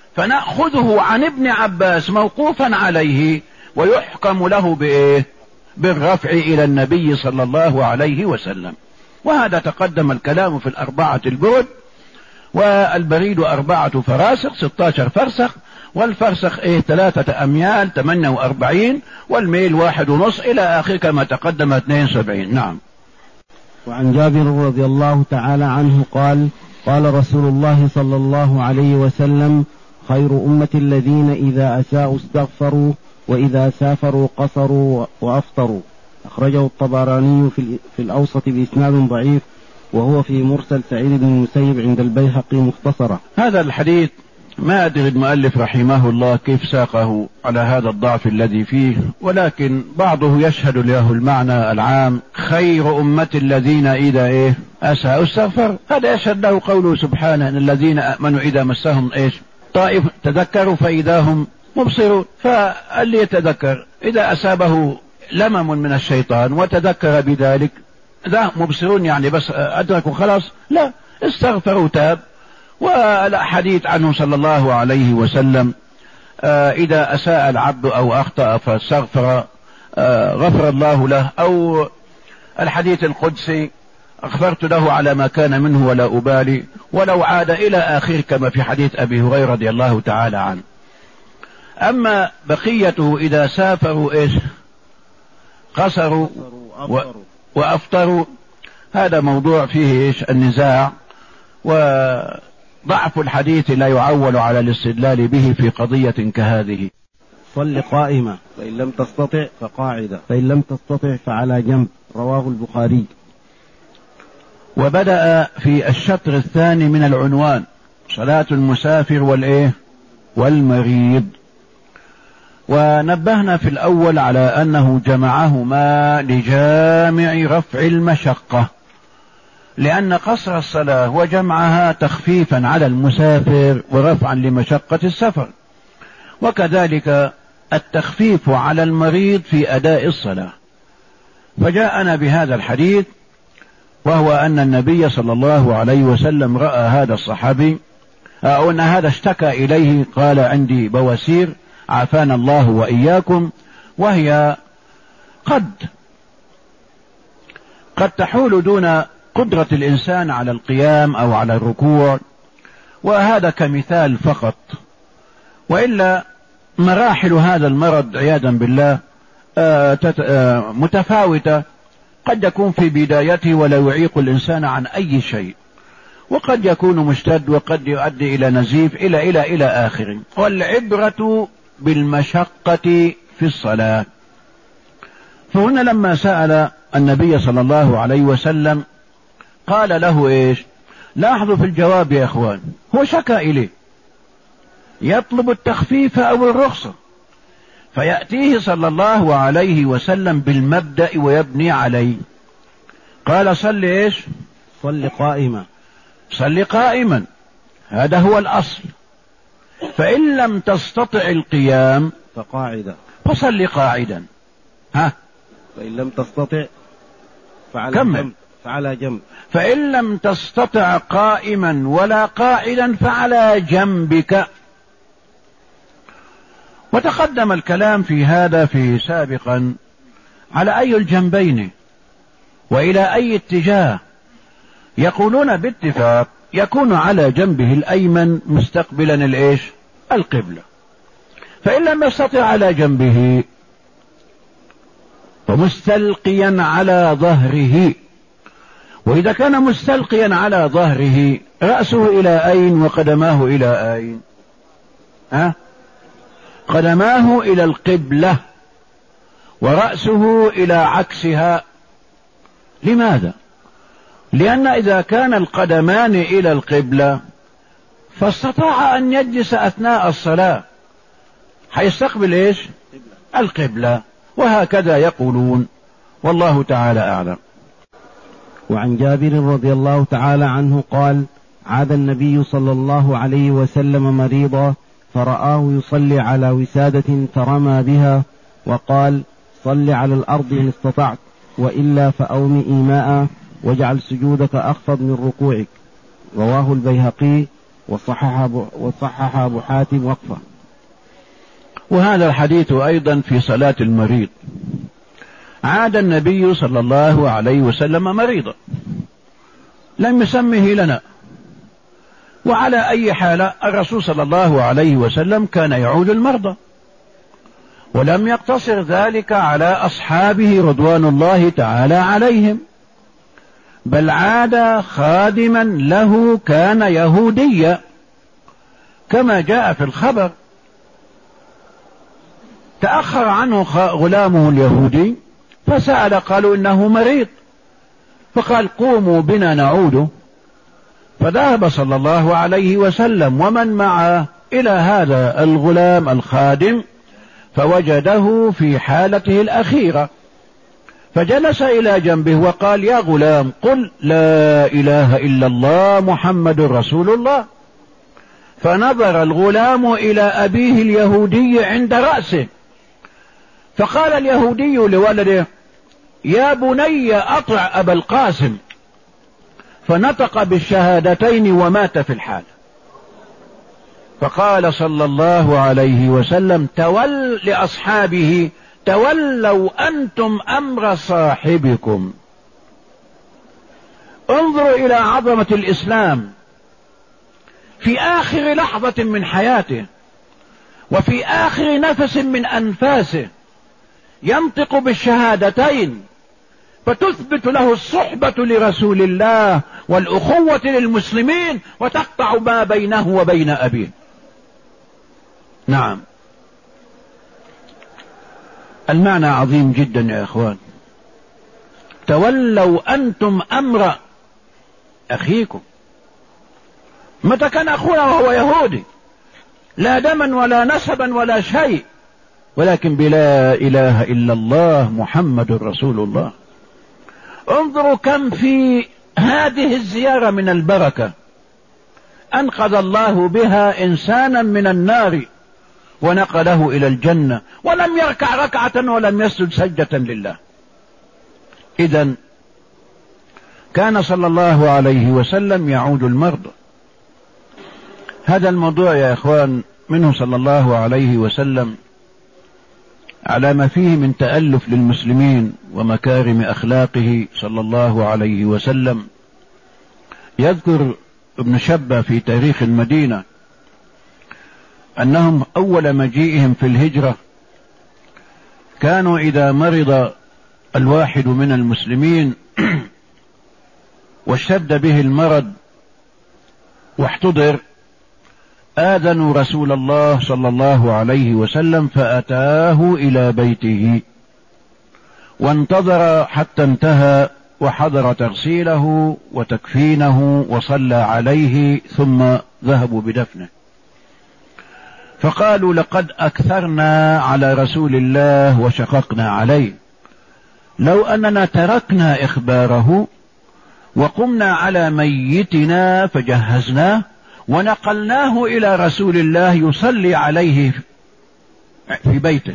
B: فنأخذه عن ابن عباس موقوفا عليه ويحكم له
C: بالرفع إلى النبي صلى الله عليه وسلم. وهذا تقدم الكلام في الأربعة البرد، والبريد 4 فراسخ 16 فرسخ، والفرسخ 3 أميال 48، والميل 1.5 إلى آخر كما تقدم 72. نعم.
E: وعن جابر رضي الله تعالى عنه قال: قال رسول الله صلى الله عليه وسلم: خير أمة الذين إذا أساءوا استغفروا وإذا سافروا قصروا وأفطروا. أخرجه الطبراني في الأوسط بإسناد ضعيف، وهو في مرسل سعيد بن المسيب عند البيهقي مختصرة.
C: هذا الحديث ما أدري المؤلف رحمه الله كيف ساقه على هذا الضعف الذي فيه، ولكن بعضه يشهد له المعنى العام: خير أمة الذين إذا أساءوا استغفر. هذا يشهد له قوله سبحانه: أن الذين آمنوا إذا مسهم طائف تذكروا فإذا هم مبصرون. فاللي يتذكر إذا أصابه لمم من الشيطان وتذكر بذلك، ذا مبصرون يعني بس أدركوا خلاص؟ لا، استغفر وتاب. والحديث عنه صلى الله عليه وسلم: إذا أساء العبد أو أخطأ فاستغفر غفر الله له. أو الحديث القدسي: أغفرت له على ما كان منه ولا أبالي ولو عاد إلى آخر، كما في حديث أبي هريرة رضي الله تعالى عنه. أما بقيته إذا سافروا قصروا وأفطروا، هذا موضوع فيه النزاع، وضعف الحديث لا يعول على الاستدلال به في قضية كهذه.
E: صل قائمة، فإن لم تستطع فقاعدة، فإن لم تستطع فعلى جنب. رواه البخاري.
C: وبدأ في الشطر الثاني من العنوان صلاة المسافر والمريض. ونبهنا في الأول على أنه جمعهما لجامع رفع المشقة، لأن قصر الصلاة وجمعها تخفيفا على المسافر ورفعا لمشقة السفر، وكذلك التخفيف على المريض في أداء الصلاة. فجاءنا بهذا الحديث، وهو أن النبي صلى الله عليه وسلم رأى هذا الصحابي، أو أن هذا اشتكى إليه، قال: عندي بواسير عافانا الله وإياكم، وهي قد تحول دون قدرة الإنسان على القيام أو على الركوع، وهذا كمثال فقط، وإلا مراحل هذا المرض عياذا بالله متفاوتة. قد يكون في بدايته ولا يعيق الإنسان عن أي شيء، وقد يكون مشتد، وقد يؤدي إلى نزيف إلى آخره. والعبرة بالمشقة في الصلاة. فهنا لما سأل النبي صلى الله عليه وسلم قال له لاحظوا في الجواب يا إخوان، هو شكى إليه يطلب التخفيف أو الرخصة، فيأتيه صلى الله عليه وسلم بالمبدأ ويبني عليه. قال: صل
E: صل قائما.
C: صل قائما، هذا هو الأصل. فإن لم تستطع القيام
E: فقاعدا،
C: فصل قاعدا.
E: فإن لم تستطع فعلى جنب.
C: فإن لم تستطع قائما ولا قاعدا فعلى جنبك. وتقدم الكلام في هذا في سابقا على أي الجنبين وإلى أي اتجاه. يقولون باتفاق يكون على جنبه الأيمن مستقبلا القبلة. فإن لم يستطع على جنبه فمستلقيا على ظهره. وإذا كان مستلقيا على ظهره رأسه إلى أين وقدماه إلى أين؟ قدماه إلى القبلة ورأسه إلى عكسها. لماذا؟ لأن إذا كان القدمان إلى القبلة فاستطاع أن يجلس أثناء الصلاة حيستقبل القبلة. وهكذا يقولون، والله تعالى أعلم.
E: وعن جابر رضي الله تعالى عنه قال: عاد النبي صلى الله عليه وسلم مريضا فرآه يصلي على وسادة فرمى بها وقال: صل على الأرض إن استطعت، وإلا فأومئ ماء واجعل سجودك أخفض من ركوعك. رواه البيهقي وصحح أبو حاتم وقفه.
C: وهذا الحديث أيضا في صلاة المريض. عاد النبي صلى الله عليه وسلم مريضا لم يسمه لنا. وعلى أي حال الرسول صلى الله عليه وسلم كان يعود المرضى، ولم يقتصر ذلك على أصحابه رضوان الله تعالى عليهم، بل عاد خادما له كان يهوديا كما جاء في الخبر. تأخر عنه غلامه اليهودي فسأل، قالوا إنه مريض، فقال قوموا بنا نعود. فذهب صلى الله عليه وسلم ومن معه إلى هذا الغلام الخادم فوجده في حالته الأخيرة، فجلس إلى جنبه وقال يا غلام قل لا إله إلا الله محمد رسول الله. فنظر الغلام إلى أبيه اليهودي عند رأسه، فقال اليهودي لولده يا بني أطع أبا القاسم، فنطق بالشهادتين ومات في الحال. فقال صلى الله عليه وسلم لأصحابه تولوا أنتم أمر صاحبكم. انظروا إلى عظمة الإسلام في آخر لحظة من حياته وفي آخر نفس من أنفاسه ينطق بالشهادتين، فتثبت له الصحبة لرسول الله والأخوة للمسلمين وتقطع ما بينه وبين أبيه. نعم، المعنى عظيم جدا يا إخوان. تولوا أنتم أمر أخيكم. متى كان أخونا وهو يهودي لا دما ولا نسبا ولا شيء، ولكن بلا إله إلا الله محمد رسول الله. انظروا كم في هذه الزيارة من البركة، أنقذ الله بها إنسانا من النار ونقله إلى الجنة، ولم يركع ركعة ولم يسجد سجدة لله. إذن كان صلى الله عليه وسلم يعود المرضى. هذا الموضوع يا إخوان منه صلى الله عليه وسلم على ما فيه من تألف للمسلمين ومكارم أخلاقه صلى الله عليه وسلم. يذكر ابن شبة في تاريخ المدينة أنهم أول مجيئهم في الهجرة كانوا إذا مرض الواحد من المسلمين واشتد به المرض واحتضر آذنوا رسول الله صلى الله عليه وسلم فأتاه إلى بيته وانتظر حتى انتهى وحضر تغسيله وتكفينه وصلى عليه ثم ذهبوا بدفنه. فقالوا لقد أكثرنا على رسول الله وشققنا عليه، لو أننا تركنا إخباره وقمنا على ميتنا فجهزناه ونقلناه إلى رسول الله يصلي عليه في بيته.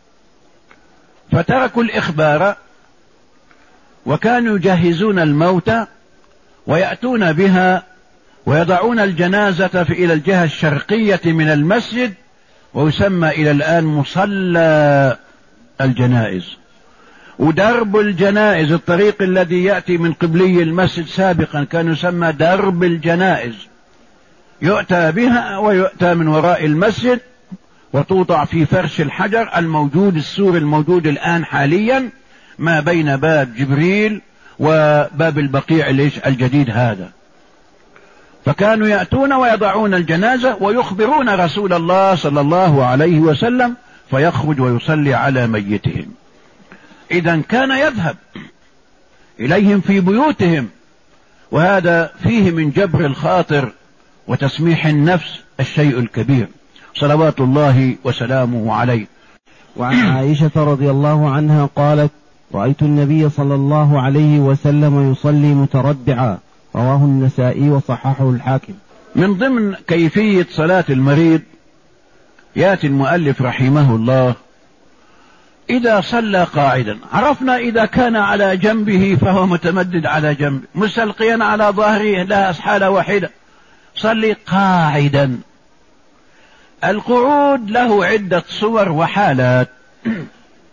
C: فتركوا الإخبار وكانوا يجهزون الموتى ويأتون بها ويضعون الجنازة إلى الجهة الشرقية من المسجد، ويسمى إلى الآن مصلى الجنائز. ودرب الجنائز الطريق الذي يأتي من قبلي المسجد سابقا كان يسمى درب الجنائز، يؤتى بها ويؤتى من وراء المسجد وتوضع في فرش الحجر الموجود، السور الموجود الآن حاليا ما بين باب جبريل وباب البقيع الجديد هذا. فكانوا يأتون ويضعون الجنازة ويخبرون رسول الله صلى الله عليه وسلم فيخرج ويصلي على ميتهم. إذن كان يذهب إليهم في بيوتهم، وهذا فيه من جبر الخاطر وتسميح النفس الشيء الكبير صلوات الله وسلامه عليه.
E: وعن عائشة رضي الله عنها قالت رأيت النبي صلى الله عليه وسلم يصلي متربعا، رواه النسائي وصححه الحاكم.
C: من ضمن كيفية صلاة المريض يأتي المؤلف رحمه الله إذا صلى قاعدا، عرفنا إذا كان على جنبه فهو متمدد على جنبه، مستلقيا على ظهره لا حالة واحدة، صلي قاعدا. القعود له عدة صور وحالات،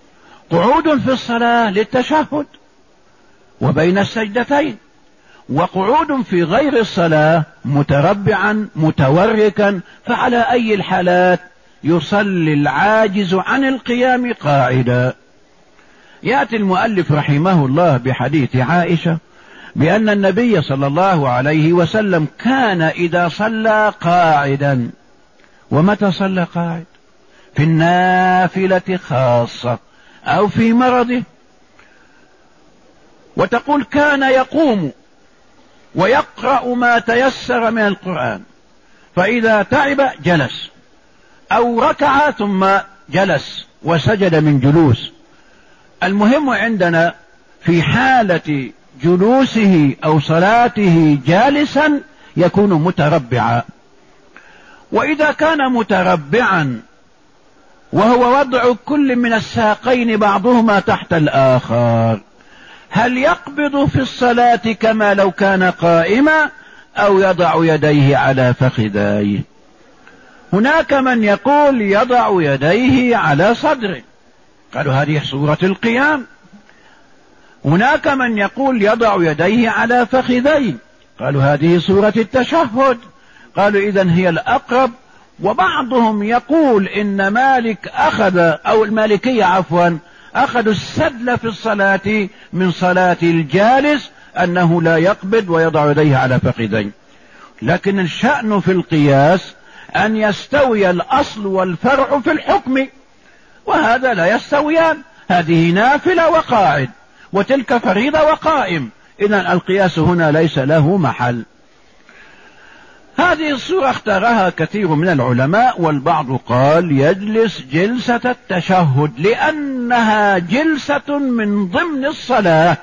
C: قعود في الصلاة للتشهد وبين السجدتين، وقعود في غير الصلاة متربعا متوركا، فعلى أي الحالات يصلي العاجز عن القيام قاعدا. يأتي المؤلف رحمه الله بحديث عائشة بأن النبي صلى الله عليه وسلم كان إذا صلى قاعدا. ومتى صلى قاعد؟ في النافلة خاصة أو في مرضه. وتقول كان يقوم ويقرأ ما تيسر من القرآن، فإذا تعب جلس أو ركع ثم جلس وسجد من جلوس. المهم عندنا في حالة جلوسه أو صلاته جالسا يكون متربعا. وإذا كان متربعا وهو وضع كل من الساقين بعضهما تحت الآخر، هل يقبض في الصلاة كما لو كان قائما أو يضع يديه على فخذيه؟ هناك من يقول يضع يديه على صدره، قالوا هذه صورة القيام. هناك من يقول يضع يديه على فخذيه، قالوا هذه صورة التشهد. قالوا إذن هي الأقرب. وبعضهم يقول إن مالك أخذ، أو المالكية عفوا، أخذوا السدل في الصلاة من صلاة الجالس أنه لا يقبض ويضع يديه على فخذيه. لكن الشأن في القياس أن يستوي الأصل والفرع في الحكم، وهذا لا يستويان. هذه نافلة وقاعد، وتلك فريضة وقائم، إذن القياس هنا ليس له محل. هذه الصورة اختارها كثير من العلماء، والبعض قال يجلس جلسة التشهد لأنها جلسة من ضمن الصلاة،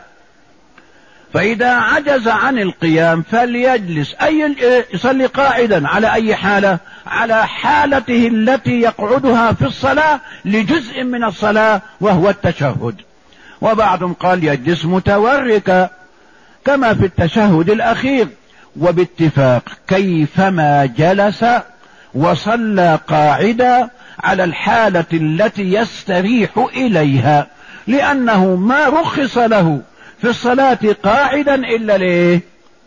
C: فإذا عجز عن القيام فليجلس، أي يصلي قاعدا. على أي حالة؟ على حالته التي يقعدها في الصلاة لجزء من الصلاة وهو التشهد. وبعضهم قال يجلس متوركا كما في التشهد الأخير. وباتفاق كيفما جلس وصلى قاعدا على الحالة التي يستريح إليها، لأنه ما رخص له في الصلاة قاعدا إلا ليه؟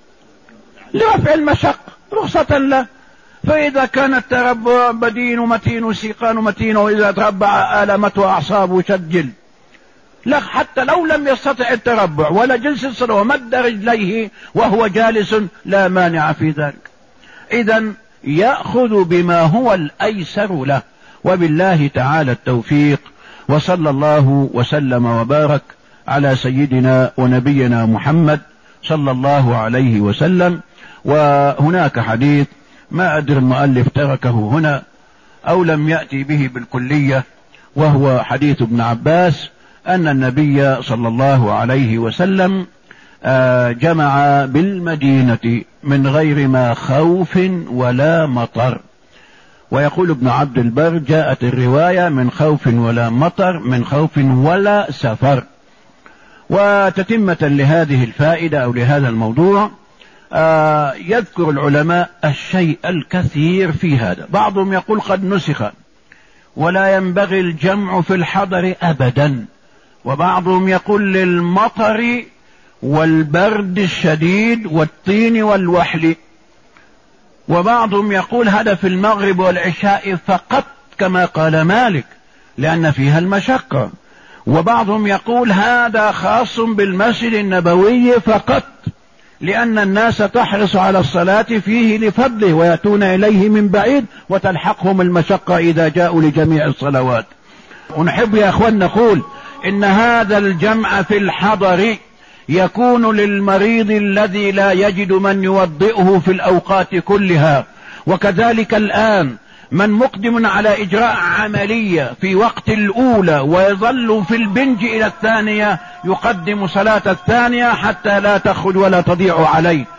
C: لرفع المشق، رخصة له. فإذا كان التربع بدين متين وسيقان متين، وإذا تربع آلمته أعصابه شجل، لا حتى لو لم يستطع التربع ولا جلس الصلاة ومد رجليه وهو جالس لا مانع في ذلك. إذن يأخذ بما هو الأيسر له، وبالله تعالى التوفيق. وصلى الله وسلم وبارك على سيدنا ونبينا محمد صلى الله عليه وسلم. وهناك حديث ما أدري المؤلف تركه هنا أو لم يأتي به بالكلية، وهو حديث ابن عباس أن النبي صلى الله عليه وسلم جمع بالمدينة من غير ما خوف ولا مطر. ويقول ابن عبد البر جاءت الرواية من خوف ولا مطر، من خوف ولا سفر. وتتمة لهذه الفائدة أو لهذا الموضوع يذكر العلماء الشيء الكثير في هذا. بعضهم يقول قد نسخ ولا ينبغي الجمع في الحضر أبدا، وبعضهم يقول للمطر والبرد الشديد والطين والوحل، وبعضهم يقول هذا في المغرب والعشاء فقط كما قال مالك لأن فيها المشقة، وبعضهم يقول هذا خاص بالمسجد النبوي فقط لأن الناس تحرص على الصلاة فيه لفضله ويأتون إليه من بعيد وتلحقهم المشقة إذا جاءوا لجميع الصلوات. ونحب يا أخوان نقول إن هذا الجمع في الحضر يكون للمريض الذي لا يجد من يوضئه في الأوقات كلها، وكذلك الآن من مقدم على إجراء عملية في وقت الأولى ويظل في البنج إلى الثانية يقدم صلاة الثانية حتى لا تخرج ولا تضيع عليه.